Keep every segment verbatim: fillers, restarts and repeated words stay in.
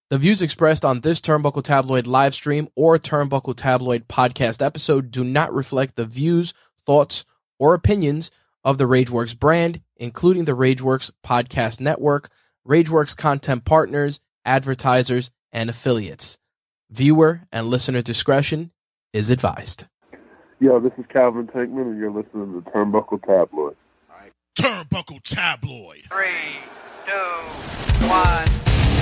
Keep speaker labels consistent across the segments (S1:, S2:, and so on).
S1: The views expressed on this Turnbuckle Tabloid live stream or Turnbuckle Tabloid podcast episode do not reflect the views, thoughts, or opinions of the Rageworks brand, including the Rageworks podcast network, Rageworks content partners, advertisers, and affiliates. Viewer and listener discretion is advised.
S2: Yo, this is Calvin Tankman, and you're listening to Turnbuckle Tabloid.
S3: All right. Turnbuckle Tabloid.
S4: Three, two, one.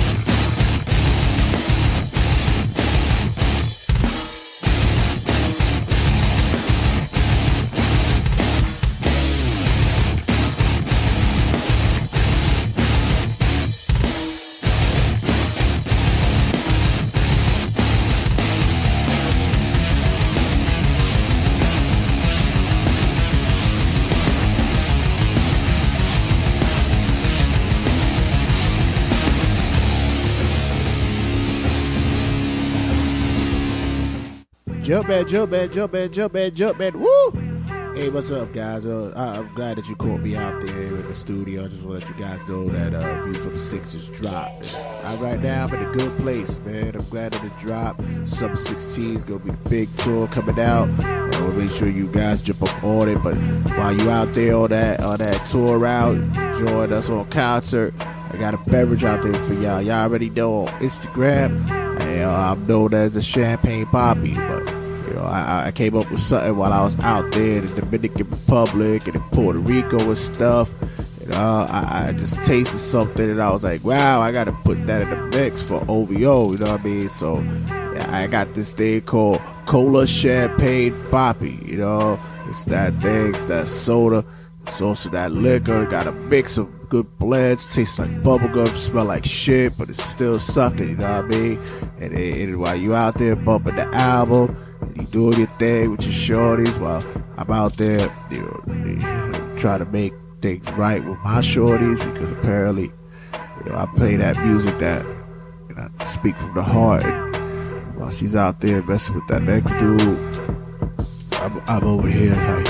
S5: Jump man, jump man, jump man, jump man, jump man, woo! Hey, what's up, guys? Uh, I, I'm glad that you caught me out there in the studio. I just want to let you guys know that uh, View from the Six just dropped. Uh, right now, I'm in a good place, man. I'm glad that it dropped. Summer sixteen is going to be the big tour coming out. I want to make sure you guys jump up on it. But while you out there on that, on that tour route, join us on concert. I got a beverage out there for y'all. Y'all already know on Instagram. And, uh, I'm known as a Champagne Poppy, but you know, I, I came up with something while I was out there in the Dominican Republic and in Puerto Rico and stuff. You know, I, I just tasted something and I was like, wow, I got to put that in the mix for O V O. You know what I mean? So yeah, I got this thing called Cola Champagne Poppy. You know, it's that thing, it's that soda. It's also that liquor. Got a mix of good blends. Tastes like bubblegum, smell like shit, but it's still something, you know what I mean? And, and while you out there bumping the album, and you doing your thing with your shorties, while I'm out there, you know, trying to make things right with my shorties, because apparently, you know, I play that music that, you know, I speak from the heart. And while she's out there messing with that next dude, I'm, I'm over here like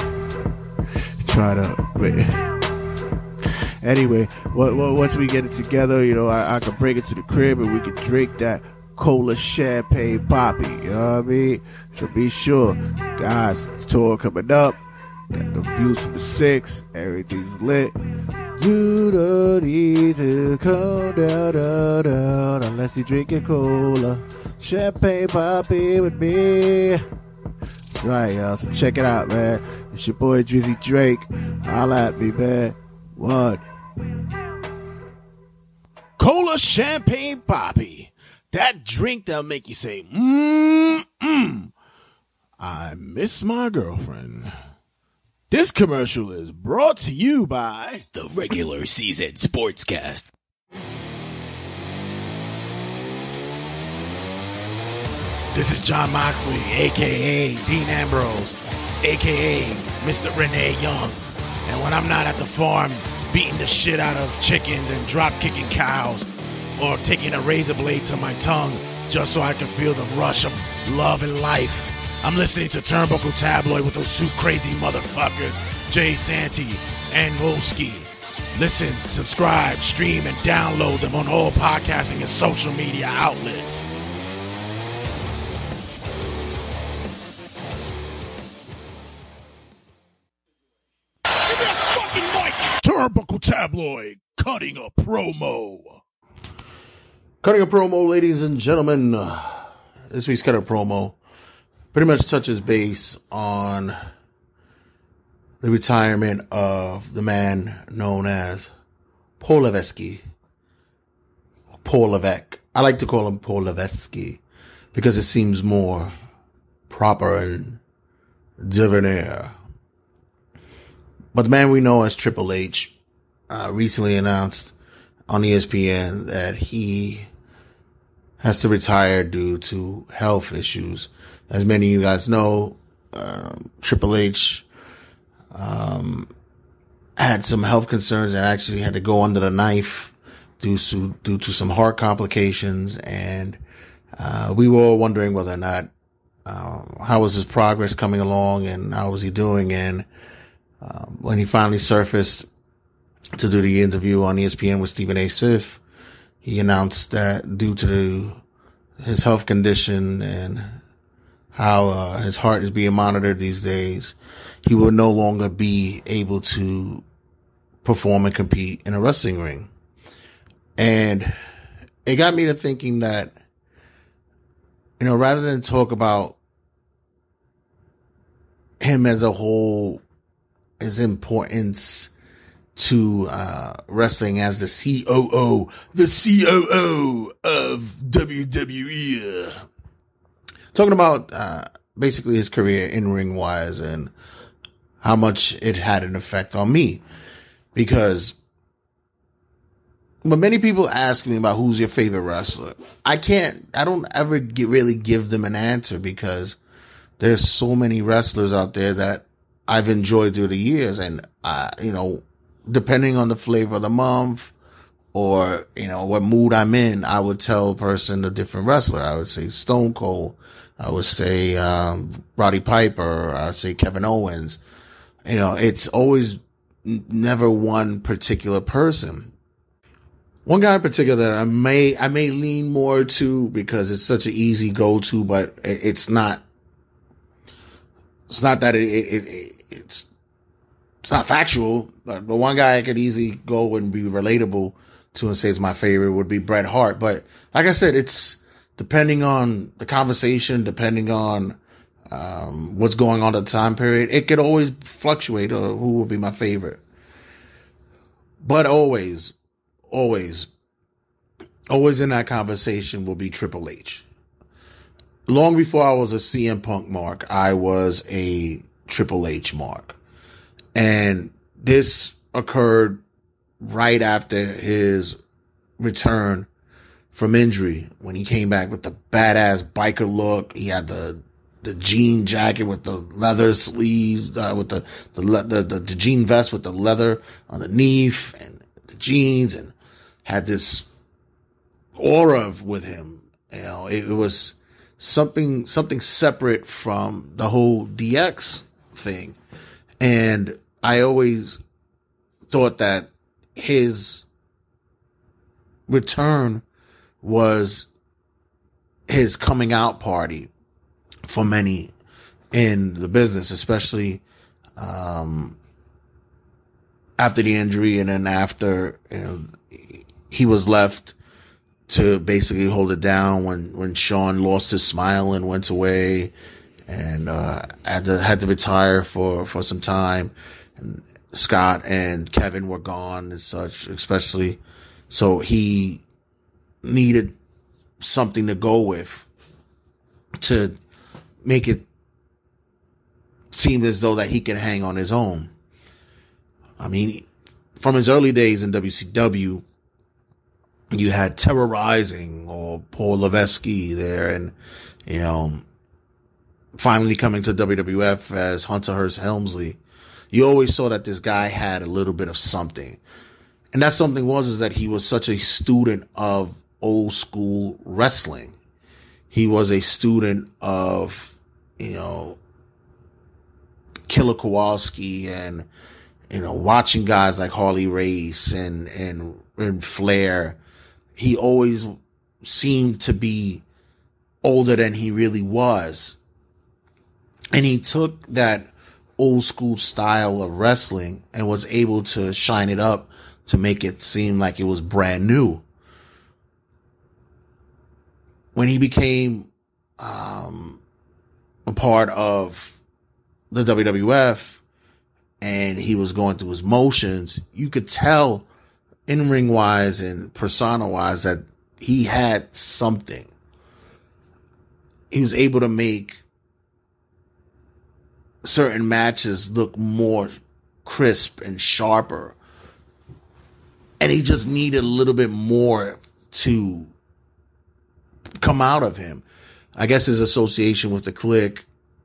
S5: trying to. Anyway, what, what, once we get it together, you know, I, I can bring it to the crib and we can drink that Cola Champagne Poppy, you know what I mean? So be sure, guys, it's tour coming up. Got the Views from the Six, everything's lit. You don't need to come down, down, down, unless you drink your Cola Champagne Poppy with me. That's right, y'all, so check it out, man. It's your boy Drizzy Drake. Holla at me, man. One.
S3: Cola Champagne Poppy. That drink that'll make you say, mmm, mmm. I miss my girlfriend. This commercial is brought to you by
S6: the Regular Season Sportscast.
S3: This is John Moxley, a k a. Dean Ambrose, a k a. Mister Renee Young. And when I'm not at the farm beating the shit out of chickens and drop-kicking cows or taking a razor blade to my tongue just so I can feel the rush of love and life, I'm listening to Turnbuckle Tabloid with those two crazy motherfuckers, Jay Santee and Wolski. Listen, subscribe, stream, and download them on all podcasting and social media outlets. Turnbuckle Tabloid, cutting a promo.
S7: Cutting a promo, ladies and gentlemen. This week's cutting a promo pretty much touches base on the retirement of the man known as Paul Levesque. Paul Levesque. I like to call him Paul Levesque because it seems more proper and debonair. But the man we know as Triple H uh, recently announced on E S P N that he has to retire due to health issues. As many of you guys know, uh, Triple H um, had some health concerns and actually had to go under the knife due to due to some heart complications. And uh, we were all wondering whether or not uh, how was his progress coming along and how was he doing. And Um, when he finally surfaced to do the interview on E S P N with Stephen A. Smith, he announced that due to his health condition and how uh, his heart is being monitored these days, he will no longer be able to perform and compete in a wrestling ring. And it got me to thinking that, you know, rather than talk about him as a whole, his importance to uh, wrestling as the C O O, the C O O of W W E. Talking about uh, basically his career in-ring wise and how much it had an effect on me. Because when many people ask me about who's your favorite wrestler, I can't, I don't ever get, really give them an answer because there's so many wrestlers out there that I've enjoyed through the years. And, uh, you know, depending on the flavor of the month or, you know, what mood I'm in, I would tell a person a different wrestler. I would say Stone Cold. I would say, um, Roddy Piper. I would say Kevin Owens. You know, it's always n- never one particular person. One guy in particular that I may, I may lean more to because it's such an easy go-to, but it, it's not, it's not that it, it, it it's, It's not factual, but one guy I could easily go and be relatable to and say is my favorite would be Bret Hart. But like I said, it's depending on the conversation, depending on um, what's going on at the time period. It could always fluctuate or who would be my favorite. But always, always, always in that conversation will be Triple H. Long before I was a C M Punk mark, I was a Triple H mark. And this occurred right after his return from injury when he came back with the badass biker look. He had the the jean jacket with the leather sleeves, uh, with the the, the the the jean vest with the leather underneath and the jeans, and had this aura with him. You know, it, it was something something separate from the whole D X thing. And I always thought that his return was his coming out party for many in the business, especially um, after the injury and then after, you know, he was left to basically hold it down when, when Shawn lost his smile and went away and uh, had to had to retire for, for some time. And Scott and Kevin were gone and such, especially. So he needed something to go with to make it seem as though that he could hang on his own. I mean, from his early days in W C W, you had Terrorizing or Paul Levesque there, and, you know, finally coming to W W F as Hunter Hearst Helmsley. You always saw that this guy had a little bit of something. And that something was is that he was such a student of old school wrestling. He was a student of, you know, Killer Kowalski and, you know, watching guys like Harley Race and, and, and Flair. He always seemed to be older than he really was. And he took that old school style of wrestling and was able to shine it up to make it seem like it was brand new. When he became um, a part of the W W F and he was going through his motions, you could tell in-ring wise and persona wise that he had something. He was able to make certain matches look more crisp and sharper. And he just needed a little bit more to come out of him. I guess his association with the Clique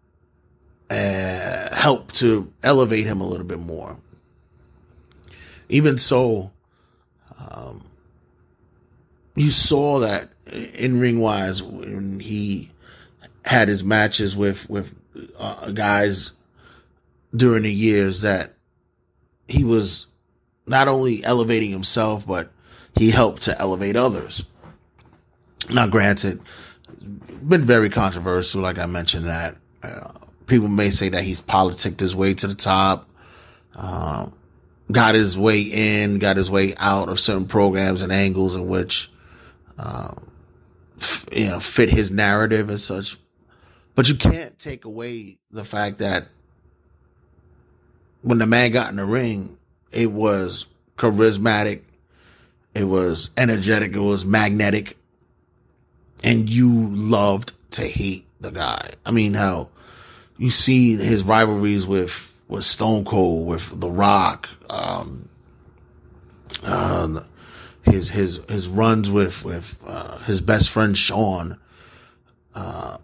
S7: uh, helped to elevate him a little bit more. Even so, um, you saw that in ring wise when he had his matches with with uh, guys during the years that he was not only elevating himself, but he helped to elevate others. Now, granted, been very controversial, like I mentioned that. Uh, people may say that he's politicked his way to the top, uh, got his way in, got his way out of certain programs and angles in which, uh, f- you know, fit his narrative and such. But you can't take away the fact that when the man got in the ring, it was charismatic, it was energetic, it was magnetic, and you loved to hate the guy. I mean, how you see his rivalries with, with Stone Cold, with The Rock, um, uh, his, his, his runs with, with, uh, his best friend Shawn, uh,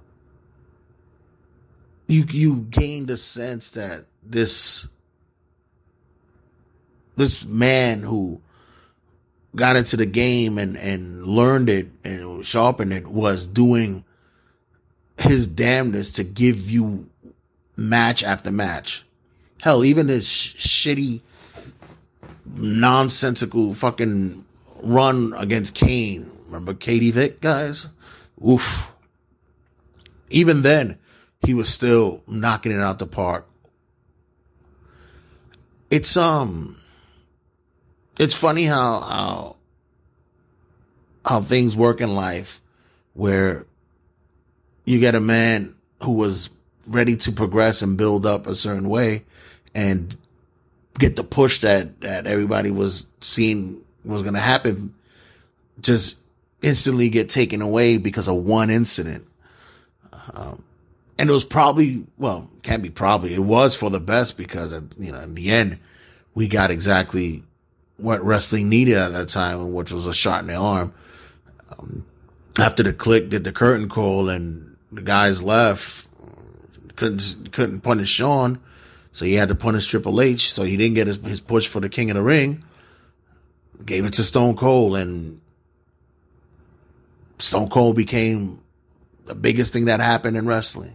S7: you, you gained a sense that this, this man who got into the game and, and learned it and sharpened it was doing his damnness to give you match after match. Hell, even this sh- shitty, nonsensical fucking run against Kane. Remember Katie Vick, guys? Oof. Even then, he was still knocking it out the park. It's, um, it's funny how, how, how things work in life where you get a man who was ready to progress and build up a certain way and get the push that, that everybody was seeing was going to happen, just instantly get taken away because of one incident. Um, and it was probably, well, can't be probably, it was for the best because, you know, in the end, we got exactly what wrestling needed at that time, which was a shot in the arm. Um, after the Click did the curtain call and the guys left, couldn't couldn't punish Shawn, so he had to punish Triple H. So he didn't get his, his push for the King of the Ring. Gave it to Stone Cold, and Stone Cold became the biggest thing that happened in wrestling.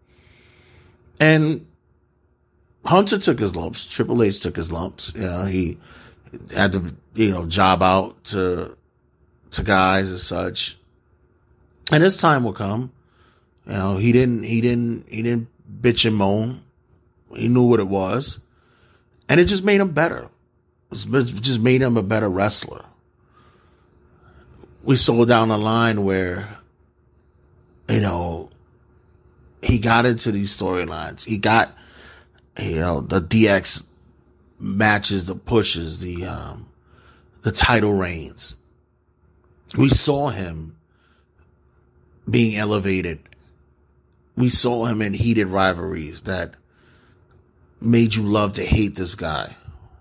S7: And Hunter took his lumps. Triple H took his lumps. You know, he had to, you know, job out to to guys as such. And his time will come. You know, he didn't he didn't he didn't bitch and moan. He knew what it was. And it just made him better. It just made him a better wrestler. We saw down the line where, you know, he got into these storylines. He got, you know, the D X matches, the pushes, the, um, the title reigns. We saw him being elevated. We saw him in heated rivalries that made you love to hate this guy.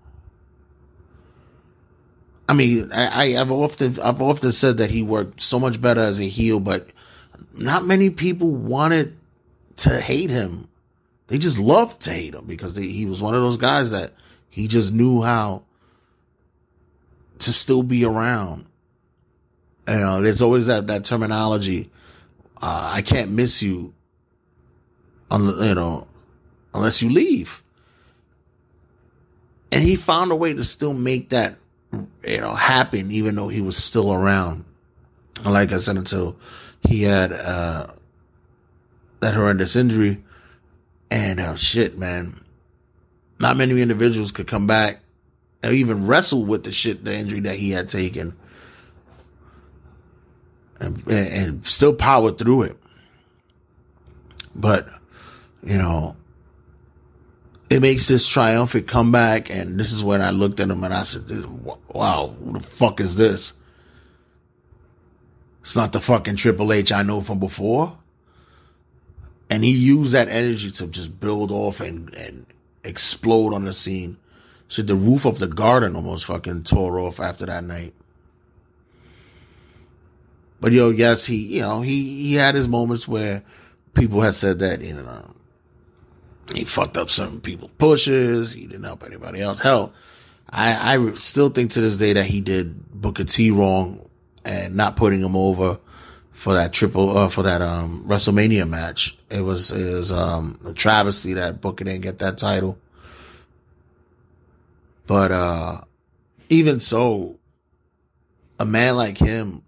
S7: I mean, I, I've often, I've often said that he worked so much better as a heel, but not many people wanted to hate him. They just loved to hate him because they, he was one of those guys that he just knew how to still be around. You know, there's always that, that terminology. Uh, I can't miss you, un, you know, unless you leave. And he found a way to still make that, you know, happen, even though he was still around. Like I said, until he had, uh, that horrendous injury. And, uh, shit, man, not many individuals could come back and even wrestle with the shit, the injury that he had taken and, and still power through it. But, you know, it makes this triumphant comeback, and this is when I looked at him and I said, wow, who the fuck is this? It's not the fucking Triple H I know from before. And he used that energy to just build off and, and explode on the scene. So the roof of the garden almost fucking tore off after that night. But yo, yes, he, you know, he, he had his moments where people had said that, you know, he fucked up certain people's pushes. He didn't help anybody else. Hell, I, I still think to this day that he did Booker T wrong and not putting him over for that triple, uh, for that, um, WrestleMania match. It was, it was, um, a travesty that Booker didn't get that title. But, uh, even so, a man like him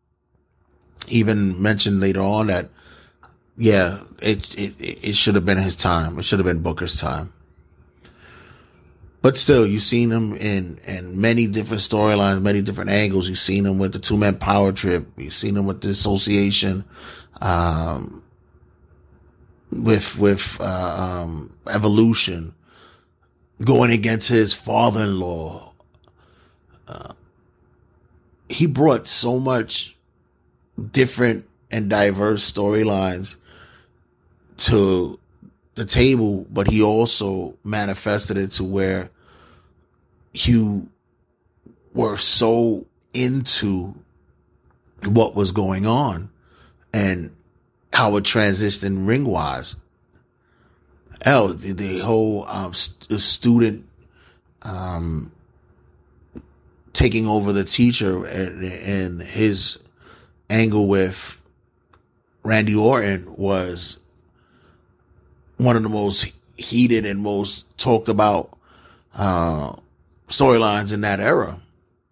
S7: even mentioned later on that, yeah, it, it, it should have been his time. It should have been Booker's time. But still, you've seen him in, in many different storylines, many different angles. You've seen him with the two-man power trip. You've seen him with the association, um, with, with, uh, um, Evolution, going against his father-in-law. Uh, he brought so much different and diverse storylines to the table, but he also manifested it to where you were so into what was going on and how it transitioned ring wise. Hell, the, the whole um, st- student um, taking over the teacher and, and his angle with Randy Orton was one of the most heated and most talked about uh, storylines in that era.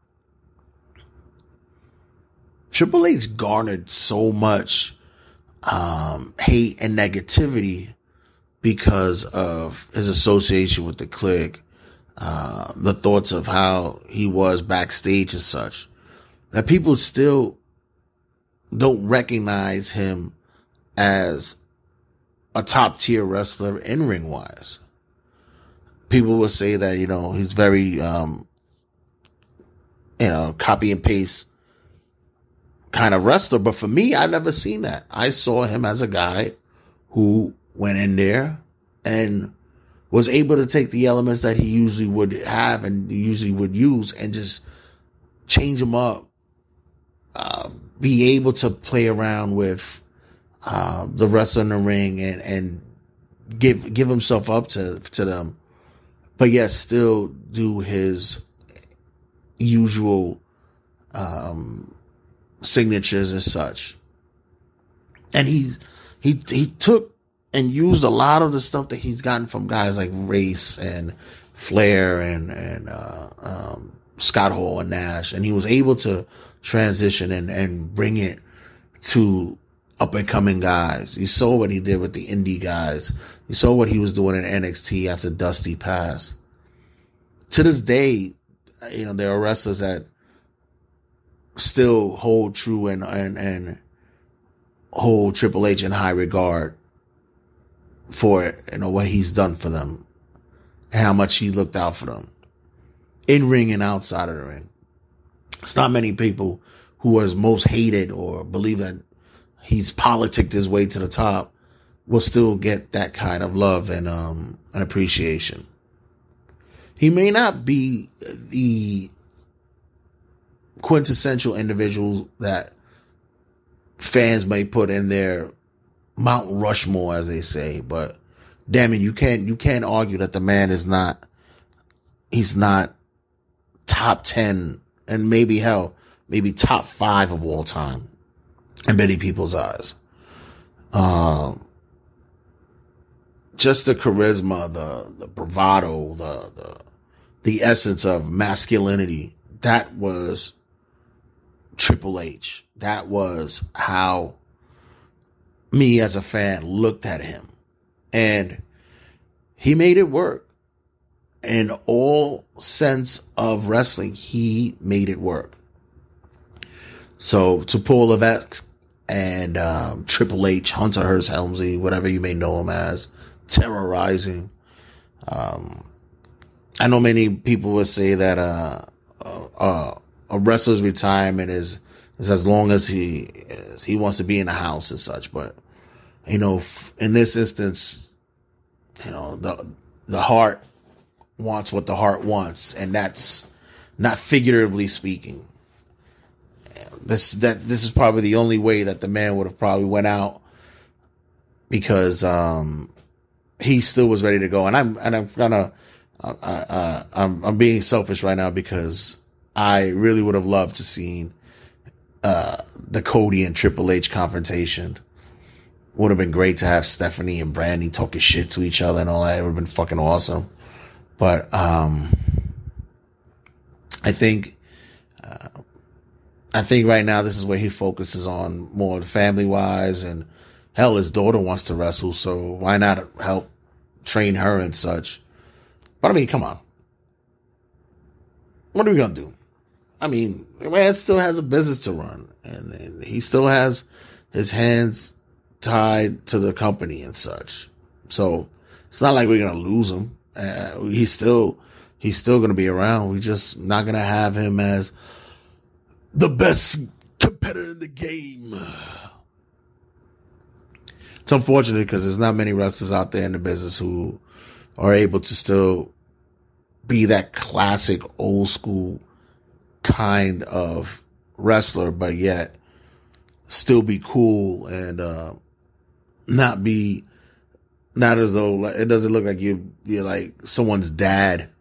S7: Triple H garnered so much um, hate and negativity because of his association with the Clique, uh, the thoughts of how he was backstage and such, that people still don't recognize him as a top tier wrestler in ring wise. People will say that, you know, he's very, um, you know, copy and paste kind of wrestler. But for me, I never seen that. I saw him as a guy who went in there and was able to take the elements that he usually would have and usually would use and just change them up. Uh, be able to play around with uh, the wrestler in the ring and, and give give himself up to to them, but yet still do his usual um, signatures and such. And he's he he took and used a lot of the stuff that he's gotten from guys like Race and Flair and and uh, um, Scott Hall and Nash, and he was able to transition and, and bring it to up and coming guys. You saw what he did with the indie guys. You saw what he was doing in N X T after Dusty passed. To this day, you know, there are wrestlers that still hold true and, and, and hold Triple H in high regard for, you know, what he's done for them and how much he looked out for them in ring and outside of the ring. It's not many people who are most hated or believe that he's politicked his way to the top will still get that kind of love and um and appreciation. He may not be the quintessential individual that fans may put in their Mount Rushmore, as they say, but damn it, you can't you can't argue that the man is not he's not top ten. And maybe, hell, maybe top five of all time in many people's eyes. Um, just the charisma, the, the bravado, the, the, the essence of masculinity. That was Triple H. That was how me as a fan looked at him. And he made it work. In all sense of wrestling, he made it work. So to Paul Levesque and um, Triple H, Hunter Hearst Helmsley, whatever you may know him as, terrorizing. Um, I know many people would say that uh, uh, a wrestler's retirement is is as long as he is, he wants to be in the house and such. But you know, in this instance, you know, the the heart wants what the heart wants, and that's not figuratively speaking. This that this is probably the only way that the man would have probably went out, because um, he still was ready to go. And I'm and I'm gonna uh, uh, I'm I'm being selfish right now because I really would have loved to seen uh, the Cody and Triple H confrontation. Would have been great to have Stephanie and Brandy talking shit to each other and all that. It would have been fucking awesome. But um, I think uh, I think right now this is where he focuses on more family wise, and hell, his daughter wants to wrestle, so why not help train her and such? But I mean, come on. What are we going to do? I mean, the man still has a business to run, and, and he still has his hands tied to the company and such. So it's not like we're going to lose him. Uh, he's still, he's still going to be around. We're just not going to have him as the best competitor in the game. It's unfortunate because there's not many wrestlers out there in the business who are able to still be that classic old school kind of wrestler, but yet still be cool and uh, not be, not as though it doesn't look like you, you're like someone's dad.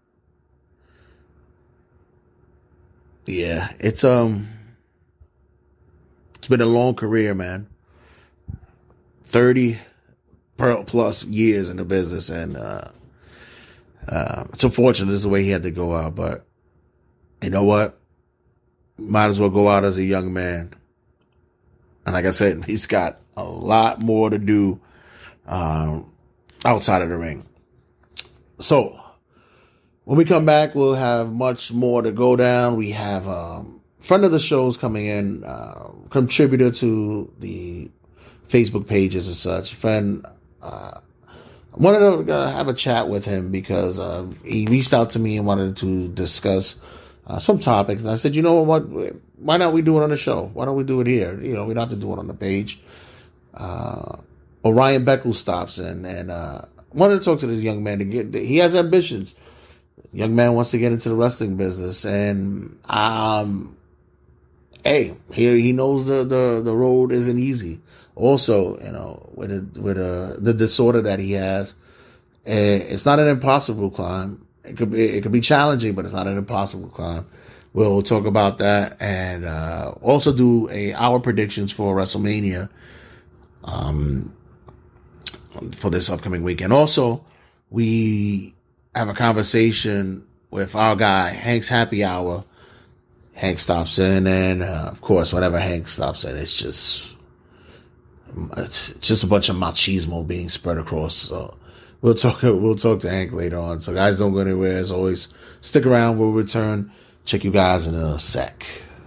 S7: Yeah, it's um, it's been a long career, man. Thirty plus years in the business, and uh, uh, it's unfortunate this is the way he had to go out. But you know what? Might as well go out as a young man. And like I said, he's got a lot more to do um, outside of the ring. So when we come back, we'll have much more to go down. We have um, friend of the shows coming in, uh, contributor to the Facebook pages and such. Friend, uh, I wanted to uh, have a chat with him because uh, he reached out to me and wanted to discuss uh, some topics. And I said, you know what? Why not we do it on the show? Why don't we do it here? You know, we don't have to do it on the page. Uh, Orion Beckel stops in and uh, wanted to talk to this young man to get. He has ambitions. Young man wants to get into the wrestling business, and um, hey, here he knows the, the, the road isn't easy. Also, you know, with a, with a, the disorder that he has, it's not an impossible climb. It could be it could be challenging, but it's not an impossible climb. We'll talk about that and uh, also do a our predictions for WrestleMania um, for this upcoming weekend. Also, we have a conversation with our guy, Hank's Happy Hour. Hank stops in, and uh, of course, whenever Hank stops in, it's just it's just a bunch of machismo being spread across. So we'll talk. We'll talk to Hank later on. So guys, don't go anywhere. As always, stick around. We'll return. Check you guys in a sec.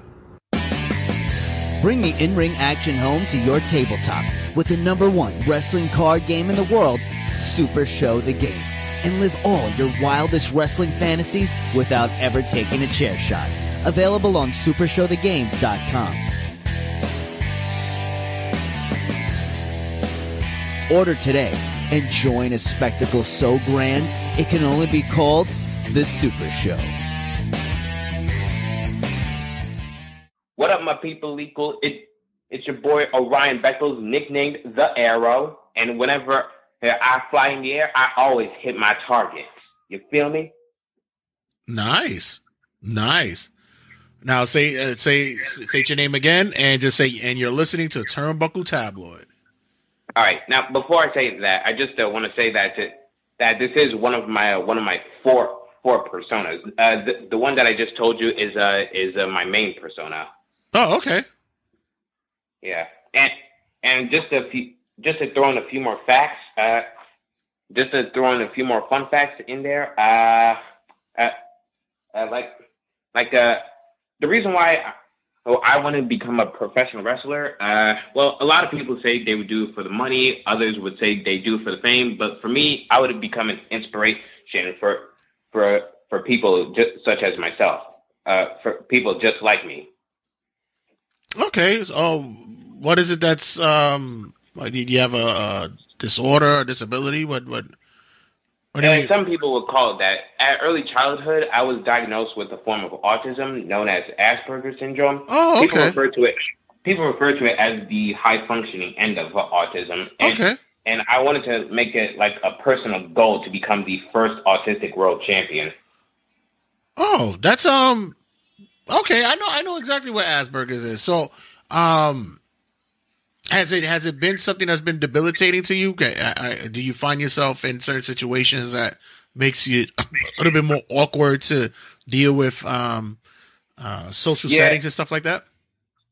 S8: Bring the in-ring action home to your tabletop with the number one wrestling card game in the world, Super Show the Game. And live all your wildest wrestling fantasies without ever taking a chair shot. Available on super show the game dot com. Order today and join a spectacle so grand it can only be called the Super Show.
S9: What up, my people? Equal. It, it's your boy Orion Beckles, nicknamed The Arrow. And whenever I fly in the air, I always hit my targets. You feel me?
S3: Nice, nice. Now say uh, say say your name again, and just say, and you're listening to Turnbuckle Tabloid.
S9: All right. Now, before I say that, I just uh, want to say that to, that this is one of my uh, one of my four four personas. Uh, the the one that I just told you is uh is uh, my main persona.
S3: Oh, okay.
S9: Yeah, and and just a few, just to throw in a few more facts. Uh, just to throw in a few more fun facts in there. Uh, uh, uh like like uh. The reason why oh, I want to become a professional wrestler, uh, well, a lot of people say they would do it for the money. Others would say they do it for the fame. But for me, I would become an inspiration for for for people just, such as myself, uh, for people just like me.
S3: Okay. So, what is it that's um? Do you have a, a disorder, or disability? What what? What do you
S9: And
S3: mean?
S9: some people would call it that. At early childhood, I was diagnosed with a form of autism known as Asperger's syndrome.
S3: Oh, okay.
S9: People refer to it. People refer to it as the high functioning end of autism. And,
S3: Okay.
S9: And I wanted to make it like a personal goal to become the first autistic world champion.
S3: Oh, that's um. Okay, I know I know exactly what Asperger's is. So, um, has it has it been something that's been debilitating to you? I, I, do you find yourself in certain situations that makes you a little bit more awkward to deal with um, uh, social
S9: Yeah.
S3: settings and stuff like that?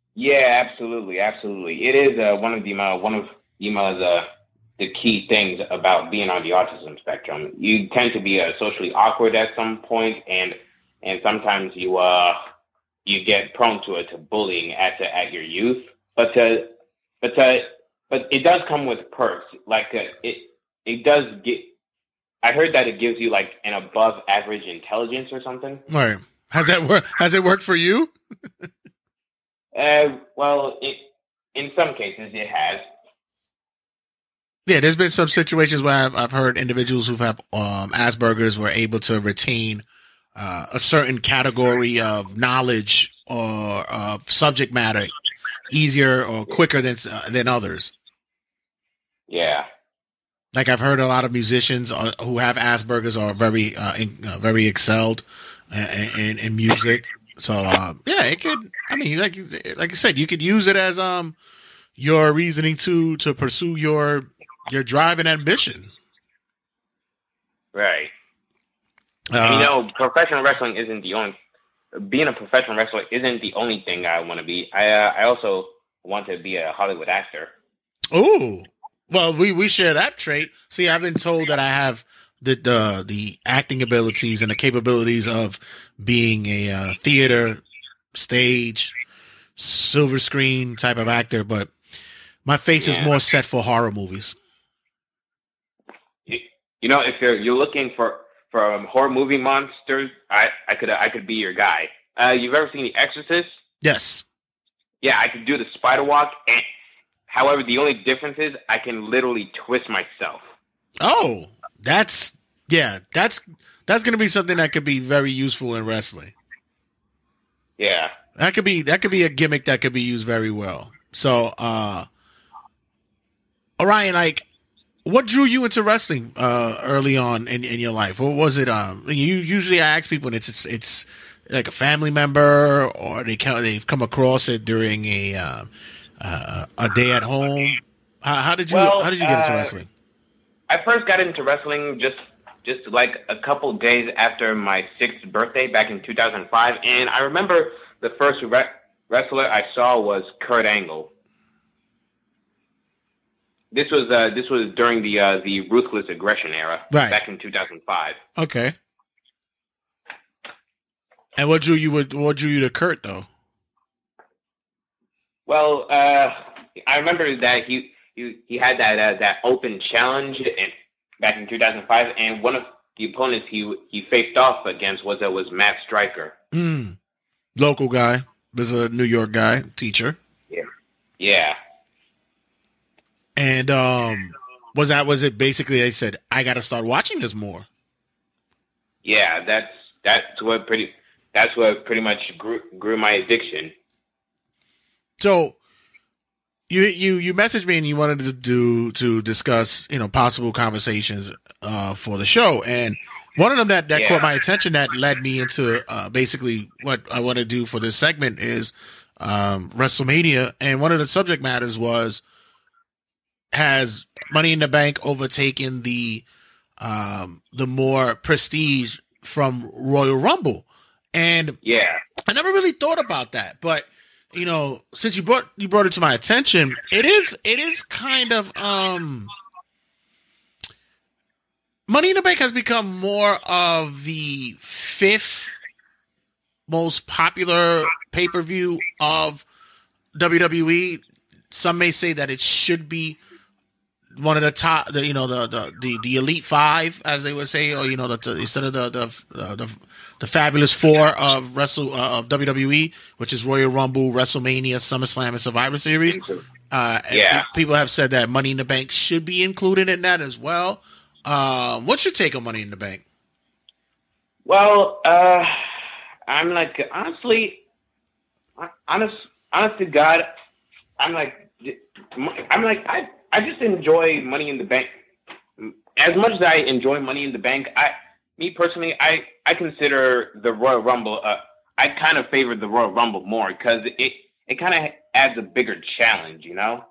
S9: Yeah, absolutely, absolutely. It is uh, one of the uh, one of the uh, the key things about being on the autism spectrum. You tend to be uh, socially awkward at some point, and and sometimes you uh you get prone to it to bullying at at your youth. But uh, but uh, but it does come with perks. Like uh, it it does get. I heard that it gives you like an above average intelligence or something.
S3: Right. Has that worked? Has it worked for you?
S9: Uh, well, it, in some cases it has.
S3: Yeah, there's been some situations where I've, I've heard individuals who have um, Asperger's were able to retain uh, a certain category of knowledge or of subject matter easier or quicker than uh, than others.
S9: Yeah.
S3: Like I've heard a lot of musicians uh, who have Asperger's are very uh, in, uh, very excelled in, in, in music. So uh, yeah, it could. I mean, like like I said, you could use it as um your reasoning to to pursue your your drive and ambition.
S9: Right.
S3: Uh,
S9: and, you know, professional wrestling isn't the only. Being a professional wrestler isn't the only thing I want to be. I uh, I also want to be a Hollywood actor.
S3: Oh, well, we we share that trait. See, I've been told that I have the the the acting abilities and the capabilities of being a uh, theater, stage, silver screen type of actor, but my face
S9: Yeah.
S3: is more set for horror movies.
S9: You, you know, if you're you're looking for for um, horror movie monsters, I I could I could be your guy. Uh, you've ever seen The Exorcist?
S3: Yes.
S9: Yeah, I could do the spider walk. And however, the only difference is I can literally twist myself.
S3: Oh, that's yeah, that's that's going to be something that could be very useful in wrestling.
S9: Yeah.
S3: That could be that could be a gimmick that could be used very well. So, uh, Orion, like, what drew you into wrestling uh, early on in, in your life? What was it? Um, you usually I ask people, and it's it's, it's like a family member, or they come, they've come across it during a uh, uh, a day at home. How, how did you
S9: Well,
S3: How did you get into
S9: uh,
S3: wrestling?
S9: I first got into wrestling just just like a couple days after my sixth birthday back in two thousand five, and I remember the first re- wrestler I saw was Kurt Angle. This was uh, this was during the uh, the Ruthless Aggression era,
S3: Right.
S9: back in two thousand five.
S3: Okay. And what drew you? What what drew you to Kurt though?
S9: Well, uh, I remember that he he, he had that uh, that open challenge in, back in two thousand five, and one of the opponents he he faced off against was uh, was Matt Stryker.
S3: Mm. Local guy. There's a New York guy, teacher.
S9: Yeah, yeah.
S3: And um, was that was it basically? They said I got to start watching this more.
S9: Yeah, that's that's what pretty that's what pretty much grew grew my addiction.
S3: So you you you messaged me and you wanted to do to discuss you know possible conversations uh, for the show, and one of them that that
S9: Yeah.
S3: caught my attention that led me into uh, basically what I want to do for this segment is um, WrestleMania, and one of the subject matters was, has Money in the Bank overtaken the um, the more prestige from Royal Rumble? And
S9: Yeah,
S3: I never really thought about that, but you know, since you brought you brought it to my attention, it is it is kind of um, Money in the Bank has become more of the fifth most popular pay per view of W W E. Some may say that it should be one of the top, the, you know, the, the, the, the elite five, as they would say, or, you know, the, instead of the, the, the, the, the fabulous four of wrestle, uh, of W W E, which is Royal Rumble, WrestleMania, SummerSlam, and Survivor Series. Uh, and
S9: Yeah.
S3: pe- people have said that Money in the Bank should be included in that as well. Um, what's your take on Money in the Bank?
S9: well, uh, I'm like honestly, honest, honest to God, I'm like, I'm like I. I just enjoy Money in the Bank. As much as I enjoy Money in the Bank, I, me personally, I, I consider the Royal Rumble, uh, I kind of favor the Royal Rumble more because it, it kind of adds a bigger challenge, you know?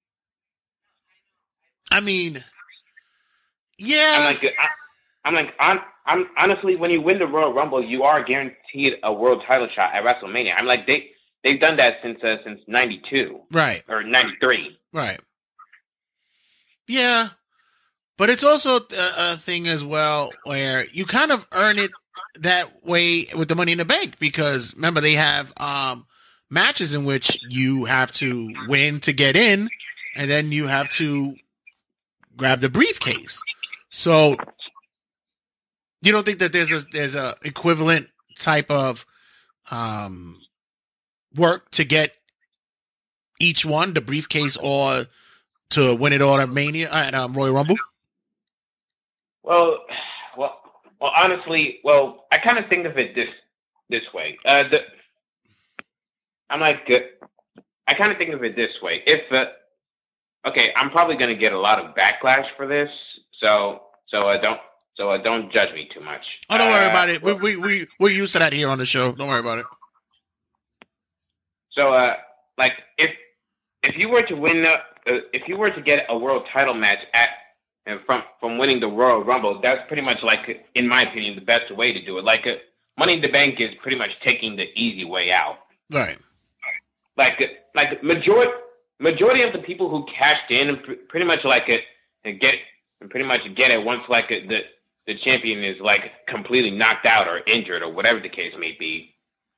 S3: I mean, yeah.
S9: I'm like, I, I'm like, I'm, I'm honestly, when you win the Royal Rumble, you are guaranteed a world title shot at WrestleMania. I'm like, they, they've done that since uh, since ninety-two,
S3: right,
S9: or ninety-three,
S3: right. Yeah, but it's also a, a thing as well where you kind of earn it that way with the Money in the Bank, because remember they have um, matches in which you have to win to get in, and then you have to grab the briefcase. So you don't think that there's a there's a equivalent type of um, work to get each one, the briefcase or to win it all at Mania at um, Royal Rumble?
S9: Well, well, well. Honestly, well, I kind of think of it this this way. Uh, the, I'm like, uh, I kind of think of it this way. If uh, okay, I'm probably going to get a lot of backlash for this, so so uh, don't so uh, don't judge me too much.
S3: Oh, don't worry
S9: uh,
S3: about it. We we we we're used to that here on the show. Don't worry about it.
S9: So, uh, like, if if you were to win, uh, if you were to get a world title match at and from from winning the Royal Rumble, that's pretty much like, in my opinion, the best way to do it. Like, uh, Money in the Bank is pretty much taking the easy way out.
S3: Right.
S9: Like, like majority majority of the people who cashed in, pretty much like it, and get and pretty much get it once like it, the the champion is like completely knocked out or injured or whatever the case may be.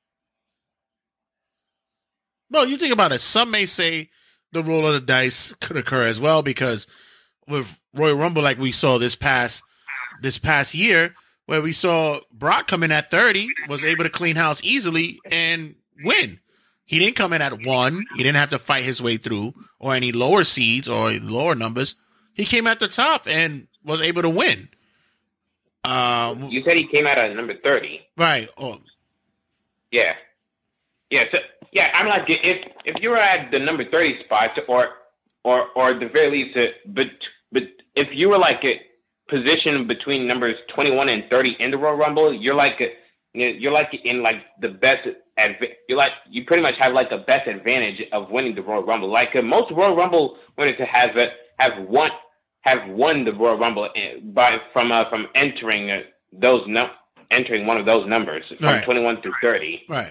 S3: Well, you think about it. Some may say the roll of the dice could occur as well, because with Royal Rumble, like we saw this past this past year, where we saw Brock come in at thirty, was able to clean house easily and win. He didn't come in at one. He didn't have to fight his way through or any lower seeds or lower numbers. He came at the top and was able to win. Um,
S9: you said he came out at number thirty,
S3: right? Oh,
S9: yeah, yeah. So yeah, I'm like, if if you were at the number thirty spot, or or or at the very least, uh, but but if you were like a position between numbers twenty-one and thirty in the Royal Rumble, you're like a, you're like in like the best. You're like you pretty much have like the best advantage of winning the Royal Rumble. Like uh, most Royal Rumble winners have uh, have won have won the Royal Rumble by from uh, from entering uh, those num entering one of those numbers from
S3: right.
S9: twenty-one through thirty.
S3: Right.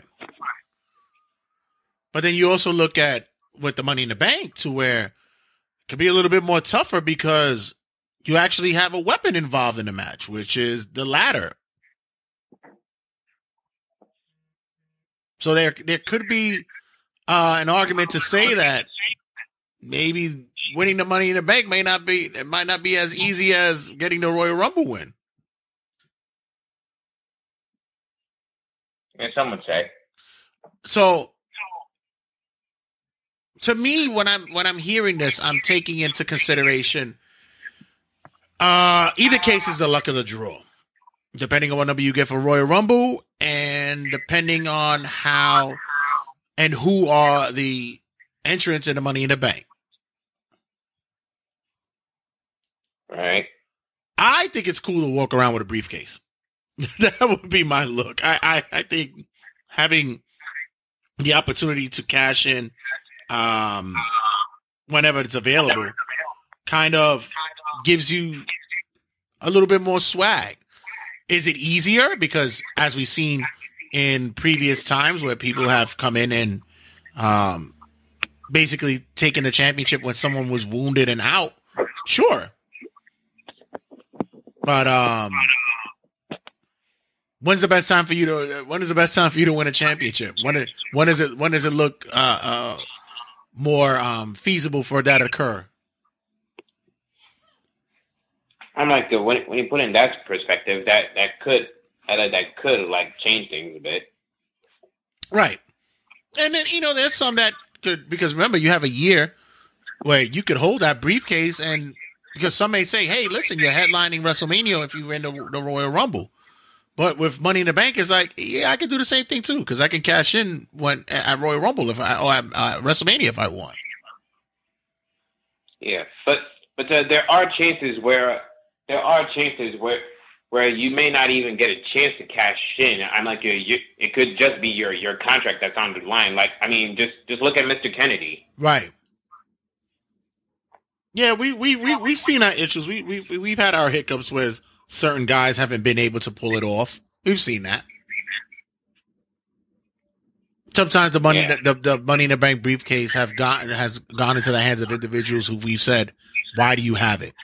S3: But then you also look at with the Money in the Bank to where it could be a little bit more tougher because you actually have a weapon involved in the match, which is the ladder. So there, there could be uh, an argument to say that maybe winning the Money in the Bank may not be, it might not be as easy as getting the Royal Rumble win.
S9: Yeah, some would say.
S3: So, to me, when I'm when I'm hearing this, I'm taking into consideration uh, either case is the luck of the draw, depending on what number you get for Royal Rumble, and depending on how and who are the entrants in the Money in the Bank.
S9: Right.
S3: I think it's cool to walk around with a briefcase. That would be my look. I, I, I think having the opportunity to cash in um, whenever it's available kind of gives you a little bit more swag. Is it easier? Because as we've seen in previous times where people have come in and um, basically taken the championship when someone was wounded and out, sure. But um, when's the best time for you to? When is the best time for you to win a championship? When it, when is it? When does it look uh, uh, more um, feasible for that to occur?
S9: I'm like the when when you put in that perspective, that that could that that could like change things a bit.
S3: Right, and then you know there's some that could, because remember you have a year where you could hold that briefcase, and because some may say, hey, listen, you're headlining WrestleMania if you win the, the Royal Rumble. But with Money in the Bank, it's like, yeah, I can do the same thing too, because I can cash in when at Royal Rumble if I or at uh, WrestleMania if I want.
S9: Yeah, but but uh, there are chances where there are chances where where you may not even get a chance to cash in. I'm like, you, you, it could just be your your contract that's on the line. Like, I mean, just just look at Mister Kennedy.
S3: Right. Yeah, we we we we've seen our issues. We we we've, we've had our hiccups where certain guys haven't been able to pull it off. We've seen that.
S7: sometimes the money,
S9: Yeah.
S7: the, the money in the bank briefcase have gotten has gone into the hands of individuals who we've said, "Why do you have it?"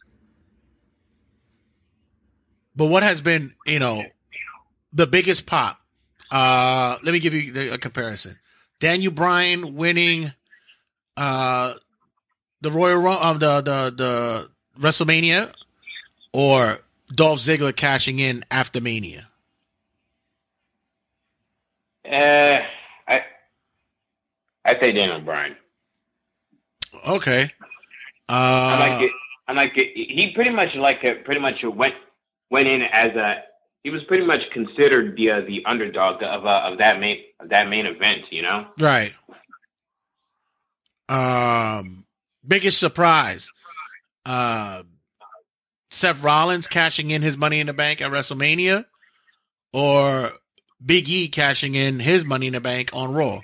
S7: But what has been, you know, the biggest pop? Uh, let me give you the, a comparison: Daniel Bryan winning uh, the Royal Rum- um, the the the WrestleMania, or Dolph Ziggler cashing in after Mania.
S9: Uh, I I say Daniel Bryan.
S7: Okay. Uh,
S9: I like it. I like it. He pretty much like a, pretty much went went in as a. He was pretty much considered the uh, the underdog of uh, of that main of that main event. You know.
S7: Right. Um, biggest surprise. Uh, Seth Rollins cashing in his Money in the Bank at WrestleMania, or Big E cashing in his Money in the Bank on Raw.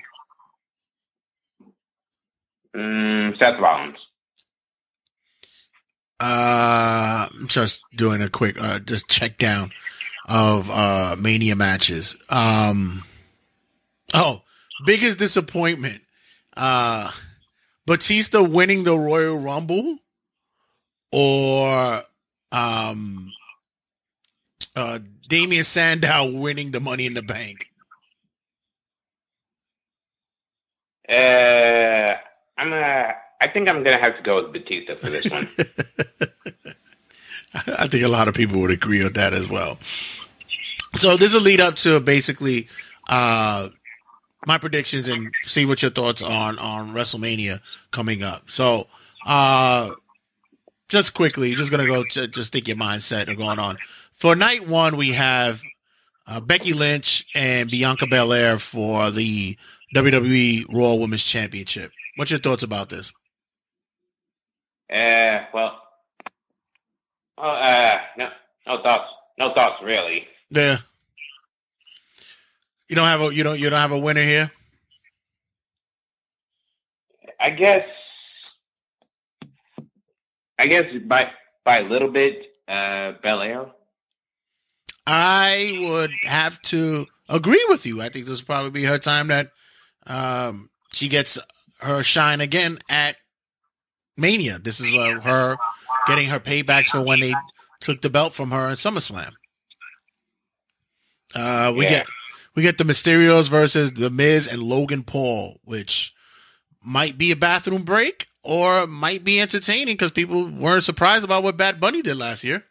S9: Mm, Seth Rollins.
S7: Uh, I'm just doing a quick, uh, just check down of uh Mania matches. Um, oh, biggest disappointment. Uh, Batista winning the Royal Rumble, or um, uh, Damian Sandow winning the Money in the Bank.
S9: Uh, I'm uh, I think I'm gonna have to go with Batista for this one.
S7: I think a lot of people would agree with that as well. So this will lead up to basically uh, my predictions and see what your thoughts on on WrestleMania coming up. So uh, just quickly, just gonna go to just think your mindset of going on. For night one, we have uh, Becky Lynch and Bianca Belair for the W W E Raw Women's Championship. What's your thoughts about this?
S9: Uh, well, well, uh, no, no thoughts, no thoughts really.
S7: Yeah. You don't have a you don't you don't have a winner here?
S9: I guess, I guess by by a little bit, uh, Belair.
S7: I would have to agree with you. I think this will probably be her time that um, she gets her shine again at Mania. This is uh, her getting her paybacks for when they took the belt from her in SummerSlam. Uh, we
S9: Yeah.
S7: get we get the Mysterios versus the Miz and Logan Paul, which might be a bathroom break or might be entertaining because people weren't surprised about what Bad Bunny did last year.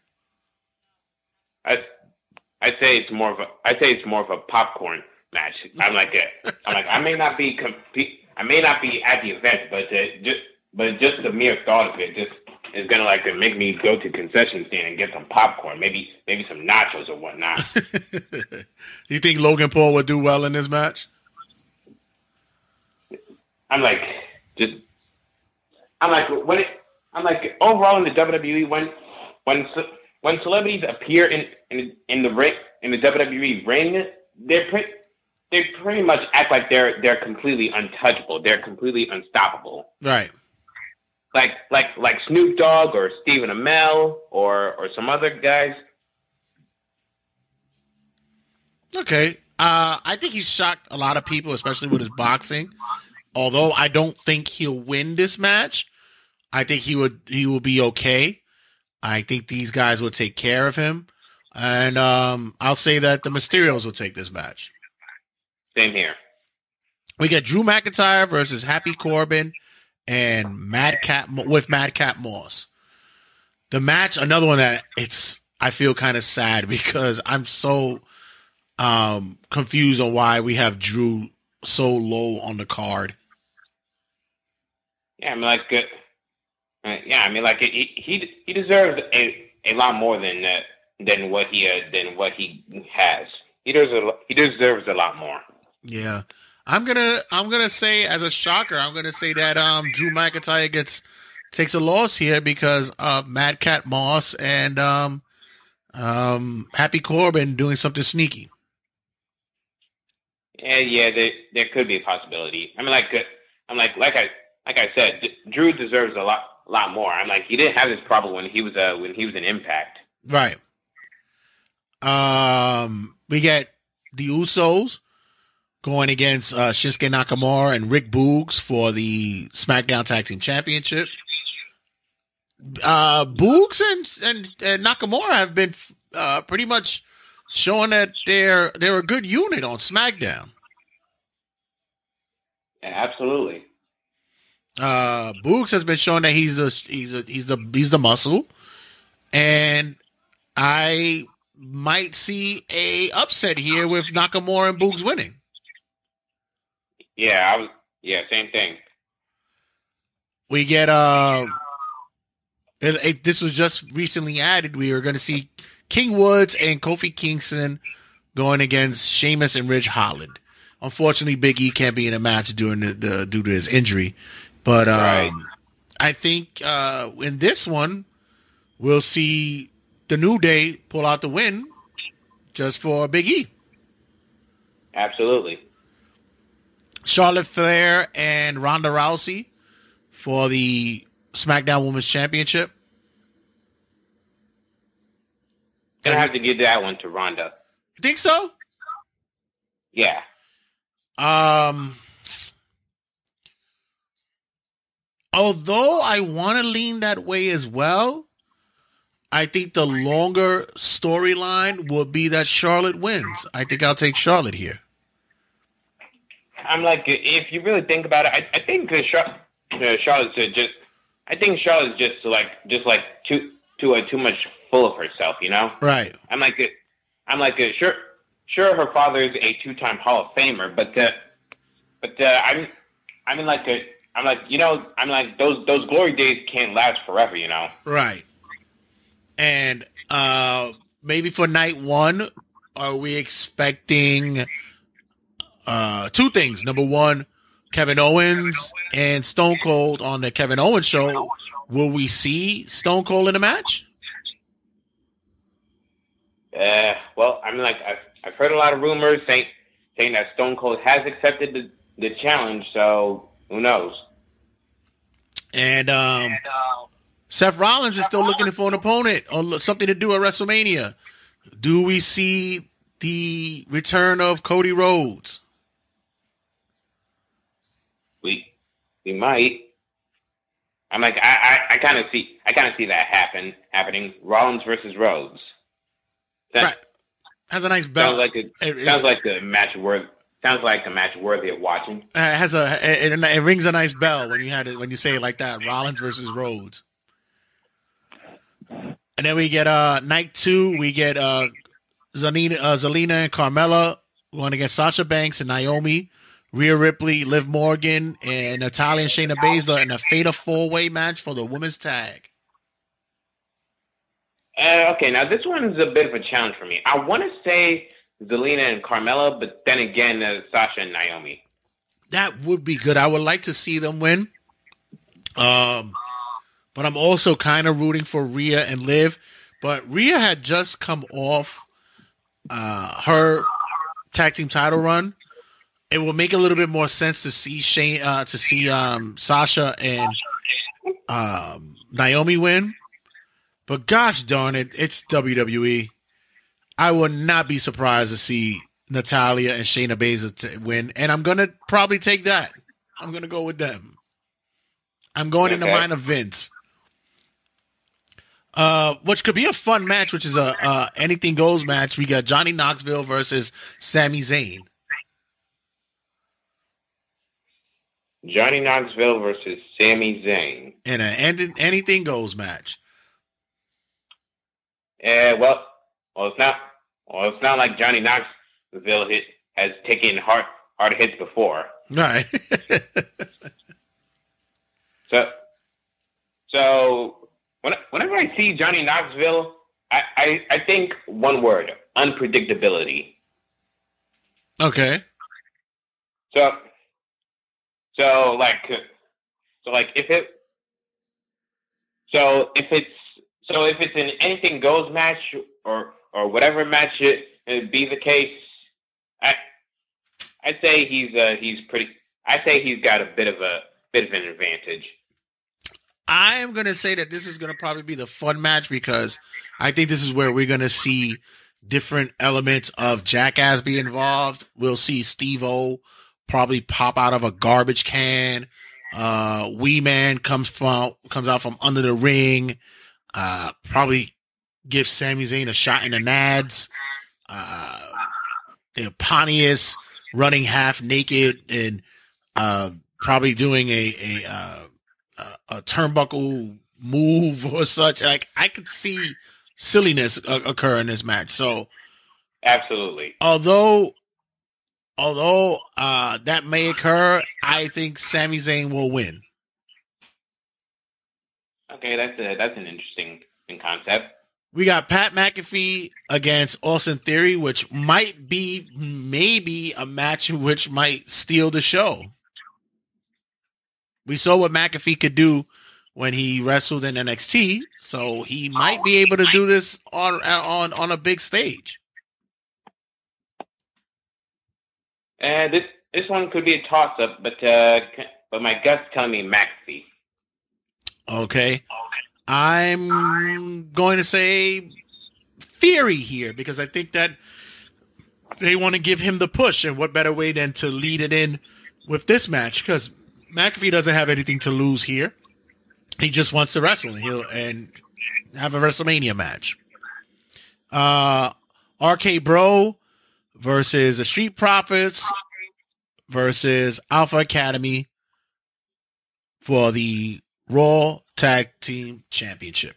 S9: I I'd say it's more of a I'd say it's more of a popcorn match. I'm like a, I'm like I may not be compete I may not be at the event, but uh, just but just the mere thought of it just is gonna like make me go to concession stand and get some popcorn, maybe maybe some nachos or whatnot.
S7: You think Logan Paul would do well in this match?
S9: I'm like just I'm like when it I'm like overall in the W W E when when when celebrities appear in in, in the ring in the W W E ring, they're pretty they pretty much act like they're they're completely untouchable. They're completely unstoppable.
S7: Right.
S9: Like like like Snoop Dogg or Stephen Amell or or some other guys.
S7: Okay. Uh, I think he's shocked a lot of people, especially with his boxing. Although I don't think he'll win this match, I think he would he will be okay. I think these guys will take care of him, and um, I'll say that the Mysterios will take this match.
S9: Same here.
S7: We get Drew McIntyre versus Happy Corbin and Madcap with Madcap Moss. The match, another one that it's I feel kind of sad because I'm so um, confused on why we have Drew so low on the card.
S9: Yeah, I mean, like, uh, yeah, I mean, like, he he he deserves a, a lot more than uh, than what he uh, than what he has. He deserves a, he deserves a lot more.
S7: Yeah, I'm gonna I'm gonna say as a shocker, I'm gonna say that um Drew McIntyre gets takes a loss here because of Madcap Moss and um um Happy Corbin doing something sneaky.
S9: Yeah, yeah, there there could be a possibility. I mean, like, uh, I'm like like I. Like I said, D- Drew deserves a lot, lot more. I'm like, he didn't have this problem when he was, uh, when he was in Impact.
S7: Right. Um, we get the Usos
S3: going against uh, Shinsuke Nakamura and Rick Boogs for the SmackDown Tag Team Championship. Uh, Boogs and, and, and Nakamura have been uh, pretty much showing that they're they're a good unit on SmackDown.
S9: Yeah, absolutely.
S3: Uh, Boogs has been showing that he's a he's a he's the he's the muscle, and I might see a upset here with Nakamura and Boogs winning.
S9: Yeah, I was. Yeah, same thing.
S3: We get uh, it, it, this was just recently added. We are going to see King Woods and Kofi Kingston going against Sheamus and Ridge Holland. Unfortunately, Big E can't be in a match during the, the due to his injury, but um,
S9: right.
S3: I think uh, in this one we'll see the New Day pull out the win just for Big E.
S9: Absolutely.
S3: Charlotte Flair and Ronda Rousey for the SmackDown Women's Championship.
S9: Gonna have to give that one to Ronda.
S3: You think so?
S9: Yeah.
S3: Um. Although I want to lean that way as well, I think the longer storyline will be that Charlotte wins. I think I'll take Charlotte here.
S9: I'm like, if you really think about it, I, I think uh, Char- uh, Charlotte's uh, just. I think Charlotte's just like, just like too, too, uh, too much full of herself. You know?
S3: Right.
S9: I'm like, uh, I'm like, uh, sure, sure. Her father is a two-time Hall of Famer, but, uh, but uh, I'm, I mean, like, uh, I'm like, you know, I'm like, those, those glory days can't last forever. You know?
S3: Right. And uh, maybe for night one, are we expecting uh, two things? Number one, Kevin Owens and Stone Cold on the Kevin Owens show. Will we see Stone Cold in a match?
S9: Uh, well, I mean, like, I've, I've heard a lot of rumors saying saying that Stone Cold has accepted the, the challenge, so who knows?
S3: And um, Seth Rollins is still looking for an opponent or something to do at WrestleMania. Do we see the return of Cody Rhodes?
S9: We we might. I'm like, I, I, I kind of see I kind of see that happen happening. Rollins versus Rhodes. That,
S3: right. Has a nice belt.
S9: Sounds like a,
S3: it,
S9: sounds like a match worth. Sounds like a match worthy of watching.
S3: It has a it, it rings a nice bell when you had it when you say it like that. Rollins versus Rhodes. And then we get uh night two. We get uh Zelina, uh, Zelina and Carmella going against Sasha Banks and Naomi, Rhea Ripley, Liv Morgan, and Natalya and Shayna Baszler in a fatal four way match for the women's tag.
S9: Uh, okay, now this one is a bit of a challenge for me. I want to say Zelina and Carmella, but then again, uh, Sasha and Naomi.
S3: That would be good. I would like to see them win. Um, but I'm also kind of rooting for Rhea and Liv. But Rhea had just come off uh, her tag team title run. It will make a little bit more sense to see Shane, uh, to see um, Sasha and um, Naomi win. But gosh darn it, it's W W E. I would not be surprised to see Natalya and Shayna Baszler t- win, and I'm gonna probably take that. I'm gonna go with them. I'm going in the
S9: Okay.
S3: mind of Vince. Uh, which could be a fun match, which is a uh, anything goes match. We got Johnny Knoxville versus Sami Zayn.
S9: Johnny Knoxville versus Sami Zayn.
S3: In an anything goes match.
S9: Uh, well, well, it's not. Well, it's not like Johnny Knoxville hit, has taken hard hard hits before.
S3: Right.
S9: So, so when, whenever I see Johnny Knoxville, I, I, I think one word: unpredictability.
S3: Okay.
S9: So, so like, so like if it, so if it's, so if it's an anything goes match or or whatever match it, it be the case, I, I'd say he's uh, he's pretty. I say he's got a bit of a bit of an advantage.
S3: I am going to say that this is going to probably be the fun match because I think this is where we're going to see different elements of Jackass be involved. We'll see Steve-O probably pop out of a garbage can. Uh, Wee Man comes from comes out from under the ring. Uh, probably give Sami Zayn a shot in the nads. Uh, Pontius running half naked and uh, probably doing a a, uh, a a turnbuckle move or such. Like I could see silliness uh, occur in this match. So
S9: absolutely.
S3: Although although uh, that may occur, I think Sami Zayn will win.
S9: Okay, that's a, that's an interesting concept.
S3: We got Pat McAfee against Austin Theory, which might be maybe a match which might steal the show. We saw what McAfee could do when he wrestled in N X T, so he might be able to do this on on on a big stage.
S9: And uh, this this one could be a toss up, but uh, but my gut's telling me McAfee.
S3: Okay. I'm going to say Theory here because I think that they want to give him the push, and what better way than to lead it in with this match because McAfee doesn't have anything to lose here. He just wants to wrestle and he'll and have a WrestleMania match. Uh, R K Bro versus the Street Profits versus Alpha Academy for the Raw Tag Team Championship.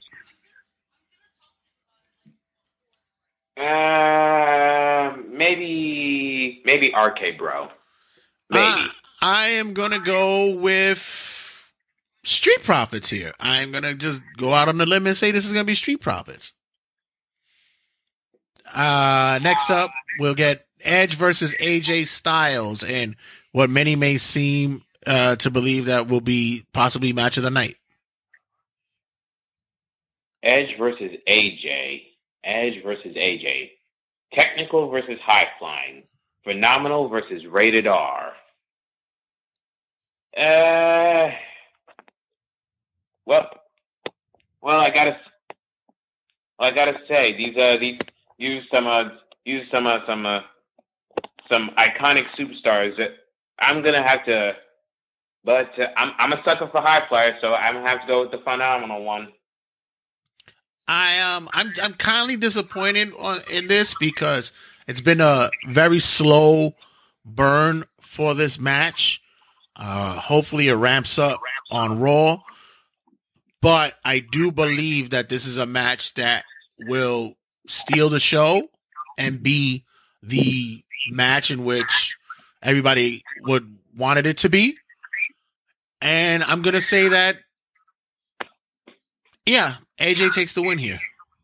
S9: Uh, maybe maybe R K Bro. Maybe.
S3: Uh, I am gonna go with Street Profits here. I'm gonna just go out on the limb and say this is gonna be Street Profits. Uh, next up, we'll get Edge versus A J Styles, and what many may seem uh, to believe that will be possibly match of the night.
S9: Edge versus A J. Edge versus A J. Technical versus high flying. Phenomenal versus rated R. Uh, well, well, I gotta, well, I gotta say these uh these use some uh use some uh, some uh, some iconic superstars that I'm gonna have to, but uh, I'm I'm a sucker for high flyers, so I'm gonna have to go with the phenomenal one.
S3: I um I'm I'm kindly disappointed on in this because it's been a very slow burn for this match. Uh, hopefully it ramps up on Raw, but I do believe that this is a match that will steal the show and be the match in which everybody would wanted it to be. And I'm gonna say that, yeah, A J takes the win here.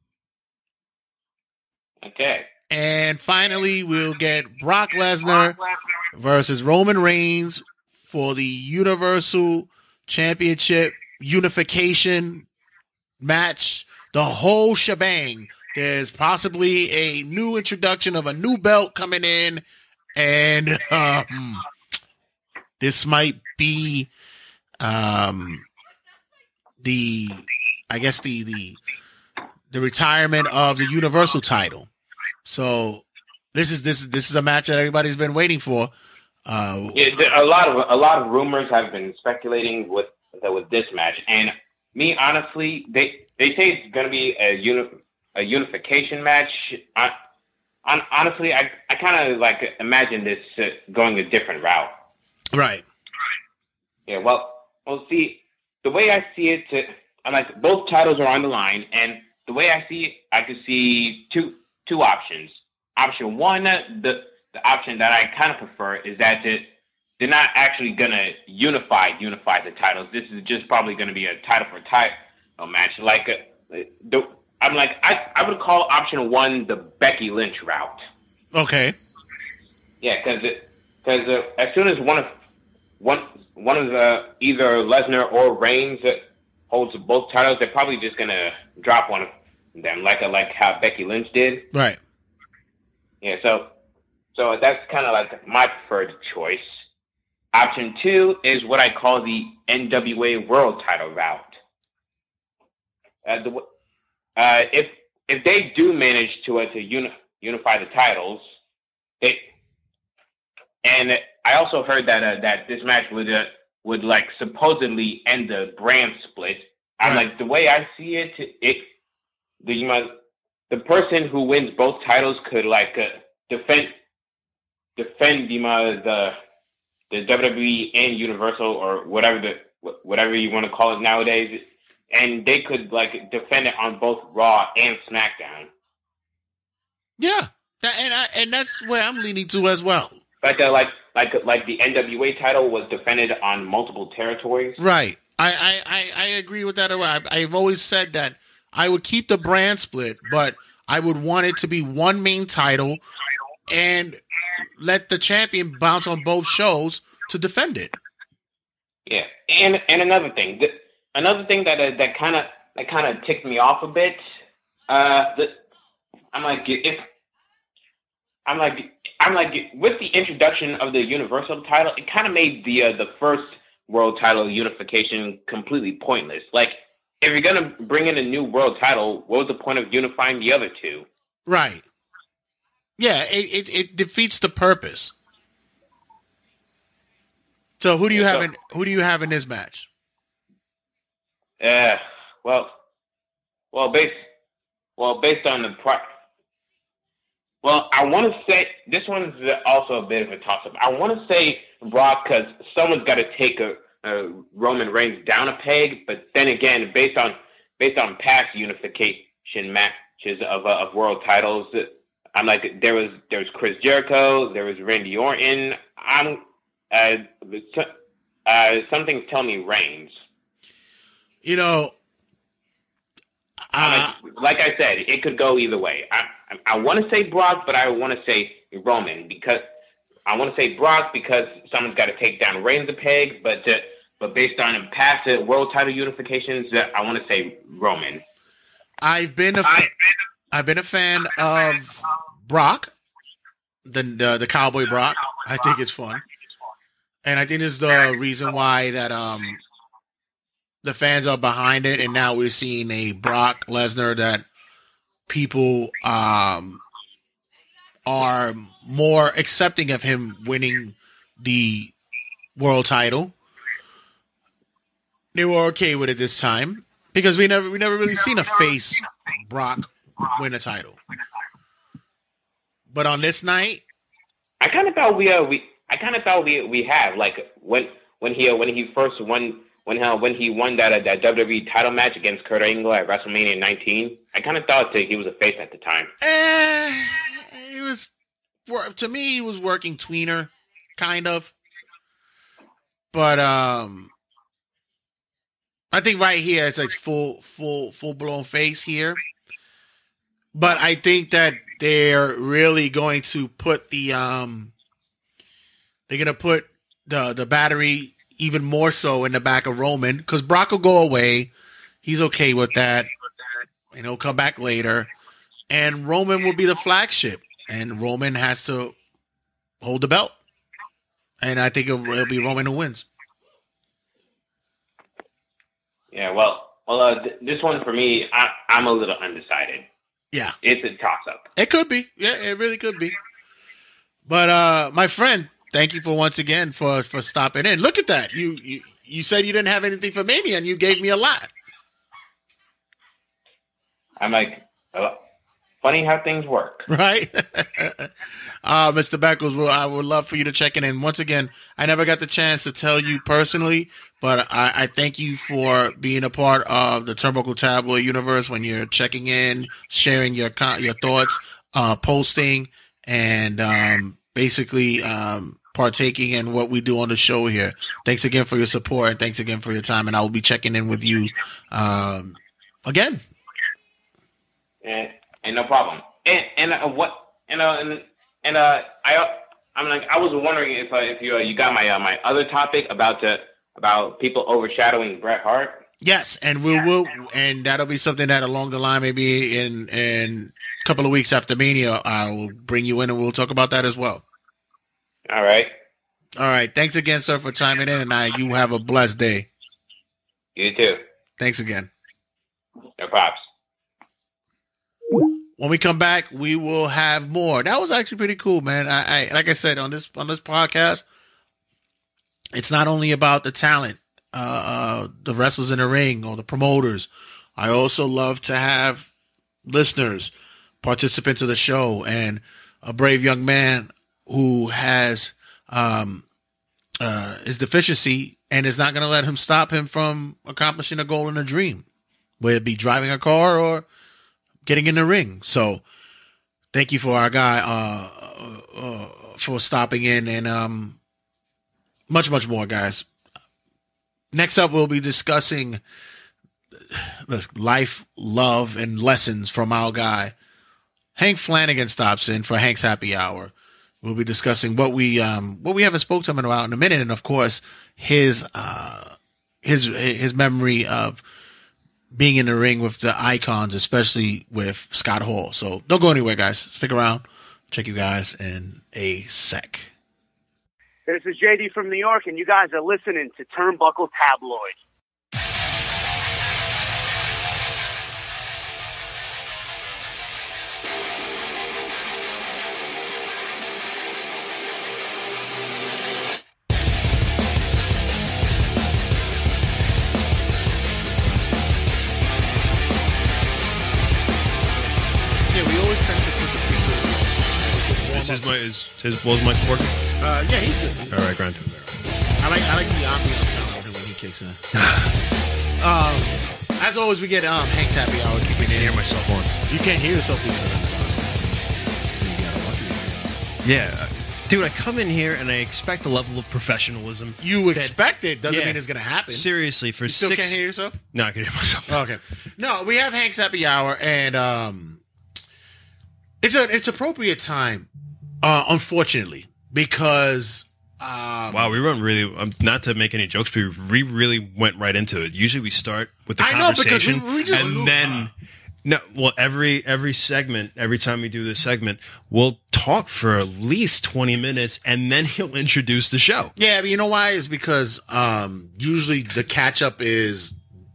S9: Okay.
S3: And finally, we'll get Brock Lesnar versus Roman Reigns for the Universal Championship unification match. The whole shebang. There's possibly a new introduction of a new belt coming in. And um, this might be um, the... I guess the, the the retirement of the Universal title. So this is this this is a match that everybody's been waiting for. Uh,
S9: yeah, a lot of a lot of rumors have been speculating with with this match, and me honestly, they they say it's going to be a uni, a unification match. I, on, honestly, I I kind of like imagine this uh, going a different route.
S3: Right.
S9: Yeah. Well, well, see, the way I see it. To, I'm like both titles are on the line, and the way I see it, I could see two two options. Option one, the the option that I kind of prefer is that it, they're not actually gonna unify unify the titles. This is just probably gonna be a title for title match. Like a, the, I'm like I I would call option one the Becky Lynch route.
S3: Okay.
S9: Yeah, because because uh, as soon as one of one one of the either Lesnar or Reigns Uh, holds both titles, they're probably just gonna drop one of them, like a, like how Becky Lynch did.
S3: Right.
S9: Yeah. So, so that's kind of like my preferred choice. Option two is what I call the N W A World Title route. Uh, the, uh, if if they do manage to uh, to uni- unify the titles. It, and I also heard that uh, that this match would uh, would like supposedly end the brand split. I'm
S3: Right.
S9: like, the way I see it, it the you know, the person who wins both titles could like uh, defend defend you know, the the W W E and Universal or whatever the whatever you want to call it nowadays, and they could like defend it on both Raw and SmackDown.
S3: Yeah, That- and I, and that's where I'm leaning to as well.
S9: Like uh, like like like the N W A title was defended on multiple territories.
S3: Right. I, I, I, I agree with that. I, I've always said that I would keep the brand split, but I would want it to be one main title and let the champion bounce on both shows to defend it.
S9: Yeah, and and another thing, th- another thing that uh, that kind of that kind of ticked me off a bit. Uh, the, I'm like, if I'm like, I'm like, with the introduction of the Universal title, it kind of made the uh, the first world title unification completely pointless. Like, if you're gonna bring in a new world title, what was the point of unifying the other two?
S3: Right. Yeah, it, it, it defeats the purpose. So who do you
S9: Yeah,
S3: have
S9: so-
S3: in who do you have in this match?
S9: Uh, well, well, based, well, based on the pro. Well, I want to say this one's also a bit of a toss-up. I want to say Brock because someone's got to take a, a Roman Reigns down a peg, but then again, based on based on past unification matches of uh, of world titles, I'm like there was there was Chris Jericho, there was Randy Orton. I'm uh, uh something's telling me Reigns.
S3: You know, uh,
S9: like, like I said, it could go either way. I I, I want to say Brock, but I want to say Roman because I want to say Brock because someone's got to take down Reigns a peg, but uh, but based on past uh, world title unifications, uh, I want to say Roman.
S3: I've been a fa- I've been a fan of Brock, the the, the Cowboy Brock. I think it's fun, and I think it's the reason why that um the fans are behind it, and now we're seeing a Brock Lesnar that people um are more accepting of him winning the world title. They were okay with it this time because we never we never really seen a face Brock win a title. But on this night,
S9: I kind of thought we uh, we I kind of thought we we have like when when he uh, when he first won when uh, when he won that uh, that W W E title match against Kurt Angle at WrestleMania nineteen. I kind of thought that he was a face at the time.
S3: eh, he was to me he was working tweener, kind of. But um, I think right here it's like full full full blown face here. But I think that they're really going to put the um they're gonna put the the battery even more so in the back of Roman because Brock will go away. He's okay with that. And he'll come back later. And Roman will be the flagship. And Roman has to hold the belt. And I think it'll, it'll be Roman who wins.
S9: Yeah, well, well, uh, th- this one for me, I, I'm a little undecided.
S3: Yeah.
S9: It's a toss-up.
S3: It could be. Yeah, it really could be. But uh, my friend, thank you for once again for, for stopping in. Look at that. You, you you said you didn't have anything for Mania, and you gave me a lot.
S9: I'm like, uh, funny how things work.
S3: Right? uh, Mister Beckles, well, I would love for you to check in. And once again, I never got the chance to tell you personally, but I, I thank you for being a part of the Turnbuckle Tabloid universe when you're checking in, sharing your con- your thoughts, uh, posting, and um, basically um, partaking in what we do on the show here. Thanks again for your support, and thanks again for your time. And I will be checking in with you um, again.
S9: And, and no problem. And and uh, what and uh and, and uh I I'm like I was wondering if uh, if you uh, you got my uh, my other topic about the about people overshadowing Bret Hart.
S3: Yes, and we will, and that'll be something that along the line, maybe in in a couple of weeks after Mania, I will bring you in and we'll talk about that as well.
S9: All right.
S3: All right. Thanks again, sir, for chiming in, and I you have a blessed day.
S9: You too.
S3: Thanks again.
S9: No props.
S7: when we come back, we will have more. That was actually pretty cool, man. I, I like I said on this on this podcast, it's not only about the talent, uh, uh, the wrestlers in the ring or the promoters. I also love to have listeners, participants of the show, and a brave young man who has um, uh, his deficiency and is not going to let him stop him from accomplishing a goal and a dream, whether it be driving a car or getting in the ring. So thank you for our guy uh, uh, for stopping in, and um, much, much more, guys. Next up, we'll be discussing life, love, and lessons from our guy. Hank Flanagan stops in for Hank's Happy Hour. We'll be discussing what we um, what we haven't spoke to him about in a minute, and of course his uh, his his memory of being in the ring with the icons, especially with Scott Hall. So don't go anywhere, guys. Stick around. Check you guys in a sec.
S10: This is J D from New York, and you guys are listening to Turnbuckle Tabloid.
S11: Is his, my, is his, was Mike working?
S7: Uh, yeah, he's good.
S11: All right, Grant.
S7: I like I like the ambiance sound of him when he kicks in. um, as always, we get um Hank's Happy Hour.
S11: I can't hear myself on.
S7: You can't hear yourself either.
S11: Yeah, dude, I come in here and I expect a level of professionalism.
S7: You expect it doesn't
S11: yeah,
S7: mean it's going to happen.
S11: Seriously, for
S7: you still
S11: six.
S7: can't hear yourself?
S11: No, I can hear myself.
S7: Okay. No, we have Hank's Happy Hour, and um, it's a it's appropriate time. Uh, unfortunately, because um,
S11: wow, we run really um, not to make any jokes, but we really went right into it. Usually, we start with the
S7: I
S11: conversation,
S7: know, because we, we just,
S11: and then no, well, every every segment, every time we do this segment, we'll talk for at least twenty minutes, and then he'll introduce the show.
S7: Yeah, but you know why? Is because um, usually the catch up is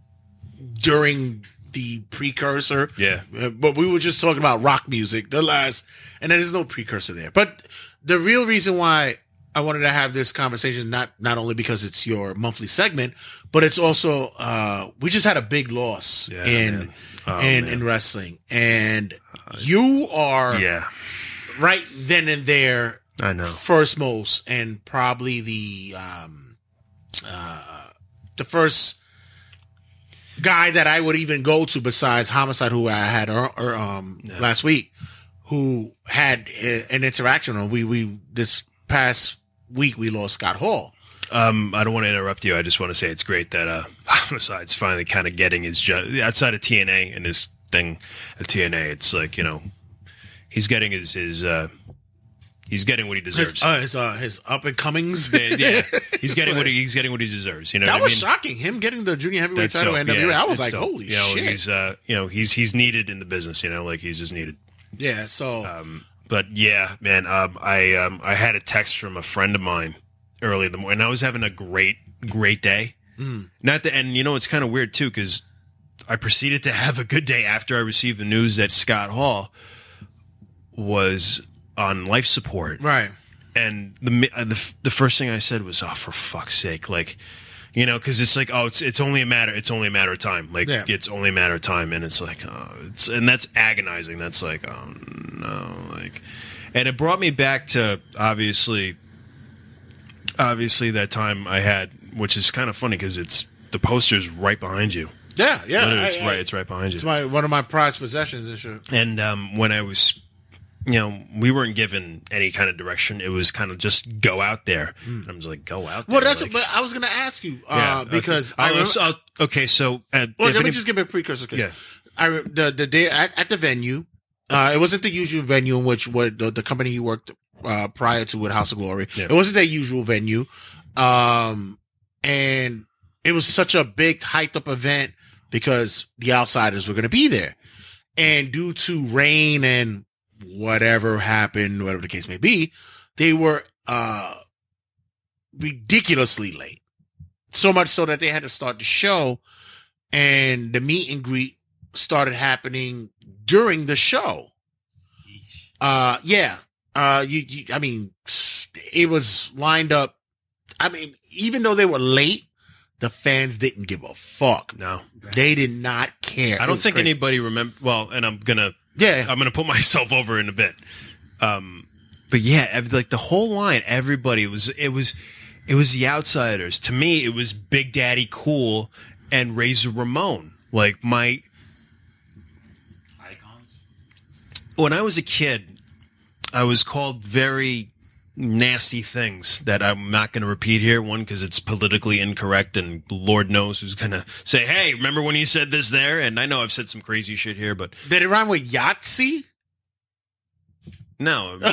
S7: during the precursor.
S11: Yeah,
S7: uh, but we were just talking about rock music, the last. And there's no precursor there. But the real reason why I wanted to have this conversation, not not only because it's your monthly segment, but it's also uh, we just had a big loss
S11: yeah,
S7: in
S11: oh,
S7: in, in wrestling, and you are
S11: yeah
S7: right then and there.
S11: I know
S7: first most, and probably the um, uh, the first guy that I would even go to besides Homicide, who I had or, or, um, yeah. last week. Who had an interaction on we we this past week we lost Scott Hall.
S11: Um, I don't want to interrupt you. I just want to say it's great that uh, Homicide's finally kind of getting his ju- outside of T N A and his thing at T N A. It's like, you know, he's getting his his uh, he's getting what he deserves.
S7: His uh, his, uh, his up and comings.
S11: yeah, yeah, he's getting what he, he's getting what he deserves. You know,
S7: that
S11: what
S7: was
S11: I mean?
S7: shocking. Him getting the junior heavyweight
S11: That's
S7: title
S11: dope.
S7: and N W A.
S11: Yeah,
S7: I was like,
S11: dope.
S7: holy
S11: you know,
S7: shit.
S11: He's uh, you know, he's he's needed in the business. You know, like he's just needed.
S7: Yeah, so
S11: um, but yeah, man, um, I um, I had a text from a friend of mine early in the morning. I was having a great, great day.
S7: Mm.
S11: Not the, and you know, it's kind of weird too because I proceeded to have a good day after I received the news that Scott Hall was on life support.
S7: Right,
S11: and the the the first thing I said was, "Oh, for fuck's sake!" Like. You know, because it's like, oh, it's it's only a matter, it's only a matter of time. Like,
S7: yeah.
S11: it's only a matter of time, and it's like, oh, it's and that's agonizing. That's like, oh no, like, and it brought me back to obviously, obviously that time I had, which is kind of funny because it's the poster's right behind you.
S7: Yeah, yeah,
S11: Literally, it's
S7: I,
S11: right,
S7: I,
S11: it's right behind you.
S7: It's my one of my prized possessions and shit.
S11: And um, when I was. You know, we weren't given any kind of direction. It was kind of just go out there. Mm. I was like, go out there.
S7: Well, that's.
S11: like,
S7: but I was going to ask you uh,
S11: yeah,
S7: because
S11: okay.
S7: I.
S11: Was, uh, okay, so uh,
S7: well, let me
S11: any,
S7: just give a precursor.
S11: Yeah,
S7: I the the day at, at the venue, uh, it wasn't the usual venue in which what the, the company you worked uh, prior to with House of Glory.
S11: Yeah.
S7: It wasn't their usual venue, um, and it was such a big hyped up event because the Outsiders were going to be there, and due to rain and whatever happened, whatever the case may be, they were uh, ridiculously late. So much so that they had to start the show, and the meet and greet started happening during the show. Uh, yeah. Uh, you, you, I mean, it was lined up. I mean, even though they were late, the fans didn't give a fuck.
S11: No,
S7: they did not care.
S11: I don't think crazy. anybody remember. Well, and I'm gonna,
S7: yeah,
S11: I'm gonna put myself over in a bit. Um, but yeah, like the whole line, everybody was. It was, it was the Outsiders. To me, it was Big Daddy Cool and Razor Ramon. Like my
S12: icons.
S11: When I was a kid, I was called very nasty things that I'm not going to repeat here. One, because it's politically incorrect, and Lord knows who's going to say, "Hey, remember when you said this there?" And I know I've said some crazy shit here, but
S7: did it rhyme with Yahtzee?
S11: No.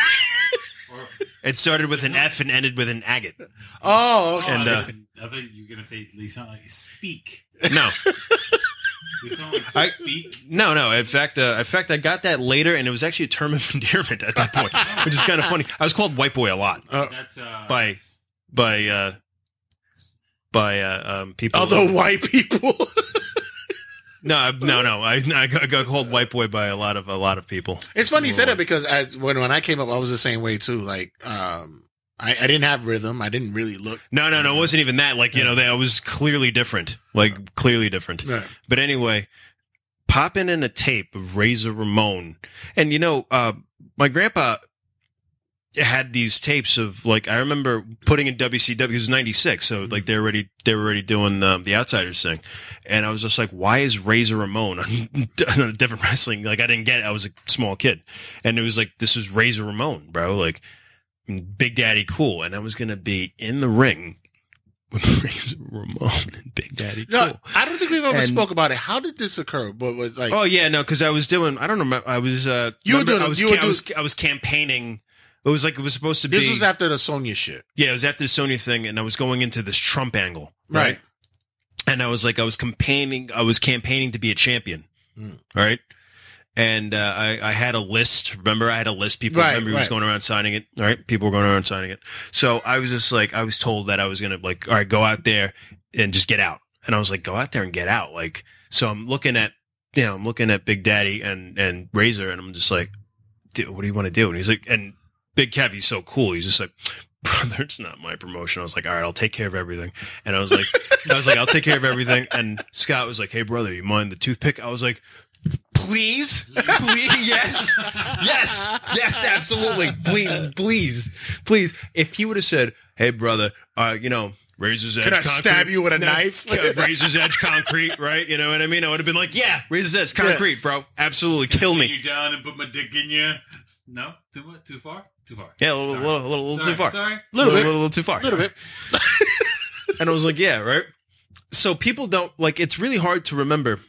S11: It started with an F and ended with an agate.
S7: Oh, okay.
S11: And, uh,
S12: I thought you were going to say they sound like speak.
S11: No.
S12: They sound like
S11: I,
S12: speak.
S11: No, no. In fact, uh, in fact, I got that later, and it was actually a term of endearment at that point, which is kind of funny. I was called White Boy a lot
S7: uh,
S12: That's, uh,
S11: by by uh, by uh, um, people.
S7: Other white people.
S11: No, no, no. I, I got called White Boy by a lot of a lot of people.
S7: It's funny you said that because I, when when I came up, I was the same way too. Like, um, I, I didn't have rhythm. I didn't really look.
S11: No, no, no. It wasn't even that. Like, you know, they, I was clearly different. Like, clearly different.
S7: Yeah.
S11: But anyway, popping in a tape of Razor Ramon, and you know, uh, my grandpa had these tapes of, like, I remember putting in W C W. It was ninety-six, so like they were already they were already doing the the Outsiders thing, and I was just like, why is Razor Ramon on a different wrestling? Like, I didn't get it. I was a small kid, and it was like, this is Razor Ramon, bro. Like, Big Daddy Cool, and I was gonna be in the ring with Razor Ramon and Big Daddy Cool.
S7: No, I don't think we've ever
S11: And-
S7: spoke about it. How did this occur? But was like,
S11: Oh yeah, no, because I was doing. I don't remember. I was. Uh,
S7: You were
S11: remember,
S7: doing-
S11: I was.
S7: you were
S11: ca- I was. I was campaigning. It was like it was supposed to
S7: this
S11: be.
S7: was after the Sonya shit,
S11: Yeah, it was after the Sony thing, and I was going into this Trump angle,
S7: right?
S11: And I was like, I was campaigning. I was campaigning to be a champion,
S7: Mm.
S11: right? And uh, I, I had a list. Remember, I had a list. People
S7: Right,
S11: remember he was
S7: right.
S11: going around signing it. All right, people were going around signing it. So I was just like, I was told that I was gonna like, all right, go out there and just get out. And I was like, go out there and get out. Like, so I'm looking at, you know, I'm looking at Big Daddy and and Razor, and I'm just like, dude, what do you want to do? And he's like, and Big Kev, he's so cool. He's just like, brother, it's not my promotion. I was like, all right, I'll take care of everything. And I was like, I was like, I'll take care of everything. And Scott was like, hey, brother, you mind the toothpick? I was like, please, please, yes, yes, yes, absolutely, please, please, please. If he would have said, hey, brother, uh, you know, Razor's Edge
S7: Can I
S11: concrete.
S7: stab you with a
S11: No,
S7: knife?
S11: yeah, Razor's Edge concrete, right? You know what I mean? I would have been like, yeah, Razor's Edge concrete, bro. Absolutely, kill
S12: Put
S11: me.
S12: you down and put my dick in you. No, too much, too far, too far.
S11: Yeah, a little,
S12: Sorry.
S11: little, little, little
S12: Sorry,
S11: too far.
S12: Sorry,
S7: Little bit.
S11: little, little too far.
S7: little bit.
S11: And I was like, yeah, right. So people don't like. It's really hard to remember.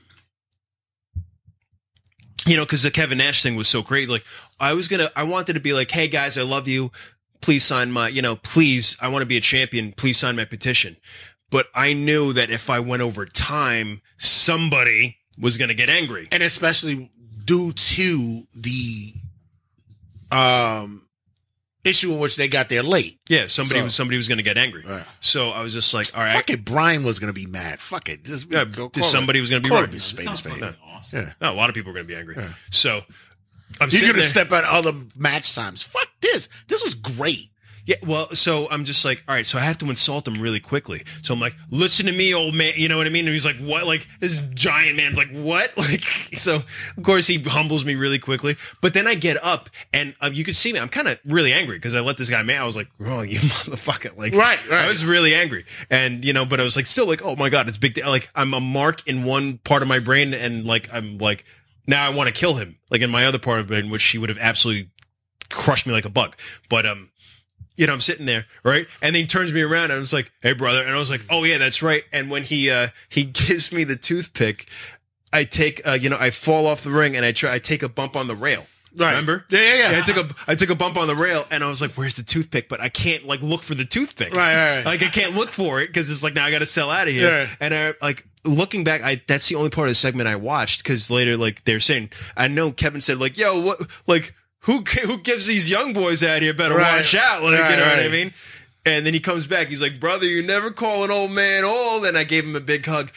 S11: You know, because the Kevin Nash thing was so crazy. Like, I was gonna, I wanted to be like, hey guys, I love you. Please sign my, you know, please, I want to be a champion. Please sign my petition. But I knew that if I went over time, somebody was gonna get angry.
S7: And especially due to the um issue in which they got there late.
S11: Yeah, somebody
S7: So-
S11: was somebody was gonna get angry.
S7: Right.
S11: So I was just like, all right,
S7: Fuck it, Brian was gonna be mad. Fuck it. Just
S11: yeah,
S7: go call
S11: somebody
S7: it.
S11: was gonna be
S7: Call
S11: right.
S7: it a spade, a
S12: Sounds
S7: spade.
S12: fucking awesome.
S7: Yeah.
S11: No, a lot of people are gonna be angry.
S7: Yeah.
S11: So I'm
S7: You're
S11: sitting
S7: gonna
S11: there-
S7: step at other match times. Fuck this. This was great.
S11: Yeah, well, so I'm just like, all right, so I have to insult him really quickly. So I'm like, listen to me, old man. You know what I mean? And he's like, what? Like, this giant man's like, what? Like, so of course he humbles me really quickly. But then I get up and um, you could see me. I'm kind of really angry because I let this guy man. I was like, oh, you motherfucker. Like,
S7: Right, right.
S11: I was really angry. And, you know, but I was like, still like, oh my God, it's big. Like, I'm a mark in one part of my brain. And like, I'm like, now I want to kill him. Like in my other part of it, in which he would have absolutely crushed me like a bug. But, um, you know, I'm sitting there, right? And then he turns me around and I was like, hey, brother. And I was like, oh, yeah, that's right. And when he uh, he gives me the toothpick, I take, uh, you know, I fall off the ring and I try, I take a bump on the rail.
S7: Right.
S11: Remember?
S7: Yeah, yeah, yeah.
S11: I took a, I took a bump on the rail and I was like, where's the toothpick? But I can't like look for the toothpick.
S7: Right, right, right.
S11: Like I can't look for it because it's like, now I got to sell out of here.
S7: Yeah.
S11: And I like looking back, I, that's the only part of the segment I watched because later, like they're saying, I know Kevin said like, yo, what, like, Who who gives these young boys out here better
S7: Right.
S11: watch out? Like,
S7: Right,
S11: you know what I
S7: right.
S11: mean? And then he comes back. He's like, brother, you never call an old man old. And I gave him a big hug.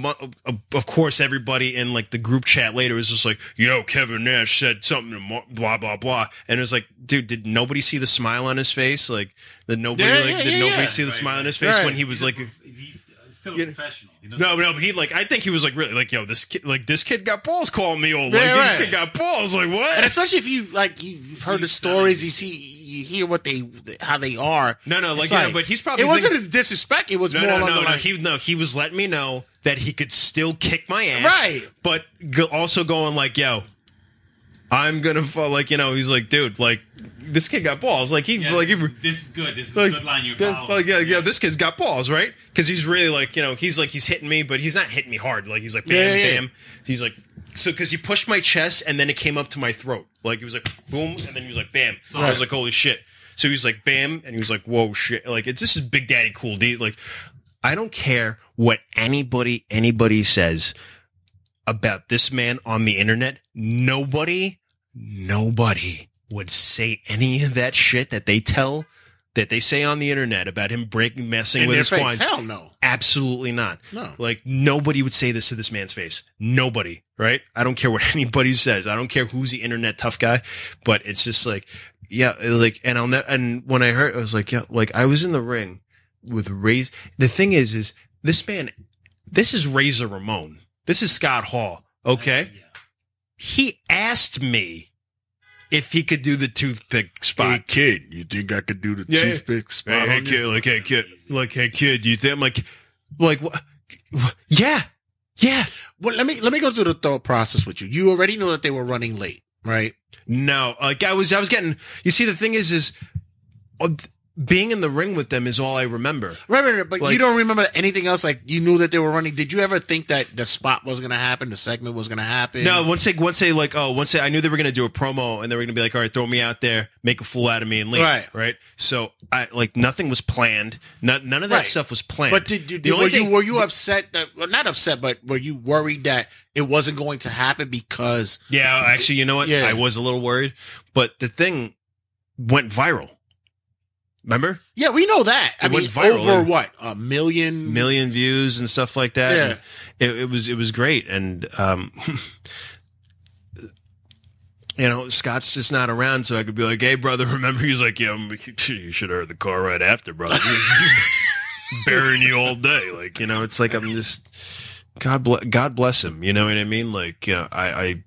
S11: Of course, everybody in like the group chat later was just like, yo, Kevin Nash said something to Mar- blah, blah, blah. And it was like, dude, did nobody see the smile on his face? Like, did nobody,
S12: Yeah,
S11: like,
S12: yeah,
S11: did
S12: yeah,
S11: nobody
S12: yeah.
S11: see the
S12: Right,
S11: smile on his
S12: right.
S11: face
S12: Right.
S11: when he was like,
S12: He's still a professional. He doesn't-
S11: no, no, but he like, I think he was like really like, yo, this kid, like this kid got balls calling me old.
S5: Yeah,
S11: Like
S5: right.
S11: this kid got balls. Like what?
S5: And especially if you like you've heard the stories, you see, you hear what they how they are.
S11: No, no, like,
S5: It's
S11: yeah, but he's probably
S5: it wasn't
S11: thinking-
S5: a disrespect. It was
S11: No,
S5: more
S11: no,
S5: along
S11: no,
S5: the
S11: no.
S5: line.
S11: He no, he was letting me know that he could still kick my ass,
S5: Right.
S11: But go, also going like, yo, I'm gonna fall. Like, you know, he's like, dude, like this kid got balls. Like he,
S12: Yeah,
S11: like he,
S12: this is good. This is
S11: like,
S12: a good line you
S11: yeah,
S12: follow.
S11: like, yeah, yeah, this kid's got balls, right? Because he's really like, you know, he's like he's hitting me, but he's not hitting me hard. Like he's like, bam,
S5: Yeah, yeah, yeah.
S11: bam. He's like, so because he pushed my chest and then it came up to my throat. Like he was like, boom, and then he was like, bam. So I was like, holy shit. So he was like, bam, and he was like, whoa, shit. Like it's this is Big Daddy Cool D. Like I don't care what anybody anybody says about this man on the internet. Nobody, nobody would say any of that shit that they tell that they say on the internet about him breaking, messing
S5: In
S11: with
S5: their
S11: his
S5: face.
S11: spines.
S5: Hell no.
S11: Absolutely not.
S5: No.
S11: Like nobody would say this to this man's face. Nobody, right? I don't care what anybody says. I don't care who's the internet tough guy, but it's just like, yeah, like, and I'll ne- and when I heard, I was like, yeah, like I was in the ring with Razor. The thing is, is this man, this is Razor Ramon. This is Scott Hall. Okay. He asked me if he could do the toothpick spot.
S7: Hey kid, you think I could do the
S11: Yeah, yeah.
S7: toothpick spot?
S11: Hey, hey
S7: on
S11: kid,
S7: you?
S11: like hey kid, like hey kid, you think I'm like, like what? Yeah, yeah.
S5: Well, let me let me go through the thought process with you. You already know that they were running late, right?
S11: No, like I was, I was getting. You see, the thing is, is uh, being in the ring with them is all I remember.
S5: Right, right, right. But
S11: Like-
S5: you don't remember anything else. Like you knew that they were running. Did you ever think that the spot was going to happen? The segment was going to happen?
S11: No, once they, once they like, oh, once they, I knew they were gonna do a promo and they were gonna be like, all right, throw me out there, make a fool out of me, and leave.
S5: Right.
S11: right. So I like nothing was planned. None, none of that
S5: Right.
S11: stuff was planned.
S5: But did, did,
S11: The
S5: were
S11: only
S5: you
S11: thing-
S5: were you upset that well, not upset, but were you worried that it wasn't going to happen because
S11: Yeah, actually, you know what?
S5: Yeah.
S11: I was a little worried, but the thing went viral. Remember?
S5: yeah, we know that. I
S11: It
S5: mean,
S11: went viral.
S5: over what a million
S11: Million views and stuff like that.
S5: Yeah.
S11: And It, it was it was great, and um, you know, Scott's just not around, so I could be like, "Hey, brother, remember?" He's like, "Yeah, you should have heard the car right after, brother. Burying you all day, like you know." It's like I'm just God bless God bless him. You know what I mean? Like uh, I. I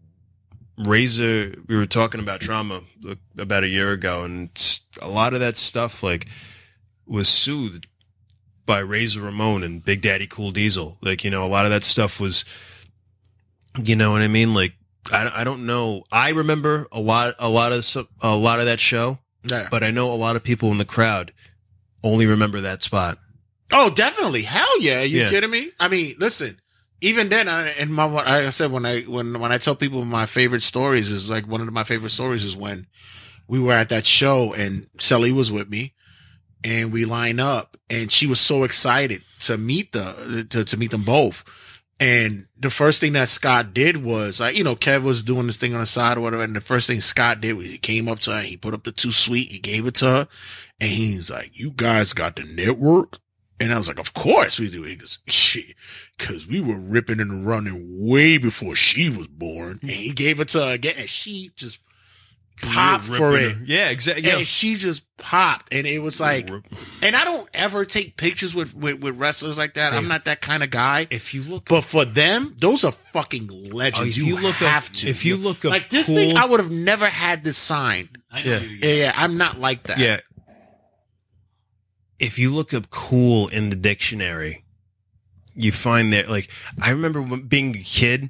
S11: Razor, we were talking about trauma like, about a year ago, and s- a lot of that stuff like was soothed by Razor Ramon and Big Daddy Cool Diesel. Like, you know, a lot of that stuff was, you know what I mean? Like, I, I don't know. I remember a lot, a lot of some- a lot of that show,
S5: Yeah.
S11: but I know a lot of people in the crowd only remember that spot.
S5: Oh, definitely. Hell yeah. Are you
S11: Yeah.
S5: kidding me? I mean, listen, even then, I, and my, what I said, when I, when, when I tell people my favorite stories is like one of my favorite stories is when we were at that show and Sally was with me and we line up and she was so excited to meet the, to, to meet them both. And the first thing that Scott did was like, you know, Kev was doing this thing on the side or whatever. And the first thing Scott did was he came up to her and he put up the two sweet, he gave it to her and he's like, you guys got the network? And I was like, of course we do. He goes, shit, cause we were ripping and running way before she was born. And he gave it to her again and she just popped
S11: Ripping
S5: for
S11: her-
S5: it.
S11: Yeah, exactly.
S5: And she just popped. And it was like, and I don't ever take pictures with, with, with wrestlers like that. I'm not that kind of guy.
S11: If you look,
S5: but for them, those are fucking legends.
S11: Oh, if
S5: you,
S11: you look up-
S5: have to.
S11: if you look up
S5: like this
S11: cool-
S5: thing, I would have never had this signed.
S12: I know
S11: Yeah.
S12: you.
S5: Yeah, yeah, I'm not like that.
S11: Yeah. If you look up cool in the dictionary, you find that, like, I remember when being a kid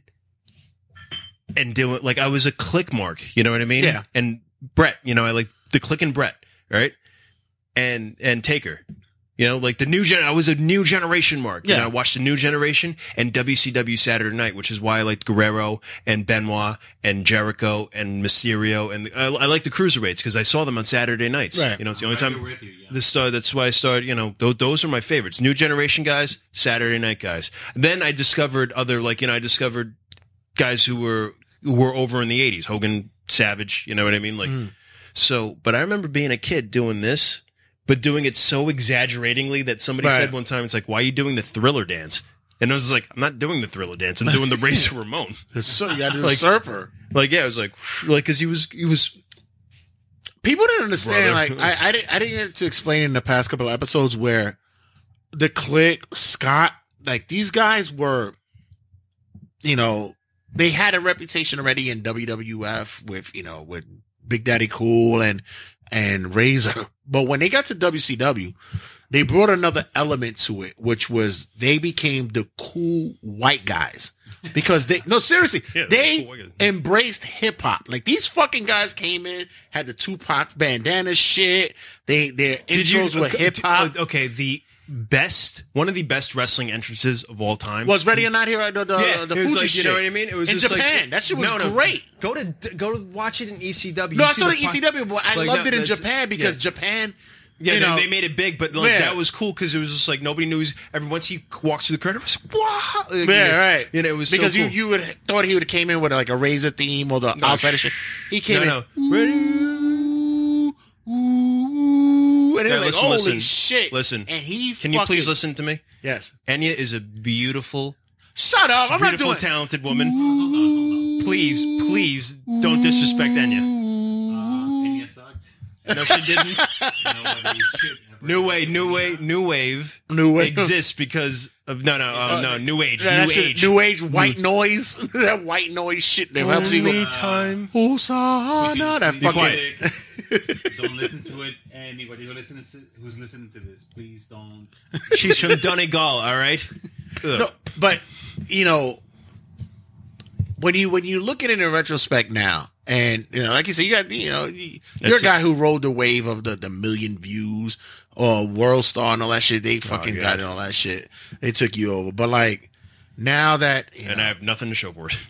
S11: and doing, like, I was a click mark, you know what I mean?
S5: Yeah.
S11: And Brett, you know, I like the click and Brett, right? And, and Taker, you know, like the new gen, I was a new generation mark. You
S5: Yeah.
S11: know, I watched the new generation and W C W Saturday Night, which is why I liked Guerrero and Benoit and Jericho and Mysterio. And I, I like the cruiserweights because I saw them on Saturday nights.
S5: Right.
S11: You know, it's the only
S12: Right
S11: time.
S12: with you, yeah.
S11: This uh, that's why I started. You know, those, those are my favorites. New generation guys, Saturday night guys. Then I discovered other, like, you know, I discovered guys who were who were over in the eighties. Hogan, Savage. You know what I mean? Like,
S5: Mm.
S11: so. But I remember being a kid doing this but doing it so exaggeratingly that somebody
S7: Right.
S11: said one time, it's like, why are you doing the Thriller dance? And I was like, I'm not doing the Thriller dance. I'm doing the Razor Ramon.
S7: So you got to do
S11: Like-
S7: the surfer.
S11: Like, yeah, I was like, like, because he was, he was.
S7: People didn't understand.
S11: Brother.
S7: Like I, I didn't, I didn't get to explain in the past couple of episodes where the Click, Scott, like these guys were, you know, they had a reputation already in W W F with, you know, with Big Daddy Cool and and Razor. But when they got to W C W, they brought another element to it, which was they became the cool white guys. Because they, no, seriously,
S11: Yeah,
S7: they
S11: cool white guys.
S7: embraced hip hop. Like these fucking guys came in, had the Tupac bandana shit. They, their
S11: Did you?
S7: intros were
S11: okay,
S7: hip hop.
S11: Okay, the best, one of the best wrestling entrances of all time
S7: Was Ready or Not Here? The, the,
S11: yeah,
S7: the
S11: it was
S7: Fuji
S11: like,
S7: shit.
S11: you know what I mean? It was
S7: in
S11: just
S7: Japan.
S11: like,
S7: that shit was
S11: no, no,
S7: great.
S11: Go to go to watch it in E C W.
S7: No,
S11: You
S7: I
S11: see
S7: saw
S11: the
S7: the E C W, but I
S11: like,
S7: loved
S11: no,
S7: it in
S11: that's-
S7: Japan because
S11: yeah.
S7: Japan.
S11: Yeah,
S7: you
S11: they,
S7: know,
S11: they made it big, but like
S7: yeah.
S11: that was cool because it was just like nobody knew. He's, every once he walks through the curtain, it was wow. Like,
S7: Yeah, right.
S11: You know, it was
S7: because
S11: so cool.
S7: you you would thought he would have came in with like a Razor theme or the
S11: No,
S7: outside of shit. He came
S11: no,
S7: in.
S11: no.
S7: Ooh, ooh, and they
S11: Yeah,
S7: were like,
S11: listen,
S7: holy
S11: listen,
S7: shit!
S11: listen.
S7: And he
S11: Can you
S7: fucking-
S11: please listen to me?
S7: Yes.
S11: Enya is a beautiful,
S7: Shut up! I'm not
S11: beautiful,
S7: doing.
S11: talented woman. Please, please don't disrespect Enya.
S12: Pena sucked.
S11: No, she didn't.
S12: Nobody should ever
S11: New wave, new wave, new wave,
S7: New wave.
S11: exists because of no, no, um, no, new age,
S7: Yeah, that
S11: new
S7: shit-
S11: age,
S7: new age, white noise. That white noise shit. That helps you.
S11: Only time.
S7: Hosanna. That
S12: Be
S7: fucking.
S12: quiet. Don't listen to it. Anybody who listens to, who's listening to this, please don't.
S11: She's from Donegal, all right. Ugh.
S7: No, but you know, when you when you look at it in retrospect now, and you know, like you said, you got you know, you- you're
S11: That's
S7: a guy who rode the wave of the, the million views or World Star and all that shit. They fucking
S11: God.
S7: got it, all that shit. They took you over, but like now that you
S11: and
S7: know,
S11: I have nothing to show for it.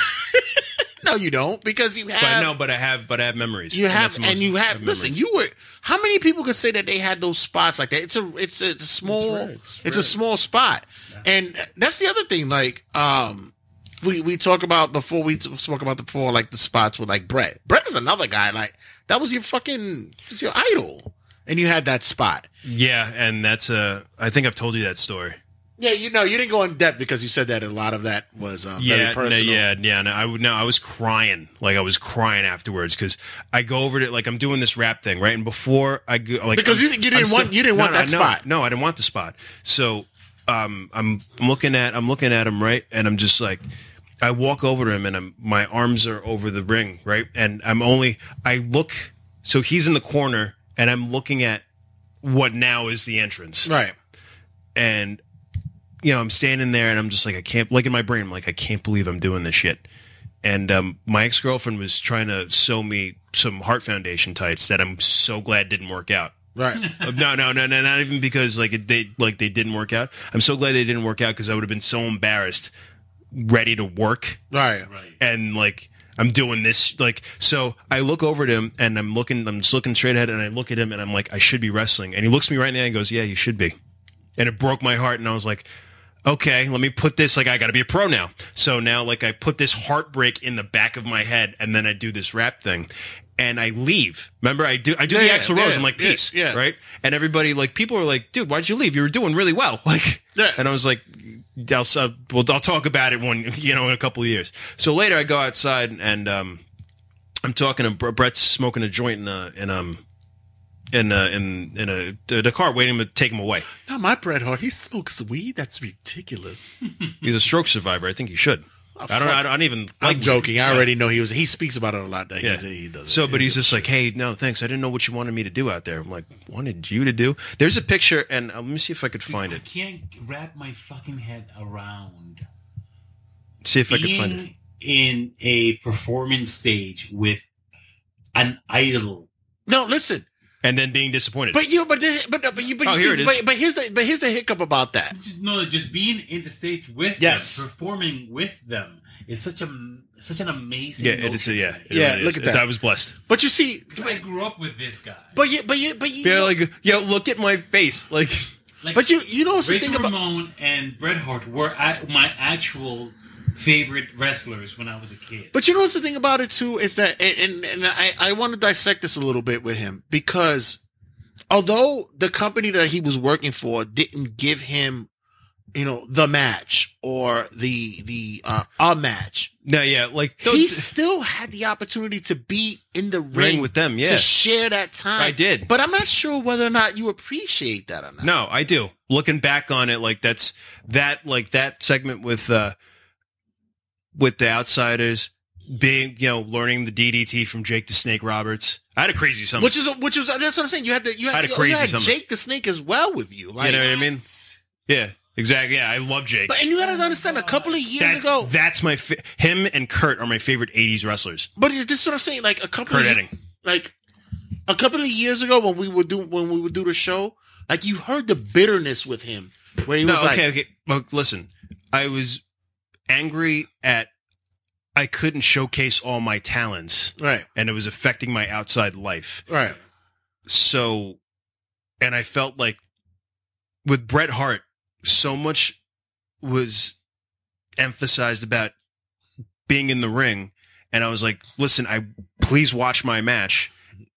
S7: no, you don't because you
S11: But
S7: have
S11: no, but I have, but I have memories.
S7: You
S11: And
S7: have,
S11: that's the most-
S7: and you
S11: I
S7: have. Listen,
S11: memories.
S7: you were. How many people could say that they had those spots like that? It's a, it's a, it's a small,
S11: rare,
S7: it's,
S11: it's
S7: a
S11: rare.
S7: small spot, and that's the other thing. Like, um, we we talk about before we t- spoke about the before, like the spots with like Brett. Brett is another guy. Like that was your fucking, was your idol, and you had that spot.
S11: Yeah, and that's uh I think I've told you that story.
S7: Yeah, you know, you didn't go in depth because you said that a lot of that was um,
S11: Yeah,
S7: very
S11: no,
S7: personal.
S11: yeah, yeah. No, I would no, I was crying. Like I was crying afterwards because I go over to like I'm doing this rap thing, right? And before I go, like
S7: Because
S11: I'm-
S7: you- you didn't
S11: I'm
S7: want- you didn't
S11: no,
S7: want
S11: no,
S7: that
S11: no,
S7: spot.
S11: No, I didn't want the spot. So um, I'm I'm looking at I'm looking at him, right, and I'm just like. I walk over to him and I'm, my arms are over the ring, right? And I'm only, I look, so he's in the corner and I'm looking at what now is the entrance.
S7: Right.
S11: And, you know, I'm standing there and I'm just like, I can't, like in my brain, I'm like, I can't believe I'm doing this shit. And um, my ex-girlfriend was trying to sew me some Heart Foundation tights that I'm so glad didn't work out.
S7: Right.
S11: no, no, no, no, not even because like it, they like they didn't work out. I'm so glad they didn't work out because I would have been so embarrassed, ready to work,
S7: Right.
S12: Right.
S11: and like I'm doing this like so. I look over at him and I'm looking, I'm just looking straight ahead, and I look at him and I'm like, I should be wrestling, and he looks me right in the eye and goes, yeah, you should be, and it broke my heart, and I was like, okay, let me put this, like, I got to be a pro now. So now, like, I put this heartbreak in the back of my head, and then I do this rap thing, and I leave. Remember, I do I do
S7: Yeah,
S11: the
S7: yeah,
S11: Axl Rose.
S7: yeah,
S11: I'm like,
S7: yeah,
S11: peace,
S7: yeah.
S11: right? And everybody, like, people are like, dude, why'd you leave? You were doing really well. Like,
S7: Yeah.
S11: and I was like, I'll, uh, well, I'll talk about it one, you know, in a couple of years. So later, I go outside, and um, I'm talking to Bre- Brett's smoking a joint in a, in um. In a, in in a the car waiting to take him away.
S7: Not my Bret Hart. He smokes weed. That's ridiculous.
S11: He's a stroke survivor. I think he should. I don't. I don't, I don't even.
S7: I'm
S11: like
S7: joking. I
S11: Yeah.
S7: already know he was. He speaks about it a lot. That
S11: Yeah.
S7: he's, he does.
S11: So,
S7: it.
S11: but he's just like, hey, no, thanks. I didn't know what you wanted me to do out there. I'm like, wanted you to do? There's a picture, and uh, let me see if I could find
S12: I
S11: it.
S12: can't wrap my fucking head around
S11: See if I could
S12: being
S11: find it.
S12: in a performance stage with an idol.
S7: No, listen.
S11: And then being disappointed.
S7: But you, but this, but but you, but,
S11: Oh,
S7: you
S11: here
S7: see,
S11: it is.
S7: but, but here's the but here's the hiccup about that.
S12: Just, no, just being in the stage with
S7: Yes.
S12: them, performing with them is such a such an amazing.
S11: yeah, it is.
S12: emotion
S11: Yeah,
S12: to me.
S11: it
S7: Yeah,
S11: really
S7: look
S11: is.
S7: at
S11: It's-
S7: that.
S11: I was blessed.
S7: But you see,
S12: 'Cause I grew up with this guy.
S7: but you, but you, but you,
S11: Yeah, like, yo, look at my face. Like,
S12: Like,
S7: but you, you know what's the
S12: Razor
S7: thing about.
S12: Ramon and Bret Hart were a- my actual favorite wrestlers when I was a kid.
S7: But you know what's the thing about it too is that, and and, and I I want to dissect this a little bit with him because although the company that he was working for didn't give him, you know, the match or the the uh, a match.
S11: No, yeah, like
S7: he still had the opportunity to be in the ring,
S11: ring with them. Yeah,
S7: to share that time.
S11: I did,
S7: but I'm not sure whether or not you appreciate that or not.
S11: No, I do. Looking back on it, like that's that, like that segment with uh with the Outsiders being, you know, learning the D D T from Jake the Snake Roberts. I had a crazy summer,
S7: which is which was that's what I'm saying. You had the you had,
S11: I had a
S7: you
S11: crazy
S7: had
S11: summer.
S7: Jake the Snake as well with you. Like,
S11: you know what I mean? Yeah. Exactly. Yeah, I love Jake.
S7: But and you got to understand, a couple of years
S11: That-
S7: ago,
S11: that's my fa- him and Kurt are my favorite eighties wrestlers.
S7: but this is what I'm saying. Like a couple
S11: Kurt
S7: of
S11: Hennig.
S7: like a couple of years ago when we would do when we would do the show, like you heard the bitterness with him, where he
S11: No,
S7: was like,
S11: okay, okay. Well, listen, I was angry at I couldn't showcase all my talents,
S7: right,
S11: and it was affecting my outside life,
S7: right.
S11: So, and I felt like with Bret Hart, so much was emphasized about being in the ring, and I was like, listen, I please watch my match.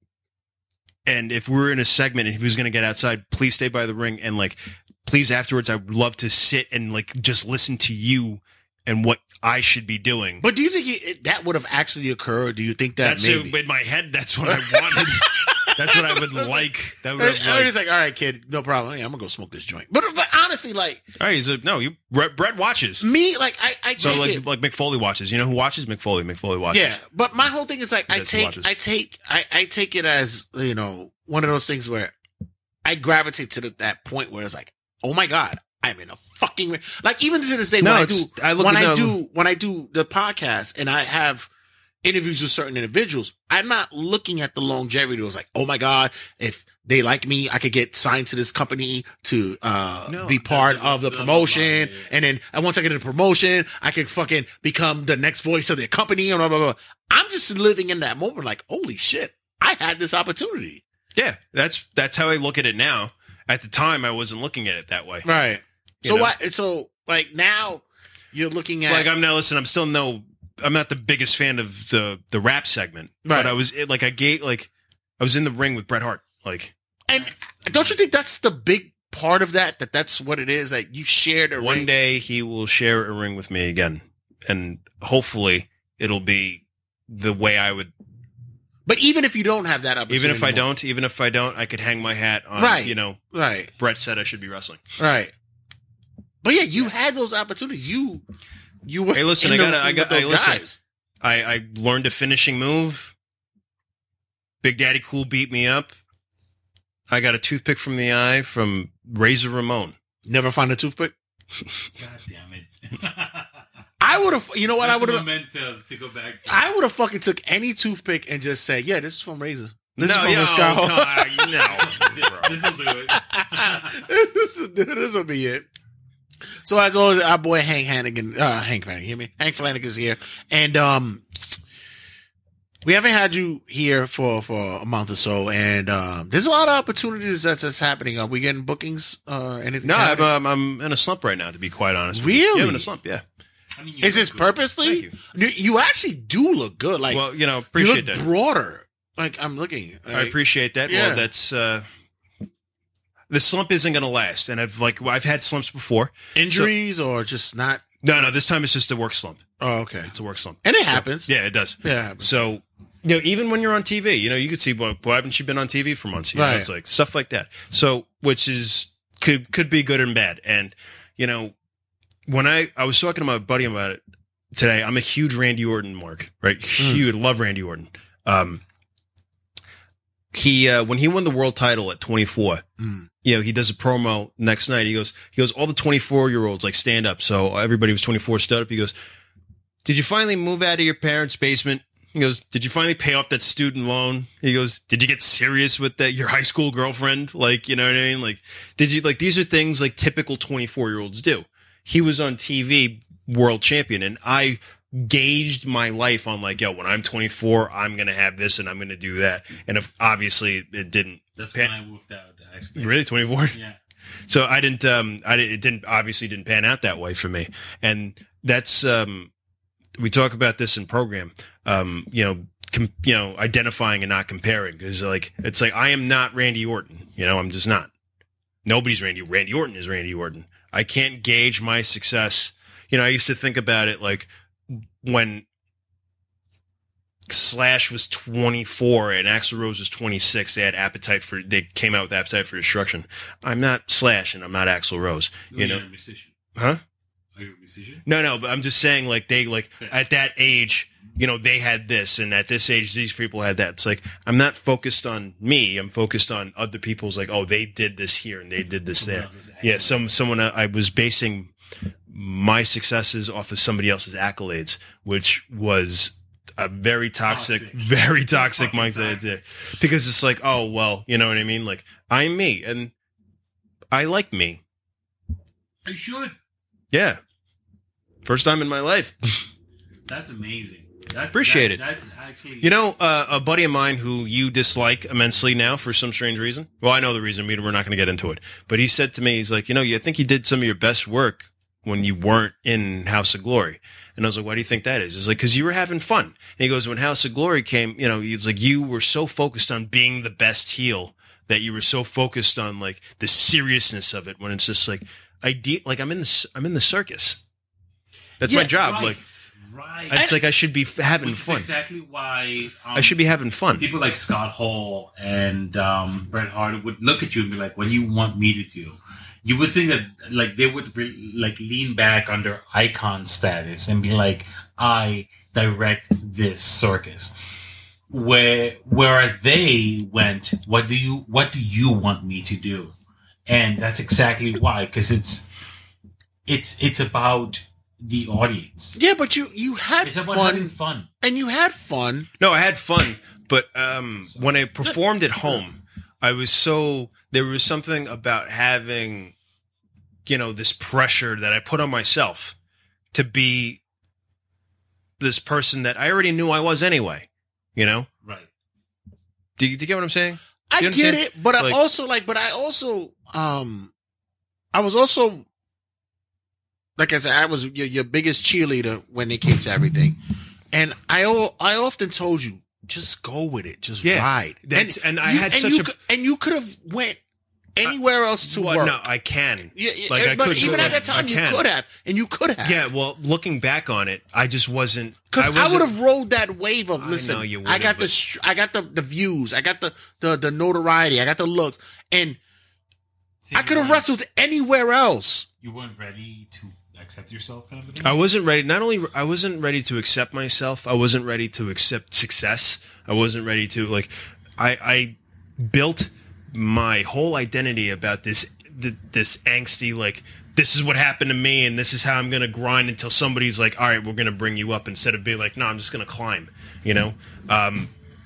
S11: And if we were in a segment and he was going to get outside, please stay by the ring. And like, please afterwards, I would love to sit and like just listen to you and what I should be doing.
S7: But do you think it, that would have actually occurred? Do you think that
S11: That's
S7: maybe?
S11: it, in my head. That's what I wanted. That's what I would like. That would have
S7: I
S11: like,
S7: was like, all right, kid, no problem. Yeah, I'm gonna go smoke this joint. But but honestly, like,
S11: all right, he's like, no, you Brett, Brett watches.
S7: me, like, I I
S11: So
S7: take
S11: like
S7: it.
S11: like McFoley watches. You know who watches? McFoley. McFoley watches.
S7: Yeah, but my whole thing is like I
S11: That's
S7: take
S11: watches.
S7: I take I, I take it as, you know, one of those things where I gravitate to the, that point where it's like, oh my god, I'm in a fucking ring. Like even to this day
S11: No,
S7: when I
S11: it's-
S7: do
S11: I look
S7: when
S11: at
S7: I
S11: them-
S7: do when I do the podcast and I have interviews with certain individuals, I'm not looking at the longevity. It was like, oh my god, if they like me, I could get signed to this company to uh
S11: No,
S7: be part of the promotion, and then and once I get the promotion, I could fucking become the next voice of their company and blah blah blah. I'm just living in that moment, like, holy shit, I had this opportunity.
S11: Yeah, that's that's how I look at it now. At the time, I wasn't looking at it that way.
S7: Right.
S11: You
S7: So
S11: know?
S7: what? So like now, you're looking at
S11: Like I'm now listen. I'm still no. I'm not the biggest fan of the the rap segment,
S7: Right.
S11: but I was it, like I gave like I was in the ring with Bret Hart. Like
S7: and don't you think that's the big part of that? That that's what it is. Like you shared a
S11: one
S7: ring.
S11: day he will share a ring with me again, and hopefully it'll be the way I would.
S7: But even if you don't have that opportunity,
S11: Even if I
S7: anymore-
S11: don't, even if I don't, I could hang my hat on.
S7: Right.
S11: You know,
S7: right,
S11: Brett said I should be wrestling.
S7: right. But yeah, you had those opportunities. You you were.
S11: Hey, listen,
S7: in
S11: I
S7: the
S11: got, I
S7: ring
S11: got,
S7: with
S11: I
S7: those
S11: listen.
S7: guys.
S11: I, I learned a finishing move. Big Daddy Cool beat me up. I got a toothpick from the eye from Razor Ramon.
S7: Never find a toothpick.
S12: God damn it.
S7: I would have. You know what? I
S12: That's
S7: would
S12: a
S7: have.
S12: memento to go back.
S7: I would have fucking took any toothpick and just say, "Yeah, this is from Razor. This
S11: no,
S7: is from
S11: yo,
S7: Moscato.
S11: God, no.
S12: This will do it.
S7: this, this will be it." So as always, our boy Hank Hannigan, uh, Hank Flanagan, hear me? Hank Flanagan's here, and um, we haven't had you here for for a month or so, and um, there's a lot of opportunities that's that's happening. Are we getting bookings? Uh, anything?
S11: No, I'm,
S7: happening?
S11: um, I'm in a slump right now, to be quite honest. with you.
S7: Really?
S11: Yeah, I'm in a slump, yeah.
S12: I mean, you
S7: Is
S12: look
S7: this
S12: good.
S7: purposely?
S11: Thank
S7: you. you actually do look good. Like,
S11: Well, you know,
S7: you
S11: appreciate
S7: look
S11: that.
S7: broader. Like I'm looking.
S11: I
S7: Like,
S11: appreciate that.
S7: Yeah.
S11: Well, that's uh, the slump isn't going to last, and I've like I've had slumps before.
S7: injuries or just not.
S11: No, no, this time it's just a work slump.
S7: Oh, okay.
S11: It's a work slump,
S7: And it
S11: So,
S7: happens.
S11: yeah, it does.
S7: Yeah, it happens.
S11: So, you know, even when you're on T V, you know, you could see, well, why haven't you been on T V for months? You know,
S7: Right.
S11: it's like stuff like that. So, which is could could be good and bad. And you know, when I I was talking to my buddy about it today, I'm a huge Randy Orton mark, right?
S7: Mm.
S11: Huge, love Randy Orton. Um, he uh, when he won the world title at twenty-four,
S7: Mm.
S11: you know, he does a promo next night. He goes, he goes, all the twenty-four year olds like stand up. So everybody was twenty-four stood up. He goes, did you finally move out of your parents' basement? He goes, did you finally pay off that student loan? He goes, did you get serious with that, your high school girlfriend? Like, you know what I mean? Like, did you, like, these are things like typical twenty-four year olds do. He was on T V world champion, and I gauged my life on like, yo, when I'm twenty-four, I'm going to have this and I'm going to do that. And if, obviously it didn't.
S12: That's
S11: pan-
S12: when I moved out, actually.
S11: Really? twenty-four?
S12: Yeah.
S11: So I didn't, um, I didn't, it didn't, obviously didn't pan out that way for me. And that's, um, we talk about this in program. Um, you know, com- you know, identifying and not comparing, because like it's like I am not Randy Orton. You know, I'm just not. Nobody's Randy. Randy Orton is Randy Orton. I can't gauge my success. You know, I used to think about it like when Slash was twenty-four and Axl Rose was twenty-six. They had appetite for. They came out with appetite for destruction. I'm not Slash and I'm not Axl Rose. You know,
S12: You're a musician.
S11: Huh?
S12: Are you a musician?
S11: No, no, but I'm just saying, like, they, like, at that age, you know, they had this, and at this age, these people had that. It's like, I'm not focused on me. I'm focused on other people's, like, oh, they did this here, and they did this there. Yeah, some someone, I was basing my successes off of somebody else's accolades, which was a very toxic, toxic. very toxic mindset. Toxic. Because it's like, oh, well, you know what I mean? Like, I'm me, and I like me.
S12: You should.
S11: Yeah. First time in my life.
S12: That's amazing. That's,
S11: Appreciate
S12: that,
S11: it.
S12: That's actually...
S11: You know, uh, a buddy of mine who you dislike immensely now for some strange reason. Well, I know the reason. We're not going to get into it. But he said to me, he's like, you know, you think you did some of your best work when you weren't in House of Glory. And I was like, why do you think that is? He's like, because you were having fun. And he goes, when House of Glory came, you know, he's like, you were so focused on being the best heel that you were so focused on, like, the seriousness of it, when it's just like, I de- like I'm in the I'm in the circus. That's
S12: yeah,
S11: my job.
S12: Right,
S11: like,
S12: right.
S11: It's like I should be f- having
S12: Which
S11: fun.
S12: Is exactly why um,
S11: I should be having fun.
S12: People like Scott Hall and um, Bret Hart would look at you and be like, "What do you want me to do?" You would think that like they would re- like lean back under icon status and be like, "I direct this circus." Where where they went, what do you what do you want me to do? And that's exactly why, because it's it's it's about the audience.
S7: Yeah, but you you had
S12: it's about
S7: fun,
S12: having fun,
S7: and you had fun.
S11: No, I had fun, but um, when I performed at home, I was so there was something about having, you know, this pressure that I put on myself to be this person that I already knew I was anyway. You know,
S12: right?
S11: Do you, do you get what I'm saying?
S7: I get it, but
S11: like,
S7: I also like, but I also, um, I was also, like I said, I was your, your biggest cheerleader when it came to everything, and I, I often told you, just go with it, just
S11: yeah,
S7: ride.
S11: That's, and, and I
S7: you,
S11: had
S7: and
S11: such
S7: you
S11: a,
S7: could, and you could have went anywhere else to
S11: well,
S7: work.
S11: No, I can.
S7: Yeah, yeah,
S11: like I
S7: but
S11: could,
S7: even
S11: go,
S7: at that time,
S11: I
S7: you
S11: can.
S7: could have, and you could have.
S11: Yeah, well, looking back on it, I just wasn't
S7: because I,
S11: wasn't,
S7: would have rolled that wave of listen.
S11: I, know you
S7: I got
S11: but...
S7: the sh- I got the the views, I got the the, the notoriety, I got the looks, and
S12: See,
S7: I could have wrestled anywhere else.
S12: You weren't ready to accept yourself, kind of a thing.
S11: I wasn't ready. Not only I wasn't ready to accept myself, I wasn't ready to accept success. I wasn't ready to like. I I built my whole identity about this this angsty like. This is what happened to me, and this is how I'm going to grind until somebody's like, all right, we're going to bring you up, instead of being like, no, I'm just going to climb, you know? Um,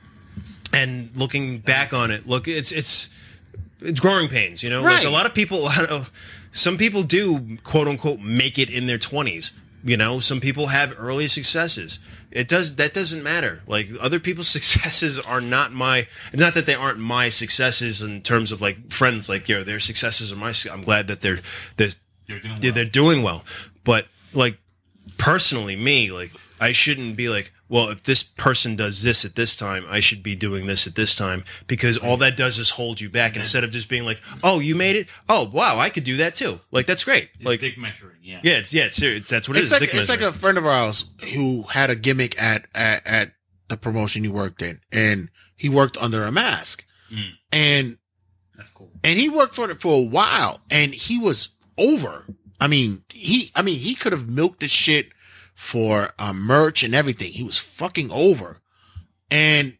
S11: and looking back on it, look, it's, it's, it's growing pains, you know?
S7: Right.
S11: Like a lot of people, a lot of, some people do, quote unquote, make it in their twenties, you know? Some people have early successes. It does, that doesn't matter. Like, other people's successes are not my, it's not that they aren't my successes in terms of like friends, like, you know, their successes are my, I'm glad that they're, they're,
S12: They're doing
S11: yeah,
S12: well.
S11: they're doing well. But like personally, me, like I shouldn't be like, well, if this person does this at this time, I should be doing this at this time, because all that does is hold you back, instead of just being like, oh, you made it. Oh, wow, I could do that too. Like, that's great.
S12: It's
S11: like
S12: dick measuring, yeah.
S11: Yeah, it's yeah, it's, it's that's what
S7: It's
S11: it is.
S7: like
S11: dick
S7: it's like
S11: measuring.
S7: a friend of ours who had a gimmick at at, at the promotion he worked in, and he worked under a mask,
S12: Mm.
S7: and
S12: That's cool.
S7: and he worked for it for a while, and he was over. I mean, he, I mean, he could have milked the shit for uh, merch and everything. He was fucking over. And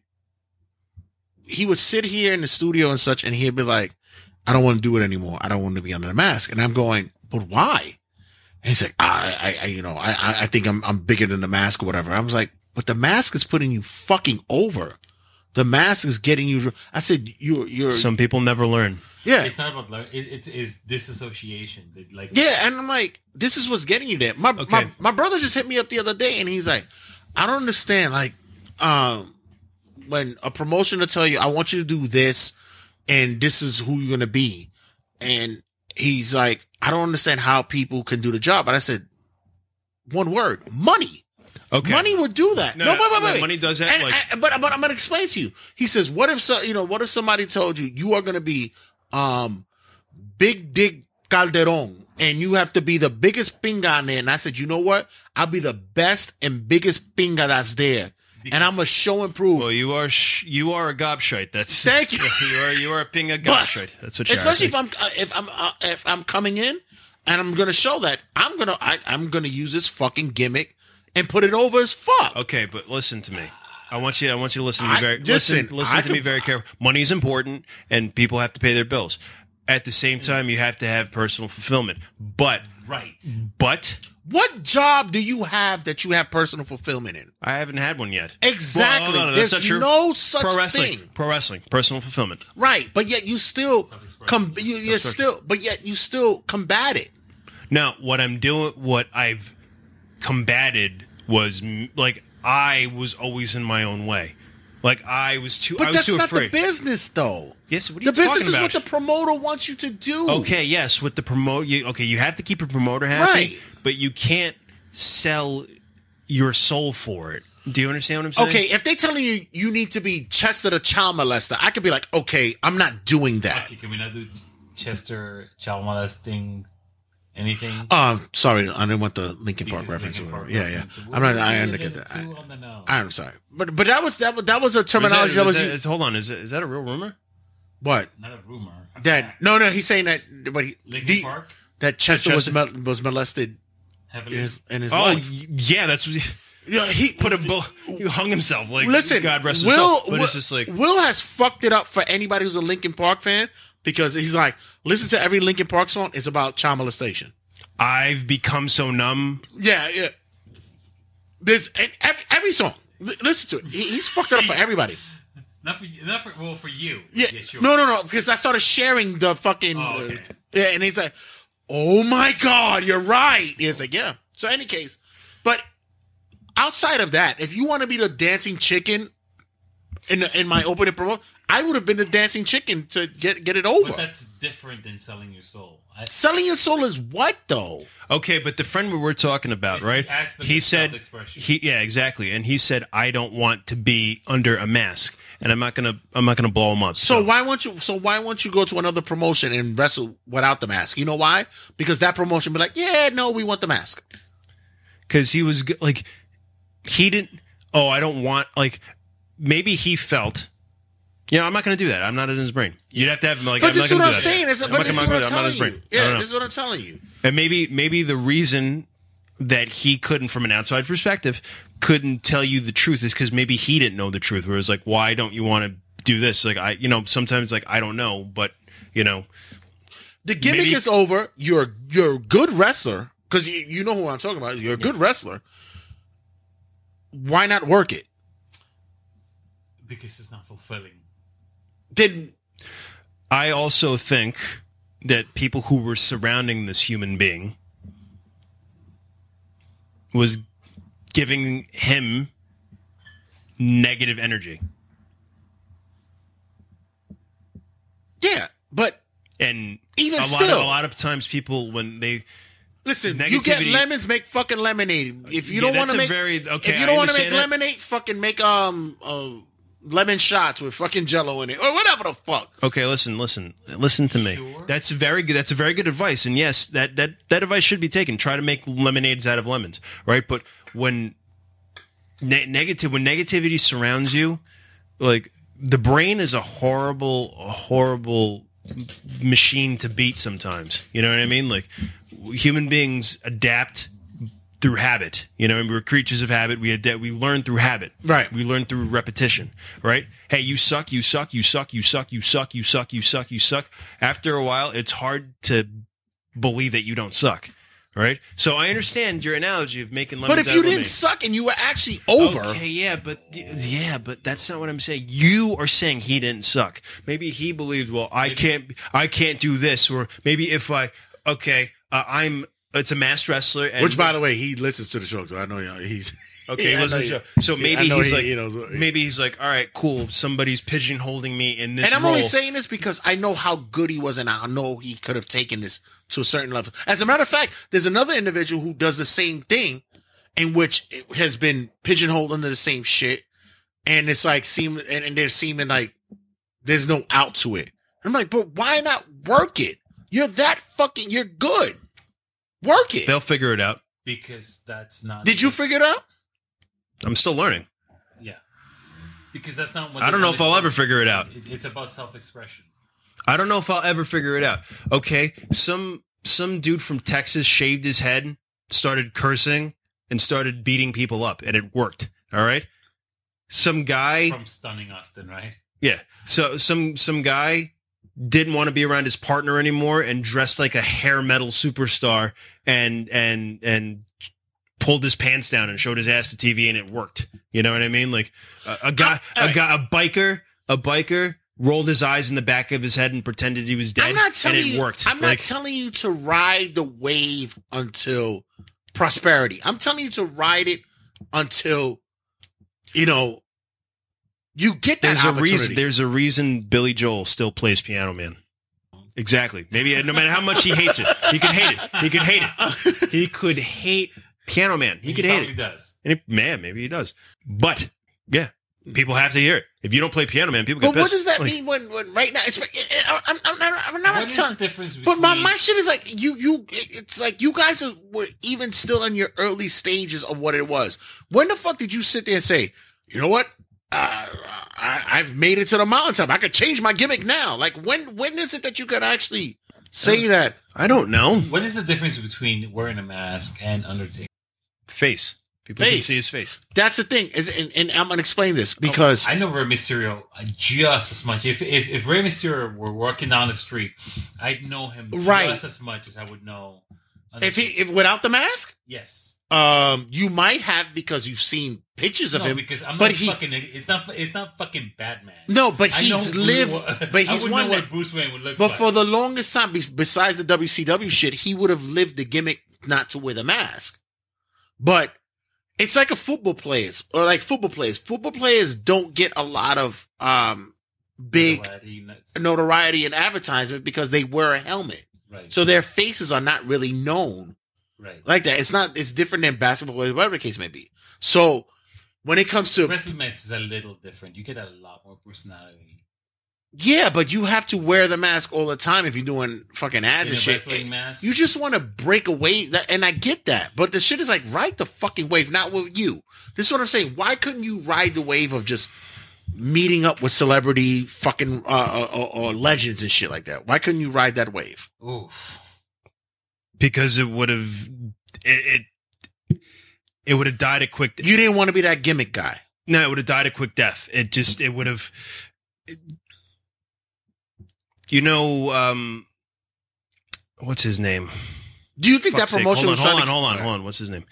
S7: he would sit here in the studio and such, and he'd be like, I don't want to do it anymore. I don't want to be under the mask. And I'm going, but why? And he's like, I, I, I you know, I, I think I'm, I'm bigger than the mask or whatever. I was like, but the mask is putting you fucking over. The mask is getting you. I said, you're, you're.
S11: Some people never learn.
S7: Yeah.
S12: It's not about learn. It, it's is disassociation. They, like
S7: Yeah, and I'm like, this is what's getting you there. My
S11: Okay.
S7: my my brother just hit me up the other day, and he's like, I don't understand. Like, um, when a promotion will tell you, I want you to do this, and this is who you're gonna be, and he's like, I don't understand how people can do the job. And I said, one word, money.
S11: Okay.
S7: Money would do that.
S11: No,
S7: No,
S11: no,
S7: wait, wait,
S11: no,
S7: wait.
S11: Money does that,
S7: And-
S11: like-
S7: and- but but I'm gonna explain to you. He says, "What if so? You know, what if somebody told you you are gonna be um Big Dick Calderon and you have to be the biggest pinga on there?" And I said, "You know what? I'll be the best and biggest pinga that's there, and I'm gonna show and prove."
S11: Well, you are sh- you are a gobshite. That's
S7: Thank you.
S11: You are you are a pinga
S7: But-
S11: gobshite. That's what you
S7: Especially
S11: are.
S7: if I'm uh, if I'm uh, if I'm coming in and I'm gonna show that I'm gonna I, I'm gonna use this fucking gimmick and put it over as fuck.
S11: Okay, but listen to me. I want you. I want you to listen to me
S7: I-
S11: very.
S7: listen,
S11: listen, listen
S7: I
S11: to me
S7: can-
S11: very carefully. Money is important, and people have to pay their bills. At the same time, you have to have personal fulfillment. But
S12: Right.
S11: but
S7: What job do you have that you have personal fulfillment in?
S11: I haven't had one yet.
S7: Exactly.
S11: Well, no, no,
S7: There's
S11: that's not true.
S7: no such
S11: Pro wrestling.
S7: thing.
S11: Pro wrestling. Personal fulfillment.
S7: Right, but yet you still come. You, you're still, but yet you still combat it.
S11: Now, what I'm doing, what I've combated was m- like I was always in my own way. Like I was too.
S7: But
S11: I was
S7: that's
S11: too
S7: not
S11: afraid.
S7: the business, though.
S11: Yes, what are you
S7: The business
S11: talking
S7: is
S11: about?
S7: what the promoter wants you to do.
S11: Okay, yes, with the promote, you okay, you have to keep your promoter happy,
S7: Right.
S11: but you can't sell your soul for it. Do you understand what I'm saying?
S7: Okay, if they telling you you need to be Chester the child molester, I could be like, okay, I'm not doing that.
S12: Okay, can we not do Chester child molesting anything?
S7: Um, sorry, I didn't want the Linkin Park
S12: Because
S7: reference. or
S12: Linkin
S7: whatever.
S12: Park
S7: Yeah, yeah.
S12: reference.
S7: I'm not. I
S12: We're
S7: understand
S12: getting
S7: that.
S12: too on the nose.
S7: I, I'm sorry, but but that was that was that was a
S11: Is that-
S7: terminology that,
S11: is
S7: was
S11: that-
S7: used.
S11: is- hold on, is that, is that a real rumor?
S7: What?
S12: Not a rumor. A
S7: That
S12: fact.
S7: no, no. He's saying that. But he,
S12: Linkin
S7: the-
S12: Park?
S7: that Chester,
S11: Chester-
S7: was mol- was molested
S12: Heavily.
S7: in his, in his
S11: Oh,
S7: life.
S11: y- yeah, that's
S7: Yeah, he
S11: put a bull. You hung himself. Like
S7: Listen,
S11: God rest his
S7: Will,
S11: soul. But
S7: Will,
S11: it's just like
S7: Will has fucked it up for anybody who's a Linkin Park fan because he's like, listen to every Linkin Park song. It's about child molestation.
S11: I've become so numb.
S7: Yeah, yeah. There's and every, every song. L- listen to it. He, he's fucked it up for everybody.
S12: Not for not for well for you.
S7: Yeah,
S12: sure.
S7: no, no, no. Because I started sharing the fucking.
S12: Oh, okay.
S7: uh, yeah, and he's like, "Oh my god, you're right." He's like, "Yeah." So, any case, but outside of that, if you want to be the dancing chicken in the, in my opening promo, I would have been the dancing chicken to get get it over.
S12: But that's different than selling your soul. I,
S7: Selling your soul is what though?
S11: Okay, but the friend we were talking about,
S12: It's
S11: right?
S12: the aspect
S11: He
S12: of
S11: said,
S12: self-expression.
S11: he yeah, exactly, and he said, I don't want to be under a mask, and I'm not gonna, I'm not gonna blow him up.
S7: So why won't you? So why won't you go to another promotion and wrestle without the mask? You know why? Because that promotion be like, yeah, no, we want the mask.
S11: Because he was g- like, he didn't. Oh, I don't want like. Maybe he felt. Yeah, I'm not going to do that. I'm not in his brain. You'd have to have him like.
S7: But
S11: I'm
S7: this is
S11: not
S7: what
S11: gonna
S7: I'm
S11: do that.
S7: saying. It's,
S11: I'm
S7: but
S11: not
S7: this is
S11: gonna
S7: what
S11: do
S7: I'm
S11: that. I'm not in
S7: telling
S11: his
S7: you.
S11: brain. I don't
S7: Yeah,
S11: know.
S7: this is what I'm telling you.
S11: And maybe maybe the reason that he couldn't, from an outside perspective, couldn't tell you the truth is because maybe he didn't know the truth. Where it's like, why don't you want to do this? Like I, you know, sometimes like I don't know, but you know,
S7: The gimmick
S11: maybe-
S7: is over. You're you're a good wrestler because you, you know who I'm talking about. You're a good wrestler. Why not work it?
S12: because it's not fulfilling.
S7: Then
S11: I also think that people who were surrounding this human being was giving him negative energy.
S7: yeah, but
S11: And
S7: Even
S11: a lot
S7: still-
S11: of, a lot of times people when they
S7: listen, you get
S11: Negativity-
S7: lemons, make fucking lemonade. If you
S11: Yeah,
S7: don't want
S11: that's
S7: to
S11: a
S7: make
S11: very- okay,
S7: if you
S11: I
S7: don't want to make
S11: understand that.
S7: lemonade, fucking make um uh, lemon shots with fucking Jello in it or whatever the fuck.
S11: Okay, listen, listen, listen to me. That's very good. That's a very good advice, and yes, that that that advice should be taken. Try to make lemonades out of lemons, right? But when ne- negative, when negativity surrounds you, like the brain is a horrible, a horrible machine to beat. Sometimes, you know what I mean? Like human beings adapt through habit. You know, and we're creatures of habit. We adapt, we learn through habit.
S7: Right.
S11: We learn through repetition. Right. Hey, you suck. You suck. You suck. You suck. You suck. You suck. You suck. You suck. After a while, it's hard to believe that you don't suck. Right. So I understand your analogy of making lemons.
S7: But if
S11: out
S7: you
S11: of
S7: didn't
S11: lemonade.
S7: suck and you were actually over,
S11: Okay, yeah, but yeah, but that's not what I'm saying. You are saying he didn't suck. Maybe he believed, well, I can't, I can't do this, or maybe if I, okay, uh, I'm, it's a masked wrestler, and,
S7: which by the way, he listens to the show, so I know he's
S11: okay,
S7: Yeah, I
S11: listen
S7: know
S11: to the
S7: he-
S11: show. So
S7: yeah,
S11: maybe
S7: I know
S11: he's
S7: he-
S11: like,
S7: he knows what-
S11: maybe he's like, all right, cool, somebody's pigeonholing me in this.
S7: And I'm
S11: role.
S7: only saying this because I know how good he was, and I know he could have taken this to a certain level. As a matter of fact, there's another individual who does the same thing, in which it has been pigeonholed under the same shit, and it's like seem and, and they're seeming like there's no out to it. I'm like, but why not work it? You're that fucking. You're good. Work it.
S11: They'll figure it out.
S12: Because that's not.
S7: Did you figure it out?
S11: I'm still learning.
S12: Yeah. Because that's not what.
S11: I don't know if I'll ever figure it out.
S12: It, it's about self-expression.
S11: I don't know if I'll ever figure it out. Okay, some some dude from Texas shaved his head, started cursing, and started beating people up, and it worked. All right. Some guy
S12: from Stunning Austin, right?
S11: Yeah. So some some guy didn't want to be around his partner anymore and dressed like a hair metal superstar and and and pulled his pants down and showed his ass to T V, and it worked. You know what I mean? Like a, a guy, a guy, a biker, a biker rolled his eyes in the back of his head and pretended he was dead,
S7: I'm not telling
S11: and it
S7: you,
S11: worked.
S7: I'm
S11: like,
S7: not telling you to ride the wave until prosperity. I'm telling you to ride it until, you know, you get that
S11: there's a
S7: opportunity.
S11: reason. There's a reason Billy Joel still plays Piano Man. Exactly. Maybe no matter how much he hates it, he could hate it. He could hate it. He could hate Piano Man. He,
S12: He
S11: could hate
S12: probably
S11: it.
S12: does.
S11: And he, man, maybe he does. But yeah, people have to hear it. If you don't play Piano Man, people get
S7: But what
S11: pissed.
S7: does that
S11: Like,
S7: mean when, when right now? It's, I'm, I'm, I'm not, I'm not
S12: What is
S7: telling.
S12: the difference
S7: But my,
S12: between-
S7: my shit is like you you. It's like you guys are, were even still in your early stages of what it was. When the fuck did you sit there and say, you know what? Uh, I, I've made it to the mountaintop. I could change my gimmick now. Like when when is it that you could actually say that?
S11: I don't know.
S12: What is the difference between wearing a mask and Undertaker?
S11: Face. People can
S7: Face.
S11: see his face.
S7: That's the thing. Is and, and I'm gonna explain this because
S12: I know Rey Mysterio just as much. If if, if Rey Mysterio were walking down the street, I'd know him
S7: Right.
S12: just as much as I would know.
S7: if he if without the mask,
S12: Yes.
S7: um, you might have because you've seen pictures of
S12: No,
S7: him.
S12: because I'm
S7: but
S12: not
S7: he
S12: fucking. It's not. It's not fucking Batman.
S7: no, but
S12: I know
S7: he's
S12: who-
S7: lived. But
S12: I
S7: he's
S12: would
S7: one
S12: know
S7: that.
S12: what Bruce Wayne would look
S7: But
S12: like.
S7: for the longest time, be- besides the W C W shit, he would have lived the gimmick not to wear the mask. But it's like a football players or like football players. Football players don't get a lot of um big
S12: Notoriety,
S7: notoriety and advertisement because they wear a helmet.
S12: Right.
S7: So their faces are not really known
S12: Right.
S7: like that. It's not. It's different than basketball players, whatever the case may be. So when it comes to
S12: Wrestling mask is a little different. You get a lot more personality.
S7: yeah, but you have to wear the mask all the time if you're doing fucking ads
S12: In
S7: and
S12: a
S7: shit.
S12: wrestling mask?
S7: You just want to break away, that, and I get that. But the shit is like ride the fucking wave, not with you. This is what I'm saying. Why couldn't you ride the wave of just meeting up with celebrity fucking uh, or, or legends and shit like that? Why couldn't you ride that wave?
S12: Oof.
S11: Because it would have it it, it would have died a quick
S7: You didn't want to be that gimmick guy.
S11: No, it would have died a quick death. It just it would have it- you know um what's his name?
S7: Do you think
S11: Fuck's
S7: that
S11: sake.
S7: promotion
S11: Hold
S7: was
S11: on, hold
S7: trying
S11: on,
S7: to-
S11: hold on, hold on. What's his name?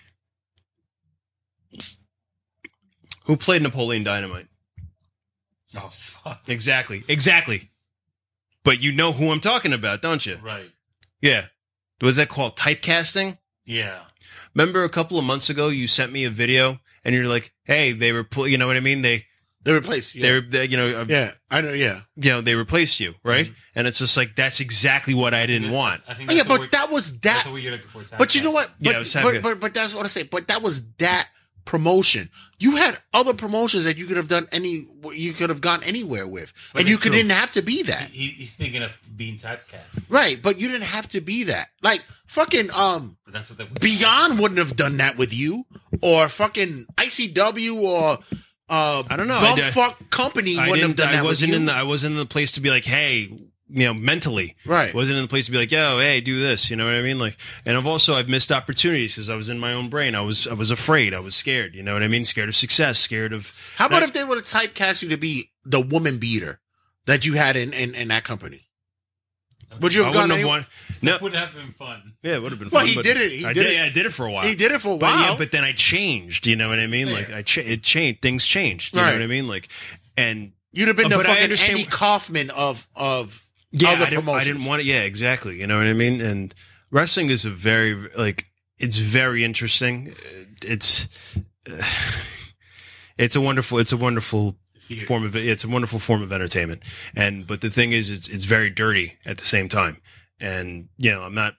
S11: Who played Napoleon Dynamite?
S12: Oh fuck.
S11: Exactly. Exactly. But you know who I'm talking about, don't you?
S12: Right.
S11: Yeah. Was that called typecasting?
S12: Yeah.
S11: Remember a couple of months ago you sent me a video and you're like, "Hey, they were you know what I mean? They
S7: They replaced you.
S11: they're they, you know uh,
S7: Yeah, I know. Yeah,
S11: you know they replaced you, right?" And it's just like that's exactly what I didn't want.
S12: I think
S7: yeah,
S12: that's the
S7: but
S12: word-
S7: that was
S12: That's
S7: that.
S12: what you're looking for. It's
S7: But you know what?
S11: Yeah,
S7: But,
S11: it was
S7: but,
S11: typecast.
S7: but, but that's what I say. But that was that promotion. You had other promotions that you could have done any. You could have gone anywhere with,
S12: But
S7: and you
S12: it's
S7: could,
S12: true.
S7: didn't have to be that.
S12: He, he's thinking of being typecast.
S7: Right, but you didn't have to be that. Like fucking um
S12: But that's what they
S7: Beyond wouldn't have done that with you, or fucking I C W or uh
S11: I don't know. I did-
S7: Bumfuck Company
S11: I
S7: wouldn't have
S11: didn't.
S7: done
S11: I
S7: that
S11: wasn't
S7: with you.
S11: in the. I wasn't in the place to be like, hey, you know, mentally.
S7: Right.
S11: Wasn't in the place to be like, yo, hey, do this. You know what I mean? Like, and I've also I've missed opportunities because I was in my own brain. I was I was afraid. I was scared. You know what I mean? Scared of success. Scared of.
S7: How about
S11: not-
S7: if they would have typecast you to be the woman beater that you had in in, in that company? Would you
S11: I
S7: have gone?
S11: wouldn't have
S7: any-
S11: won. No.
S12: That would have been fun.
S11: Yeah, it would have been
S7: Well,
S11: fun.
S7: he
S11: but
S7: did it. He
S11: I
S7: did
S11: did.
S7: it.
S11: Yeah, I did it for a while.
S7: He did it for a
S11: But, yeah,
S7: while.
S11: but then I changed. You know what I mean? Like
S12: Fair.
S11: I cha- it changed. Things changed. You
S7: Right.
S11: know what I mean? Like, and
S7: You'd have been the
S11: but I
S7: fucking
S11: understand-
S7: Andy Kaufman of of
S11: yeah,
S7: other
S11: I didn't,
S7: promotions.
S11: I didn't want it. Yeah, exactly. You know what I mean? And wrestling is a very like it's very interesting. It's it's a wonderful it's a wonderful form of it's a wonderful form of entertainment. And but the thing is, it's it's very dirty at the same time. And you know, I'm not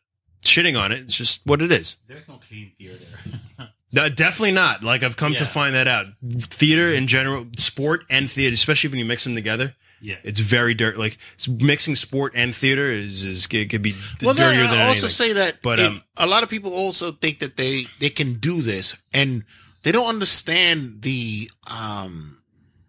S11: shitting on it. It's just what it is.
S12: There's no clean theater.
S11: No, definitely not. Like I've come
S12: Yeah.
S11: to find that out. Theater in general, sport and theater, especially when you mix them together.
S12: Yeah.
S11: It's very dirty. Like s- mixing sport and theater is is it could be d-
S7: Well, then
S11: dirtier than
S7: I also
S11: anything.
S7: say that,
S11: but
S7: it-
S11: um,
S7: a lot of people also think that they they can do this, and they don't understand the. um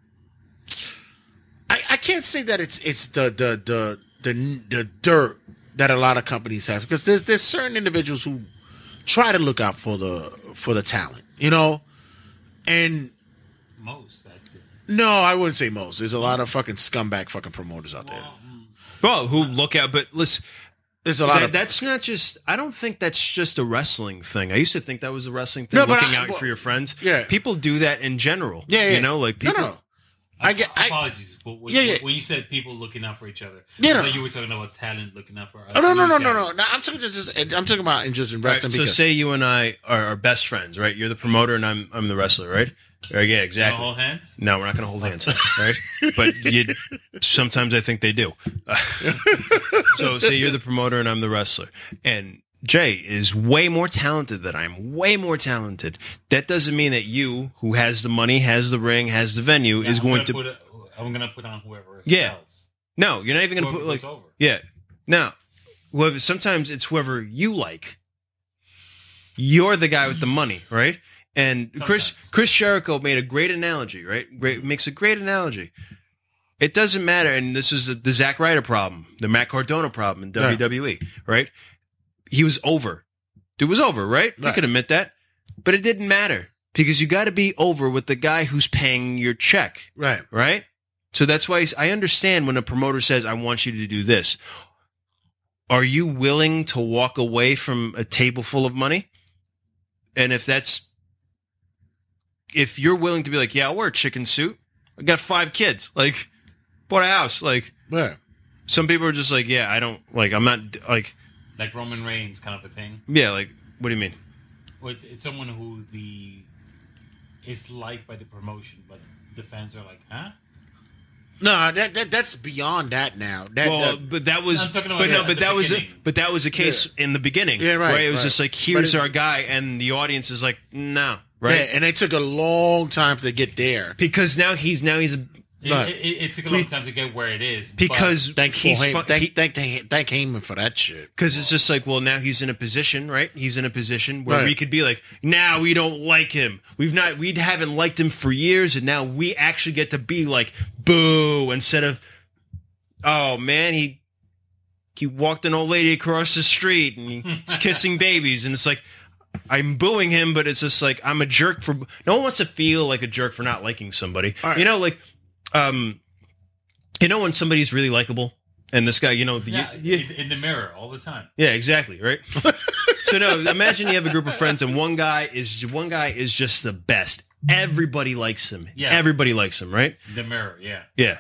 S7: I, I can't say that it's it's the the the the the dirt that a lot of companies have, because there's there's certain individuals who try to look out for the for the talent, you know, and
S12: Most, that's it.
S7: no, I wouldn't say most. There's a lot of fucking scumbag fucking promoters out there.
S11: well, who look out? But listen,
S7: There's a lot
S11: that,
S7: of
S11: that's not just. I don't think that's just a wrestling thing. I used to think that was a wrestling thing.
S7: No, but
S11: looking
S7: I-
S11: out
S7: well,
S11: for your friends.
S7: yeah.
S11: people do that in general.
S7: Yeah, yeah.
S11: You know, like
S7: No,
S11: people.
S7: no. I get I,
S12: Apologies. But when,
S7: Yeah, yeah.
S12: when you said people looking out for each other,
S7: Yeah,
S12: I
S7: no.
S12: thought you were talking about talent looking out for.
S7: Oh no no no
S12: each
S7: no
S12: other.
S7: no! no I'm talking just I'm talking about in just in
S11: All right,
S7: wrestling.
S11: so
S7: because
S11: say you and I are, are best friends, right? You're the promoter and I'm I'm the wrestler, right? Uh, yeah, exactly.
S12: Hold hands?
S11: No, we're not going to hold hands, right? But you, sometimes I think they do. So say you're the promoter and I'm the wrestler, and Jay is way more talented than I am. Way more talented. That doesn't mean that you, who has the money, has the ring, has the venue,
S12: Yeah,
S11: is
S12: I'm
S11: going
S12: gonna
S11: to.
S12: Put a, I'm gonna put on whoever.
S11: Yeah.
S12: sells.
S11: No, you're not even going to
S12: Whoever
S11: put like.
S12: goes over.
S11: Yeah. No. Whoever. Sometimes it's whoever you like. You're the guy with the money, right? And Chris
S12: Sometimes.
S11: Chris Jericho made a great analogy, right? Great makes a great analogy. It doesn't matter, and this is the Zack Ryder problem, the Matt Cardona problem in W W E, right? He was over. Dude was over, right? You
S7: Right.
S11: could admit that. But it didn't matter because you got to be over with the guy who's paying your check,
S7: right
S11: right? So that's why I understand when a promoter says, I want you to do this. Are you willing to walk away from a table full of money? And if that's, if you're willing to be like, yeah, I'll wear a chicken suit. I got five kids. Like, bought a house. Like,
S7: yeah.
S11: Some people are just like, yeah, I don't, like, I'm not, like,
S12: Like Roman Reigns kind of a thing.
S11: yeah, like, what do you mean?
S12: Well, it's, it's someone who the is liked by the promotion, but the fans are like, huh?
S7: No, that, that that's beyond that now. That,
S11: well,
S7: that-
S11: but that was,
S12: I'm talking about
S11: but no,
S12: at
S11: but
S12: the
S11: that was, a,
S12: beginning.
S11: but that was a case in the beginning.
S7: Yeah, right,
S11: It was
S7: right.
S11: just like,
S7: But
S11: here's
S7: it-
S11: our guy, and the audience is like, no, right?
S7: yeah, and it took a long time to get there.
S11: Because now he's now he's a
S12: It,
S7: Right.
S12: it, it, it took a long time to get where it is.
S11: because
S7: Thank
S11: he's
S7: Heyman,
S11: fu-
S7: thank,
S11: he-
S7: thank, thank, thank Heyman for that shit.
S11: Because it's just like, well, now he's in a position, right? He's in a position where
S7: Right.
S11: we could be like, now we don't like him. We've not, we haven't liked him for years, and now we actually get to be like, boo, instead of, oh man, he he walked an old lady across the street and he's kissing babies, and it's like, I'm booing him, but it's just like I'm a jerk for. No one wants to feel like a jerk for not liking somebody.
S7: All right.
S11: You know, like, um, you know when somebody's really likable, and this guy, you know,
S12: yeah,
S11: you-
S12: in, in the mirror all the time.
S11: yeah, exactly, right? So no, imagine you have a group of friends and one guy is one guy is just the best. Everybody likes him.
S12: Yeah.
S11: Everybody likes him, right?
S12: The mirror, yeah.
S11: Yeah.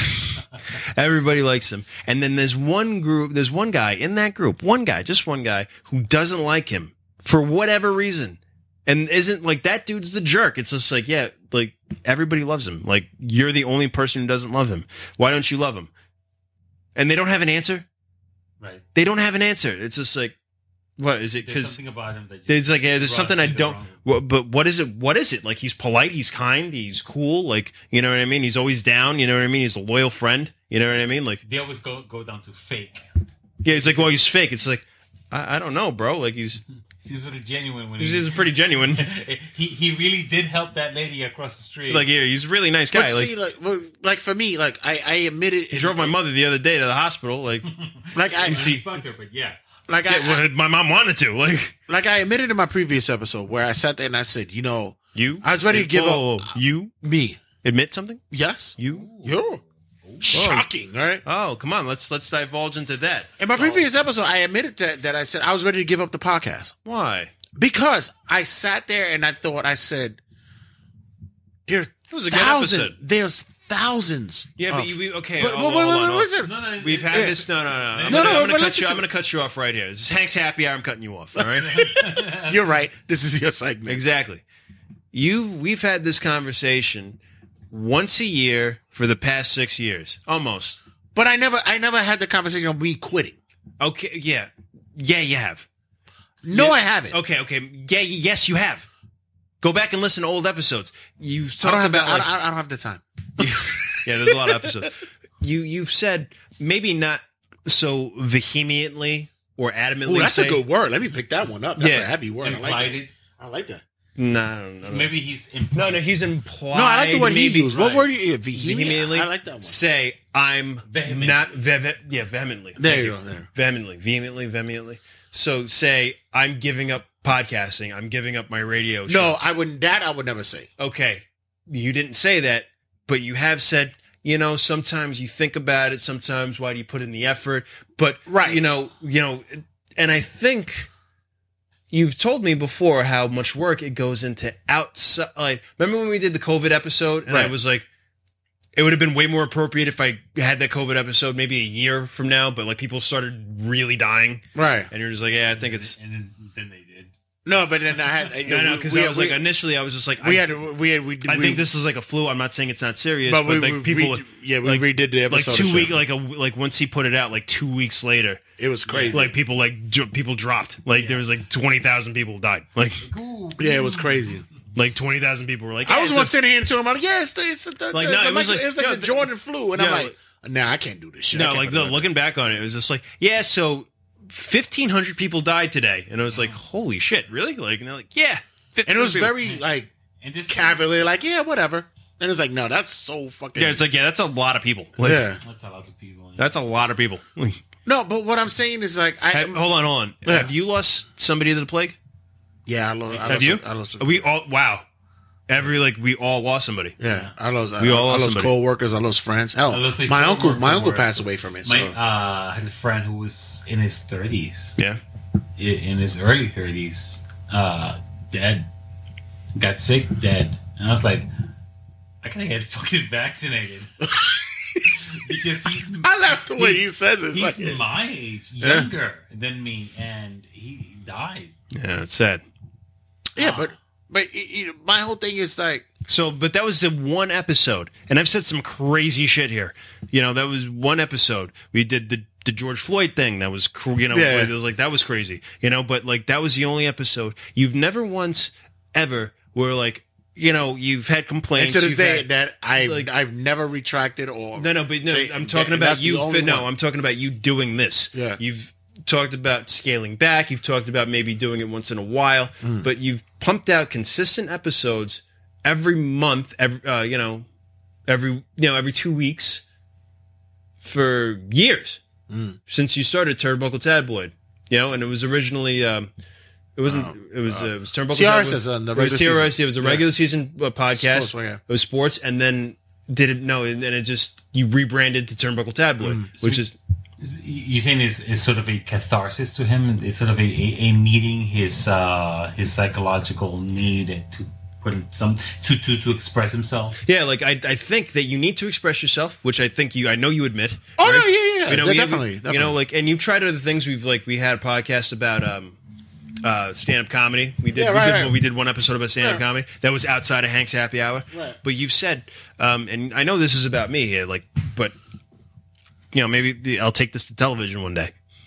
S11: Everybody likes him. And then there's one group, there's one guy in that group, one guy, just one guy who doesn't like him for whatever reason. And isn't like that dude's the jerk. It's just like, yeah, like everybody loves him. Like you're the only person who doesn't love him. Why don't you love him? And they don't have an answer.
S12: Right.
S11: They don't have an answer. It's just like, what is it?
S12: There's
S11: Because
S12: something about him that just
S11: it's like, yeah, there's
S12: rubs
S11: something I
S12: you the
S11: don't.
S12: wrong way.
S11: Well, but what is it? What is it? Like he's polite, he's kind, he's cool. Like you know what I mean? He's always down. You know what I mean? He's a loyal friend. You know what I mean? Like
S12: They always go go down to fake.
S11: yeah, it's like well, he's fake. It's like I, I don't know, bro. Like he's
S12: Seems really genuine when
S11: he's,
S12: he,
S11: he's pretty genuine.
S12: he he really did help that lady across the street.
S11: Like yeah, he's a really nice
S7: But
S11: guy. Like
S7: see, like, well, like for me, like I, I admitted,
S11: he drove my mother the other day to the hospital. Like
S7: like I,
S12: you see, fucked her, but yeah.
S7: like
S11: yeah,
S7: I,
S11: well, my mom wanted to. Like
S7: like I admitted in my previous episode where I sat there and I said, you know,
S11: you,
S7: I was ready to give
S11: whoa,
S7: up
S11: whoa, whoa. You
S7: me.
S11: admit something?
S7: Yes,
S11: You?
S7: you. Shocking, right?
S11: Oh, come on. Let's let's divulge into that.
S7: In my previous episode, I admitted that that I said I was ready to give up the podcast.
S11: Why?
S7: Because I sat there and I thought, I said, there's
S11: It was a good
S7: thousands,
S11: episode.
S7: there's thousands.
S11: Yeah,
S7: of-
S11: but you, we, okay.
S7: But-
S11: oh,
S7: but
S11: hold
S7: wait,
S11: on,
S7: wait,
S11: hold
S7: wait,
S11: on.
S7: listen.
S12: No, no,
S11: We've had
S7: Yeah.
S11: this. No, no, no. I'm
S7: No,
S11: gonna,
S7: no,
S11: I'm gonna
S7: but
S11: cut
S7: listen
S11: you.
S7: to
S11: I'm gonna cut you off right here. This is Hank's happy hour. I'm cutting you off. All right.
S7: You're right. This is your segment.
S11: Exactly. You. We've had this conversation once a year for the past six years, almost.
S7: But I never, I never had the conversation of me quitting.
S11: Okay. Yeah. Yeah. You have.
S7: No,
S11: Yeah.
S7: I haven't.
S11: Okay, okay. Yeah, yes, you have. Go back and listen to old episodes. You
S7: I
S11: talked
S7: don't have
S11: about
S7: the,
S11: like,
S7: I, don't, I don't have the time.
S11: yeah, there's a lot of episodes. You you've said maybe not so vehemently or adamantly.
S7: Ooh, that's
S11: say,
S7: a good word. Let me pick that one up. That's
S11: Yeah.
S7: a heavy word. I like
S12: Implied
S7: that.
S12: it.
S7: I like that.
S11: No, no, no.
S12: Maybe he's implied.
S11: No, no, he's implied.
S7: No, I like the word he
S11: maybe,
S7: used. What
S12: right.
S7: word do you vehement?
S11: Vehemently.
S7: I like that one.
S11: Say I'm
S12: Vehemently.
S11: not vehe- yeah, vehemently.
S7: There
S11: Thank
S7: you go, there.
S11: Vehemently, vehemently, vehemently. So say I'm giving up podcasting. I'm giving up my radio show.
S7: No, I wouldn't. That I would never say.
S11: Okay, you didn't say that, but you have said, you know, sometimes you think about it. Sometimes why do you put in the effort? But
S7: Right.
S11: you know, you know, and I think you've told me before how much work it goes into outside. Like, remember when we did the COVID episode, and I
S7: Right.
S11: was like, it would have been way more appropriate if I had that COVID episode maybe a year from now. But like people started really dying,
S7: Right.
S11: and you're just like, yeah, I think it's
S12: And then, then they did.
S7: No, but then I had.
S11: no, no, because
S7: we,
S11: I was
S7: we,
S11: like initially I was just like,
S7: we
S11: I,
S7: had. We had. We,
S11: I
S7: we,
S11: think this is like a flu. I'm not saying it's not serious,
S7: But
S11: but,
S7: we-
S11: like
S7: we
S11: people,
S7: re- yeah, we
S11: like,
S7: redid the
S11: like
S7: episode
S11: two
S7: of
S11: week,
S7: show.
S11: like a like once he put it out, like two weeks later,
S7: It was crazy.
S11: like people like j- people dropped, like there was like twenty thousand people died, like
S7: yeah, it was crazy.
S11: like twenty thousand people were like,
S7: I
S11: yeah,
S7: was
S11: it's
S7: the one
S11: a-
S7: sitting here and telling him, like, yeah, it's, the- it's the,
S11: Like,
S7: the,
S11: no,
S7: the
S11: it was
S7: Michael-
S11: like-
S7: it was like
S11: yeah,
S7: the
S11: the-
S7: Jordan flu, and
S11: yeah,
S7: I'm like, nah, I can't do this shit. I
S11: no,
S7: can't
S11: like
S7: do
S11: the,
S7: that.
S11: looking back on it, it was just like, yeah, so fifteen hundred people died today, and I was like, holy shit, really? Like, and they're like, yeah,
S7: and it was
S11: people.
S7: very like
S12: And this
S7: cavalier, like, yeah, whatever. And it's like, no, that's so fucking.
S11: yeah, it's like yeah, that's a lot of people. Like,
S7: yeah.
S12: That's a lot of people. Yeah.
S11: that's a lot of people.
S7: No, but what I'm saying is like, I
S11: Have- hold on, hold on.
S7: Yeah.
S11: Have you lost somebody to the plague?
S7: yeah, I lost. I
S11: Have
S7: lost,
S11: you?
S7: I lost.
S11: We all wow. Every like we all lost somebody.
S7: Yeah, I lost.
S11: We
S7: I,
S11: all
S7: I
S11: lost
S7: lost
S11: somebody.
S7: co-workers. I lost friends. Hell,
S12: I lost a
S7: my uncle,
S12: co-worker
S7: my uncle
S12: was-
S7: passed away from it. So.
S12: My uh, had a friend who was in his thirties.
S11: Yeah.
S12: In his early thirties, uh, dead. Got sick, dead. And I was like, I gotta get fucking vaccinated. Because he's
S7: I laughed the way he says it.
S12: He's
S7: Like-
S12: my age,
S7: Yeah.
S12: younger than me, and he died.
S11: Yeah, it's sad.
S7: yeah, but but you know, my whole thing is like,
S11: So, but that was the one episode, and I've said some crazy shit here. You know, that was one episode. We did the the George Floyd thing. That was, cr- you know,
S7: Yeah.
S11: it was like that was crazy. You know, but like that was the only episode. You've never once ever were like, you know, you've had
S7: and
S11: complaints.
S7: to this
S11: you've
S7: day,
S11: had-
S7: that I
S11: like-
S7: I've never retracted or
S11: No, no, but no,
S7: say-
S11: I'm talking
S7: that-
S11: about
S7: that's the
S11: you.
S7: only
S11: No,
S7: one.
S11: I'm talking about you doing this.
S7: Yeah.
S11: You've talked about scaling back. You've talked about maybe doing it once in a while,
S7: Mm.
S11: but you've pumped out consistent episodes every month. Every, uh, you know, every you know every two weeks for years
S7: Mm.
S11: since you started Turnbuckle Tabloid. You know, and it was originally. Um, it wasn't. it was. Uh, it was Turnbuckle
S7: T R S
S11: Tabloid.
S7: is on the
S11: It was
S7: regular
S11: T R S.
S7: season.
S11: It was a
S7: Yeah.
S11: regular season uh, podcast.
S7: Sports, yeah.
S11: It was sports, and then did it no, and then it just you rebranded to Turnbuckle Tabloid,
S7: Mm.
S11: which is
S12: You saying is is sort of a catharsis to him? It's sort of a, a, a meeting his uh, his psychological need to put in some to, to to express himself.
S11: yeah. Like I, I think that you need to express yourself, which I think you, I know you admit.
S7: Oh,
S11: right?
S7: no, yeah, yeah,
S11: You know,
S7: yeah,
S11: we have-
S7: definitely,
S11: You know,
S7: definitely.
S11: like, and you've tried other things. We've like we had a podcast about um, uh, stand up comedy. We did,
S7: Yeah,
S11: we
S7: right,
S11: did
S7: right.
S11: we did one episode about stand up
S7: Yeah.
S11: comedy that was outside of Hank's Happy Hour.
S7: Right.
S11: But you've said, um, and I know this is about me here, like, but you know, maybe the, I'll take this to television one day.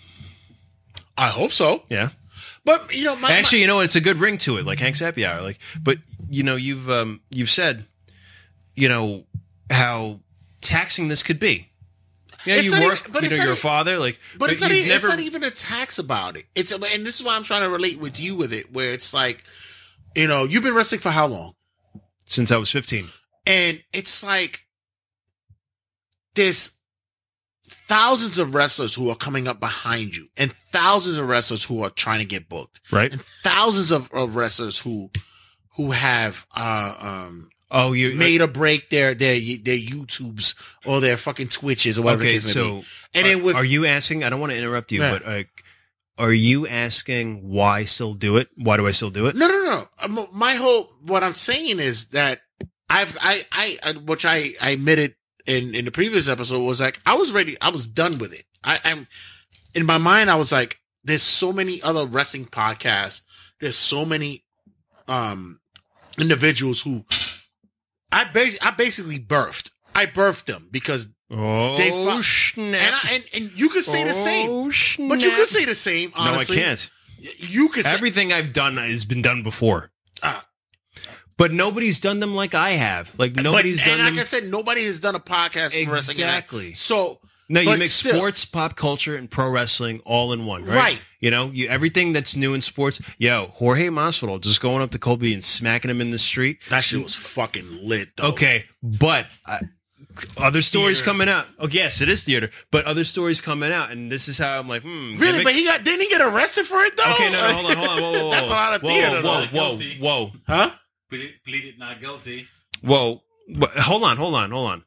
S7: I hope so.
S11: Yeah.
S7: But you know, my,
S11: Actually, you know, it's a good ring to it, like Hank's Happy Hour. Like, but you know, you've um, you've said, you know, how taxing this could be. Yeah,
S7: It's
S11: you
S7: not
S11: work.
S7: even- but
S11: you
S7: it's
S11: know,
S7: not
S11: you're a
S7: even-
S11: father. Like,
S7: But it's not,
S11: you've
S7: even,
S11: never.
S7: it's not even a tax about it. It's and this is why I'm trying to relate with you with it, where it's like, you know, you've been wrestling for how long?
S11: Since I was fifteen.
S7: And it's like there's thousands of wrestlers who are coming up behind you, and thousands of wrestlers who are trying to get booked,
S11: Right.
S7: and thousands of, of wrestlers who who have uh um
S11: Oh, you
S7: made or break their their their YouTubes or their fucking Twitches or whatever. the
S11: Okay,
S7: case may
S11: so
S7: be. and
S11: are,
S7: then with
S11: are you asking? I don't want to interrupt you,
S7: Yeah.
S11: but uh, are you asking why still do it? Why do I still do it?
S7: No, no, no. Um, My whole what I'm saying is that I've I I I- which I I admitted in in the previous episode was like I was ready. I was done with it. I, I'm in my mind. I was like, there's so many other wrestling podcasts. There's so many um individuals who I ba- I basically birthed. I birthed them because
S11: Oh,
S7: they fu-
S11: snap.
S7: and I, and and you could say the same.
S11: Oh,
S7: But you
S11: snap.
S7: could say the same. Honestly.
S11: No, I can't.
S7: You could say-
S11: everything I've done has been done before.
S7: Uh,
S11: But nobody's done them like I have. Like nobody's
S7: but,
S11: done
S7: and like
S11: them.
S7: I said, nobody has done a podcast for wrestling.
S11: Exactly.
S7: So
S11: no, you
S7: but
S11: make
S7: still,
S11: sports, pop culture, and pro wrestling all in one, right?
S7: Right.
S11: You know, you everything that's new in sports. Yo, Jorge Masvidal just going up to Colby and smacking him in the street.
S7: That shit was fucking lit, though.
S11: Okay, but uh, other stories
S7: Theater.
S11: coming out. Oh, yes, it is theater, but other stories coming out, and this is how I'm like, hmm.
S7: Really?
S11: gimmick-
S7: But he got didn't he get arrested for it though?
S11: Okay, no, no, hold on, hold on, whoa, whoa, whoa.
S7: That's a lot of
S11: whoa,
S7: theater.
S11: Whoa,
S7: though.
S11: whoa, whoa, whoa,
S7: huh?
S12: Pleaded, pleaded not guilty.
S11: Whoa, but hold on, hold on, hold on.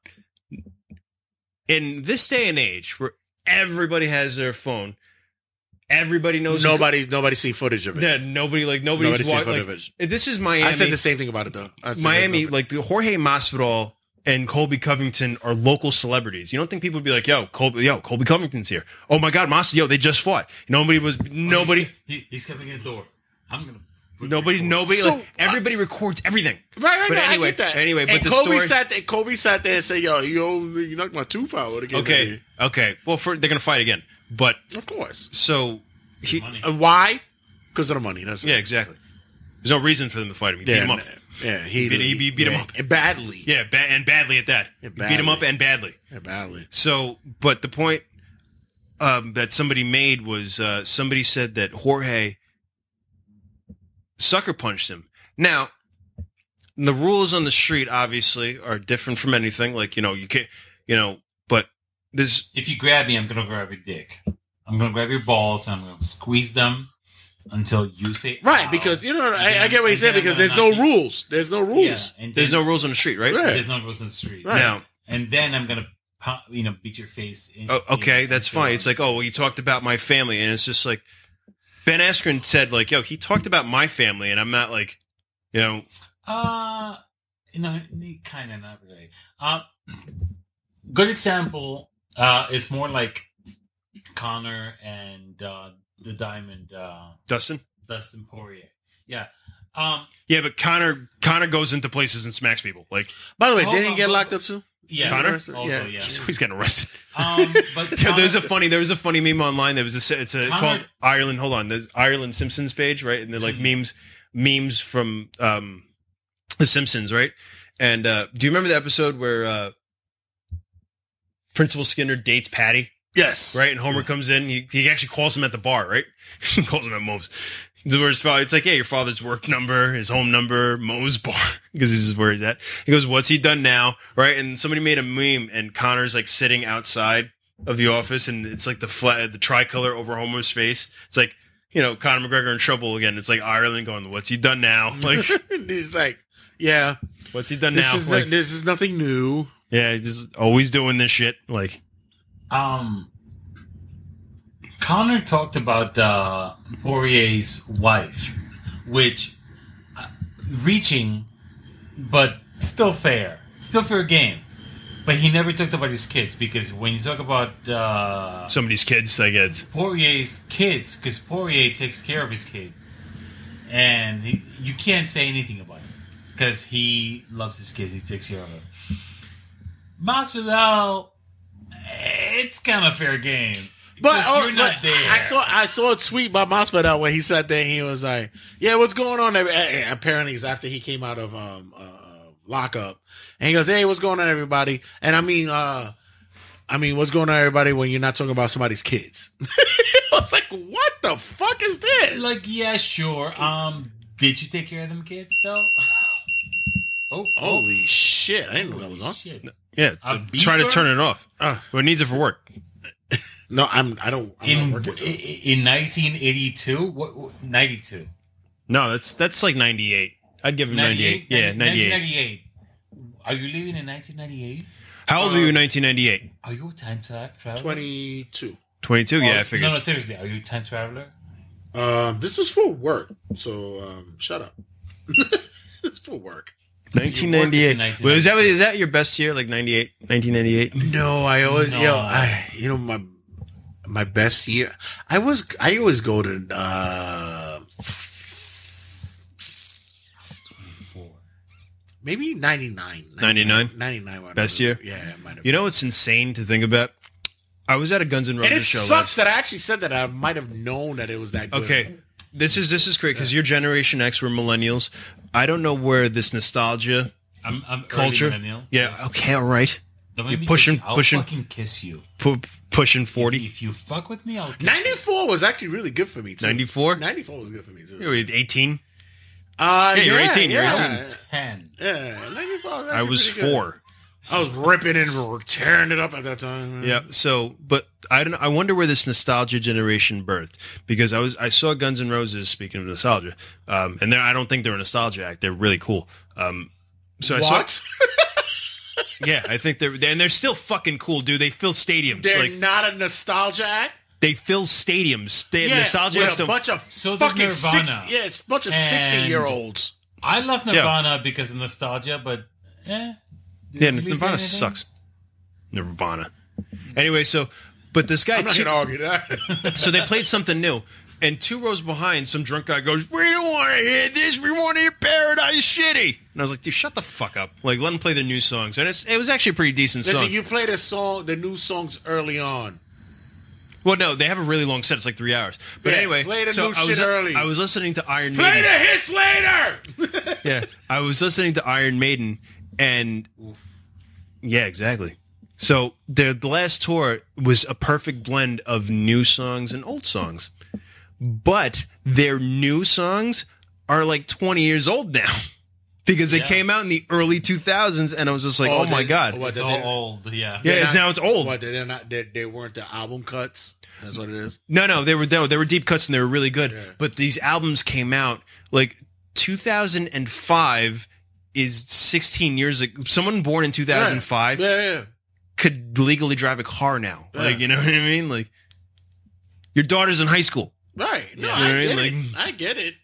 S11: In this day and age, where everybody has their phone, everybody knows.
S7: Nobody's nobody's seen footage of it.
S11: Yeah, nobody like nobody's
S7: Nobody's seen
S11: wa-
S7: footage
S11: like,
S7: of
S11: if this is Miami.
S7: I said the same thing about it though. I said
S11: Miami,
S7: there's no-
S11: like the Jorge Masvidal and Colby Covington are local celebrities. You don't think people would be like, "Yo, Colby, yo, Colby Covington's here." Oh my God, Masvidal, yo, they just fought. Nobody was, nobody,
S12: He, he's coming in the door. I'm gonna.
S11: nobody, nobody.
S7: So,
S11: like, everybody records everything.
S7: Right, right,
S11: But
S7: no,
S11: anyway,
S7: I get that.
S11: anyway, but
S7: and
S11: the
S7: Kobe
S11: story.
S7: sat there. Kobe sat there and said, "Yo, you you knocked my tooth out again."
S11: Okay, okay. Well, for they're gonna fight again, but
S7: of course.
S11: So he,
S7: Uh, why? Because of the money. That's
S11: yeah, exactly. There's no reason for them to fight him. He
S7: Yeah,
S11: beat him up.
S7: Yeah,
S11: he beat, he beat, beat
S7: yeah,
S11: him up
S7: and badly.
S11: Yeah, ba- and badly at that.
S7: Yeah,
S11: He beat him
S7: badly.
S11: up and badly.
S7: Yeah, badly.
S11: So, but the point um, that somebody made was uh, somebody said that Jorge sucker punched him. Now, the rules on the street obviously are different from anything. Like, you know, you can't, you know, but there's.
S12: If you grab me, I'm gonna grab your dick. I'm gonna grab your balls and I'm gonna squeeze them until you say
S7: Right,
S12: ow.
S7: because you know,
S12: And
S7: I,
S12: then
S7: I get what
S12: I'm-
S7: he said
S12: and then
S7: because
S12: I'm
S7: there's
S12: gonna
S7: no
S12: knock you-
S7: rules. There's no rules.
S12: Yeah, and
S11: There's
S12: then-
S11: no rules on the street, right?
S7: Right.
S12: There's no rules in the street.
S7: Right.
S11: Now,
S12: And then I'm gonna, pu- you know, beat your face. In,
S11: Oh, okay,
S12: in-
S11: that's
S12: until-
S11: fine. It's like, oh, well, you talked about my family, and it's just like Ben Askren said, like, yo, he talked about my family, and I'm not like, you know,
S12: Uh, you know, kind of not really. Uh, good example uh, is more like Connor and uh, the Diamond uh,
S11: Dustin.
S12: Dustin Poirier. Yeah. Um,
S11: Yeah, but Connor Connor goes into places and smacks people. Like,
S7: By the way,
S12: Hold
S7: didn't he
S12: on,
S7: get
S12: but-
S7: locked up too?
S12: yeah.
S11: Connor?
S12: Also,
S7: Yeah.
S12: yeah.
S11: he's, he's getting arrested.
S12: Um, but
S11: Yeah, there's a
S12: Connor-
S11: funny there was a funny meme online. There was a it's a
S12: Connor-
S11: called Ireland. Hold on, there's Ireland Simpsons page, right? And they're like
S12: Mhm.
S11: memes memes from um the Simpsons, right? And uh do you remember the episode where uh Principal Skinner dates Patty?
S7: Yes.
S11: Right, and Homer comes in. He, he actually calls him at the bar, right? He calls him at Moe's. It's where his father. It's like, yeah, your father's work number, his home number, Moe's bar, because this is where he's at. He goes, "What's he done now?" Right, and somebody made a meme, and Connor's like sitting outside of the office, and it's like the flat, the tricolor over Homer's face. It's like, you know, Conor McGregor in trouble again. It's like Ireland going, "What's he done now?" Like,
S7: He's like, yeah,
S11: what's he done
S7: this
S11: now?
S7: is
S11: Like,
S7: this is nothing new.
S11: yeah, he's just always doing this shit. Like,
S12: Um, Connor talked about uh, Poirier's wife, which uh, reaching, but still fair, still fair game. But he never talked about his kids because when you talk about uh,
S11: somebody's kids, I guess.
S12: Poirier's kids, because Poirier takes care of his kid, and he, you can't say anything about it because he loves his kids. He takes care of them. Masvidal, it's kind of fair game.
S7: But,
S12: 'Cause
S7: oh,
S12: you're not
S7: but
S12: there.
S7: I saw I saw a tweet by Masvidal where he sat there and he was like, "Yeah, what's going on?" there?" Eh, Apparently, it's after he came out of um uh, lockup, and he goes, "Hey, what's going on, everybody?" And I mean, uh, I mean, what's going on, everybody? When you're not talking about somebody's kids, I was like, "What the fuck is this?"
S12: Like, yeah, sure. Um, did you take care of them kids though? oh,
S7: Holy shit! I didn't know that was on.
S12: Shit.
S11: Yeah,
S12: A
S11: try to
S12: beeper?
S11: turn it off.
S7: Uh,
S11: Well, it needs it for work.
S7: no, I'm. I don't. I'm
S12: In
S7: not working.
S12: in nineteen eighty-two, what, what ninety-two?
S11: No, that's that's like ninety-eight. I'd give him ninety-eight. Yeah, ninety-eight.
S12: nineteen ninety-eight. Are you living in nineteen ninety-eight?
S11: How old were you in nineteen ninety-eight?
S12: Are you a time tra- traveler?
S7: Twenty-two.
S11: twenty-two? Yeah,
S12: Oh,
S11: I figured.
S12: No, no, seriously. Are you a time traveler?
S7: Um, this is for work, so um, shut up. It's for work.
S11: nineteen
S12: Your work is in
S11: ninety-eight. Wait, is that is that your best year? Like ninety-eight, nineteen ninety-eight?
S7: No, I always,
S12: No.
S7: yo, I, you know, my my best year. I was, I always go to. uh Maybe ninety-nine.
S11: ninety-nine?
S7: ninety-nine.
S11: Best year?
S7: Yeah, it might have
S11: You know what's insane to think about? I was at a Guns N'
S7: been. And
S11: Roses
S7: it
S11: show.
S7: sucks that I actually said that. I might have known that it was that good.
S11: Okay, This is this is great because you're Generation X, we're millennials. I don't know where this nostalgia
S12: I'm, I'm
S11: culture.
S12: early millennial.
S11: Yeah. Okay. All right.
S12: Don't
S11: You're
S12: make me
S11: pushing,
S12: kiss you. I'll
S11: pushing,
S12: fucking kiss you.
S11: pu- pushing forty.
S12: If, if you fuck with me, I'll kiss
S7: ninety-four was actually really good for me too.
S11: ninety-four.
S7: ninety-four was good for me too.
S11: You were eighteen.
S7: Uh,
S11: yeah, you're
S7: yeah,
S11: eighteen. You're
S7: yeah.
S11: eighteen.
S12: I was ten.
S7: Yeah, ninety-four. Was
S11: I was
S7: pretty good.
S11: four.
S7: I was ripping and tearing it up at that time.
S11: Yeah. So, but I don't. I wonder where this nostalgia generation birthed because I was. I saw Guns N' Roses. Speaking of nostalgia, um, and they're, I don't think they're a nostalgia act. They're really cool. Um, so I
S7: What?
S11: saw. Yeah, I think they're and they're still fucking cool, dude. They fill stadiums.
S7: They're
S11: like
S7: not a nostalgia act.
S11: they fill stadiums. They
S7: Yeah,
S11: nostalgia
S7: with
S11: acts
S7: a
S11: don't-
S7: bunch of
S12: So did
S7: fucking
S12: Nirvana.
S7: six, yeah, it's a bunch of
S12: And-
S7: sixty-year-olds.
S12: I love Nirvana because of nostalgia, but eh. Did
S11: Yeah,
S12: we say
S11: Nirvana
S12: anything?
S11: sucks. Nirvana. Anyway, so but this guy.
S7: I'm not
S11: two-
S7: gonna argue that.
S11: so they played something new, and two rows behind, some drunk guy goes, "We don't want to hear this. We want to hear Paradise Shitty." And I was like, "Dude, shut the fuck up! Like, let them play their new songs." And it's, it was actually a pretty decent
S7: Listen,
S11: song.
S7: you played a song, the new songs early on.
S11: Well, no, they have a really long set. It's like three hours. But
S7: Yeah,
S11: anyway,
S7: play the
S11: so
S7: new
S11: I was
S7: shit early.
S11: I was listening to Iron
S7: Play
S11: Maiden.
S7: the hits later.
S11: Yeah, I was listening to Iron Maiden, and yeah, exactly. So their the last tour was a perfect blend of new songs and old songs, but their new songs are like twenty years old now because they
S12: Yeah.
S11: came out in the early two thousands, and I was just like,
S7: Oh,
S11: oh, my
S7: they-
S11: god,
S7: what,
S12: It's
S7: they-
S12: all
S7: they-
S12: old, yeah.
S11: yeah,
S7: They're
S11: it's
S7: not-
S11: now it's old.
S7: What, they're not, they, they weren't the album cuts. That's what it is.
S11: No, no, they were no, they were deep cuts and they were really good.
S7: Yeah.
S11: But these albums came out like two thousand five is sixteen years ago. Someone born in two thousand five
S7: Yeah, yeah.
S11: could legally drive a car now.
S7: Yeah.
S11: Like, you know what I mean? Like, your daughter's in high school.
S7: Right. No,
S11: Yeah.
S7: I
S11: You know what I
S7: get
S11: mean?
S7: it. I get it.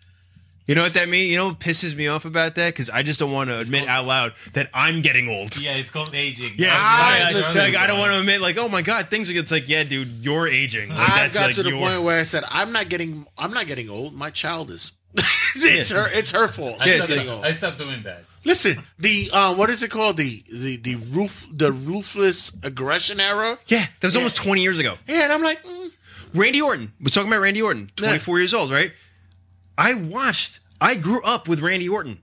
S11: You know what that means? You know what pisses me off about that? Because I just don't want to admit out loud that I'm getting old.
S12: Yeah, it's called aging.
S11: Yeah,
S7: I-
S11: I, I,
S7: listen,
S11: like, I don't want to admit, like, oh my god, things are. It's like, yeah, dude, you're aging. Like,
S7: I
S11: that's
S7: got
S11: like
S7: to the
S11: your-
S7: point where I said, "I'm not getting, I'm not getting old. My child is. it's her, it's her fault.
S12: I,
S7: She's
S11: Yeah,
S7: not
S11: it's
S7: getting
S11: like-
S7: old."
S12: I stopped doing that.
S7: Listen, the uh, what is it called? The the the roof, the ruthless aggression era.
S11: Yeah, that was
S7: Yeah.
S11: almost twenty years ago.
S7: Yeah, and I'm like, mm,
S11: Randy Orton. We're talking about Randy Orton, twenty-four years old, right? I watched. I grew up with Randy Orton.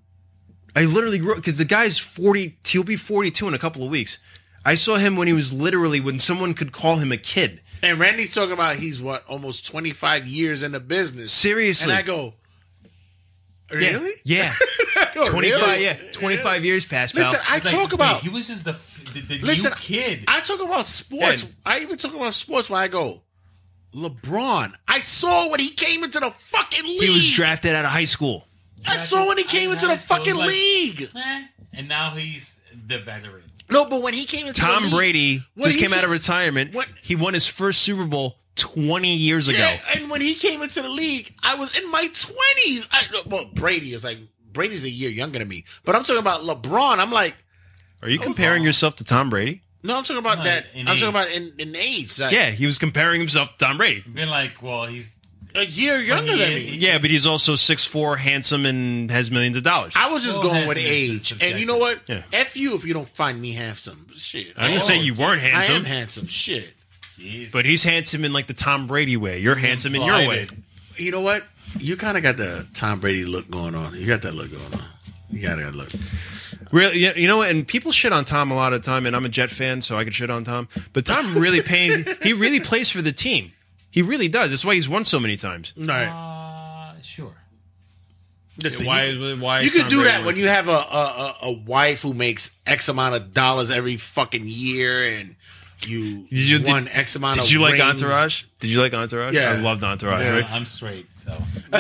S11: I literally grew up because the guy's forty. He'll be forty-two in a couple of weeks. I saw him when he was literally when someone could call him a kid.
S7: and Randy's talking about he's what almost twenty-five years in the business.
S11: Seriously.
S7: and I go,
S11: Yeah,
S7: really?
S11: Yeah.
S7: I go,
S11: twenty-five.
S7: really?
S11: Yeah. Twenty-five years past. Pal.
S7: Listen, I
S12: It's like,
S7: talk about.
S12: wait, he was just the the, the
S7: Listen,
S12: new kid.
S7: I talk about sports.
S11: Yeah.
S7: I even talk about sports when I go, LeBron. I saw when he came into the fucking league.
S11: he was drafted out of high school.
S7: I saw when he came
S12: I-
S7: into
S12: high
S7: the
S12: school,
S7: fucking
S12: like,
S7: league.
S12: eh, and now he's the veteran.
S7: No, but when he came into the
S11: Tom
S7: league,
S11: Brady
S7: when
S11: just
S7: he
S11: came out of
S7: came-
S11: retirement.
S7: when-
S11: He won his first Super Bowl twenty years ago.
S7: Yeah, and when he came into the league, I was in my twenties. I, well, Brady is like Brady's a year younger than me, but I'm talking about LeBron. I'm like,
S11: Are you comparing yourself to Tom Brady?
S7: no, I'm talking about
S12: No,
S7: that.
S12: in
S7: I'm
S12: age.
S7: talking about in, in age. Like,
S11: Yeah, he was comparing himself to Tom Brady.
S12: Been like, well, he's
S7: a year younger than me.
S11: Yeah, but he's also six foot four, handsome, and has millions of dollars.
S7: I was just
S12: Well,
S7: going with
S12: handsome is
S7: age,
S12: subjective.
S7: and you know what?
S11: Yeah.
S7: F you if you don't find me handsome. Shit,
S11: I didn't
S7: Oh,
S11: say you weren't
S7: I am
S11: handsome,
S7: handsome. Shit.
S12: Jeez.
S11: but he's handsome in like the Tom Brady way. You're handsome in your way.
S12: Blinded.
S7: You know what? You kind of got the Tom Brady look going on. You got that look going on. You got that look.
S11: Really, yeah, you know what? And people shit on Tom a lot of the time, and I'm a Jet fan, so I can shit on Tom. But Tom really paying. He really plays for the team. He really does. That's why he's won so many times.
S7: All right.
S12: Uh, sure.
S7: Listen,
S11: why?
S7: you,
S11: why?
S7: you
S11: Tom
S7: can do
S11: Brady
S7: that
S11: win?
S7: when you have a, a a a wife who makes X amount of dollars every fucking year, and you,
S11: Did you
S7: won
S11: did,
S7: X amount
S11: Did
S7: of
S11: you like
S7: rings.
S11: Entourage? Did you like Entourage?
S7: Yeah.
S11: I loved Entourage.
S7: Yeah.
S11: Right?
S12: I'm straight, so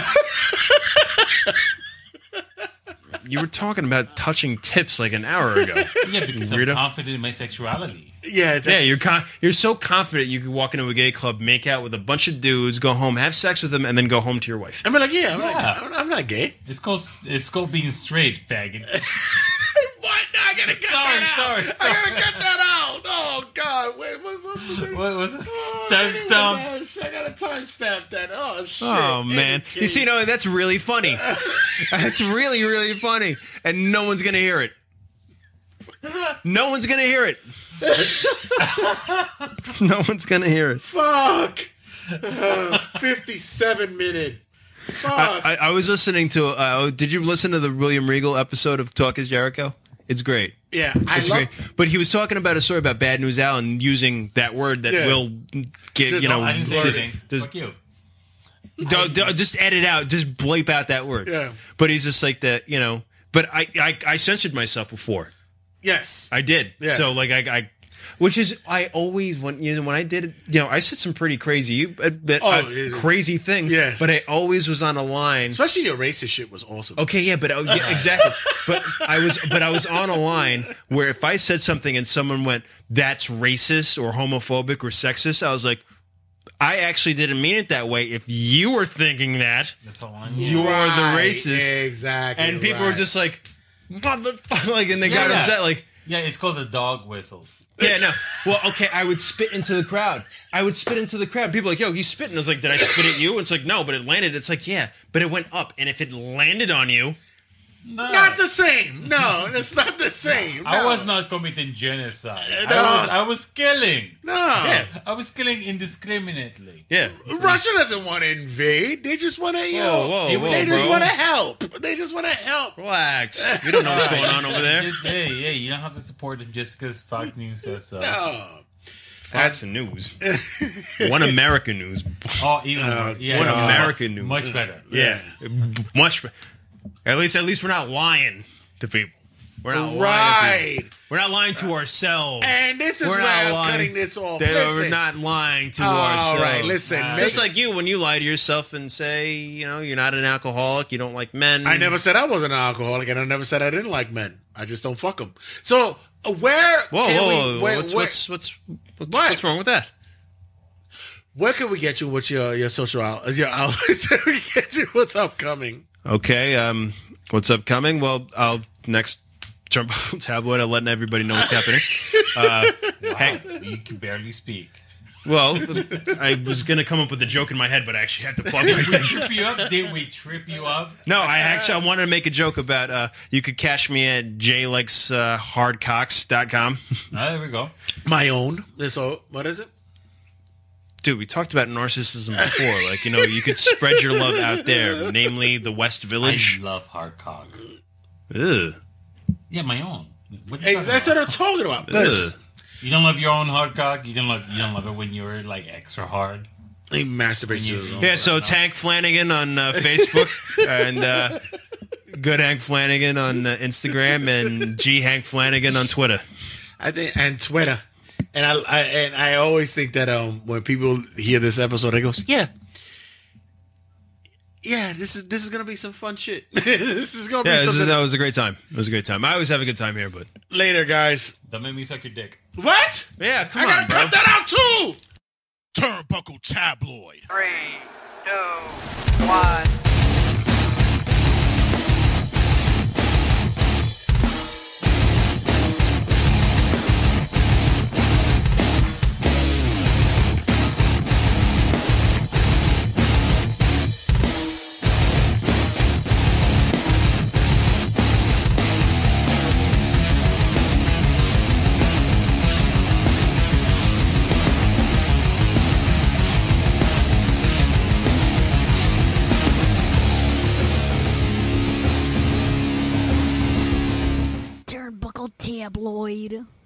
S11: You were talking about touching tips like an hour ago.
S12: yeah, because
S11: Weirdo.
S12: I'm confident in my sexuality.
S7: Yeah, that's,
S11: Yeah, you're con- you're so confident you could walk into a gay club, make out with a bunch of dudes, go home, have sex with them, and then go home to your wife.
S7: I'm like, yeah, I'm, Like,
S12: Yeah.
S7: I'm, I'm not gay.
S12: It's called it's called being straight, faggot.
S7: What? No, I gotta get
S12: Sorry,
S7: that out.
S12: sorry,
S7: I
S12: sorry.
S7: gotta get that out. Oh God, wait, what, what, what,
S12: What was it?
S7: Oh,
S12: Timestamp.
S7: I gotta timestamp that. Oh shit.
S11: Oh man, you see, no, that's really funny. That's really, really funny, and no one's gonna hear it. No one's gonna hear it. No one's gonna hear it.
S7: Fuck. Uh, Fifty-seven minute
S11: I, I, I was listening to. Uh, did you listen to the William Regal episode of Talk Is Jericho? It's great.
S3: Yeah, I
S11: it's
S3: love-
S11: great. But he was talking about a story about Bad News Al and using that word that
S3: Yeah.
S11: will get
S3: Just-
S11: you know.
S3: I didn't say
S11: just-
S3: anything.
S11: just-
S12: Fuck you.
S11: Don't, don't- just edit out. Just bleep out that word.
S3: Yeah.
S11: But he's just like that, you know. But I, I, I censored myself before.
S3: Yes.
S11: I did.
S3: Yeah.
S11: So like I, I, which is I always when you know when I did it, you know, I said some pretty crazy, uh, uh,
S3: Oh,
S11: uh,
S3: yeah.
S11: crazy things.
S3: Yes.
S11: But I always was on a line.
S3: Especially your racist shit was awesome.
S11: Okay, yeah, but oh, yeah, exactly. But I was, but I was on a line where if I said something and someone went, "That's racist" or homophobic or sexist, I was like, I actually didn't mean it that way. If you were thinking that,
S12: That's all on
S11: you're
S3: Right,
S11: the racist.
S3: Exactly.
S11: And people were
S3: right.
S11: just like, motherfucker, like, and they
S12: Yeah,
S11: got
S12: yeah.
S11: upset, like.
S12: Yeah, it's called the dog whistle.
S11: Yeah, no. Well, okay, I would spit into the crowd. I would spit into the crowd. People are like, yo, he's spitting. I was like, did I spit at you? And it's like, no, but it landed. It's like, yeah, but it went up. And if it landed on you.
S12: No.
S3: Not the same. No, it's not the same.
S12: I
S3: No.
S12: was not committing genocide.
S3: No.
S12: I was I was killing.
S3: No.
S11: Yeah.
S12: I was killing indiscriminately.
S11: Yeah.
S3: Russia doesn't want to invade. They just want to, you
S11: Whoa,
S3: know,
S11: whoa, whoa,
S3: they just
S11: bro.
S3: want to help. They just want to help.
S11: Relax. We don't know what's going on over there.
S12: Just- hey, hey, you don't have to support them just because Fox News says so.
S3: No.
S11: Fox News. One American News.
S12: Oh, even more. Yeah,
S11: One
S12: no,
S11: American News.
S12: Much better.
S11: Yeah. Much better. At least, at least we're not lying to people. We're not lying to
S3: Right.
S11: people. We're not lying to ourselves.
S3: And this is
S11: We're
S3: where
S11: not
S3: I'm
S11: lying.
S3: cutting this off.
S11: They-
S3: Listen.
S11: We're not lying to
S3: All
S11: ourselves.
S3: right, listen,
S11: Uh,
S3: make-
S11: just like you, when you lie to yourself and say, you know, you're not an alcoholic, you don't like men.
S3: I never said I wasn't an alcoholic, and I never said I didn't like men. I just don't fuck them. So uh, where
S11: Whoa,
S3: can
S11: whoa,
S3: we?
S11: whoa.
S3: Where,
S11: what's,
S3: where,
S11: what's, what's, what's,
S3: What?
S11: what's wrong with that?
S3: where can we get you with your your social out your outlets? Where can we get you what's upcoming?
S11: Okay, um, what's upcoming? Well, I'll next Turnbuckle Tabloid. I'm letting everybody know what's happening. Uh,
S12: Wow,
S11: hey,
S12: you can barely speak.
S11: well, I was gonna come up with a joke in my head, but I actually had to plug my
S12: Did we
S11: thing.
S12: trip you up? Did we trip you up?
S11: No, I actually I wanted to make a joke about uh, you could catch me at j likes hard cocks dot com.
S12: Ah, there we go.
S3: My own. So what is it?
S11: Dude, we talked about narcissism before. Like, you know, you could spread your love out there, namely the West Village.
S12: I love hard cock.
S11: Ugh.
S12: Yeah, my own. What
S3: Hey,
S12: you
S3: that's
S12: talking
S3: what I'm talking about.
S11: Ugh.
S3: Listen,
S12: You don't love your own hard cock? You don't love you don't love it when you're like extra hard?
S3: he masturbates to his own.
S11: Yeah, so it's Hank Flanagan on uh, Facebook and uh, Good Hank Flanagan on uh, Instagram and G Hank Flanagan on Twitter.
S3: I think, and Twitter, and I, I and I always think that um when people hear this episode, they go, yeah, yeah, this is this is gonna be some fun shit. This is gonna
S11: Yeah,
S3: be
S11: this
S3: something.
S11: is, that was a great time. It was a great time. I always have a good time here, but
S3: Later, guys.
S12: Don't make me suck your dick.
S3: What?
S11: yeah, come
S3: I
S11: on,
S3: gotta
S11: bro.
S3: cut that out too.
S7: Turnbuckle Tabloid.
S4: Three, two, one.
S13: Turnbuckle Tabloid.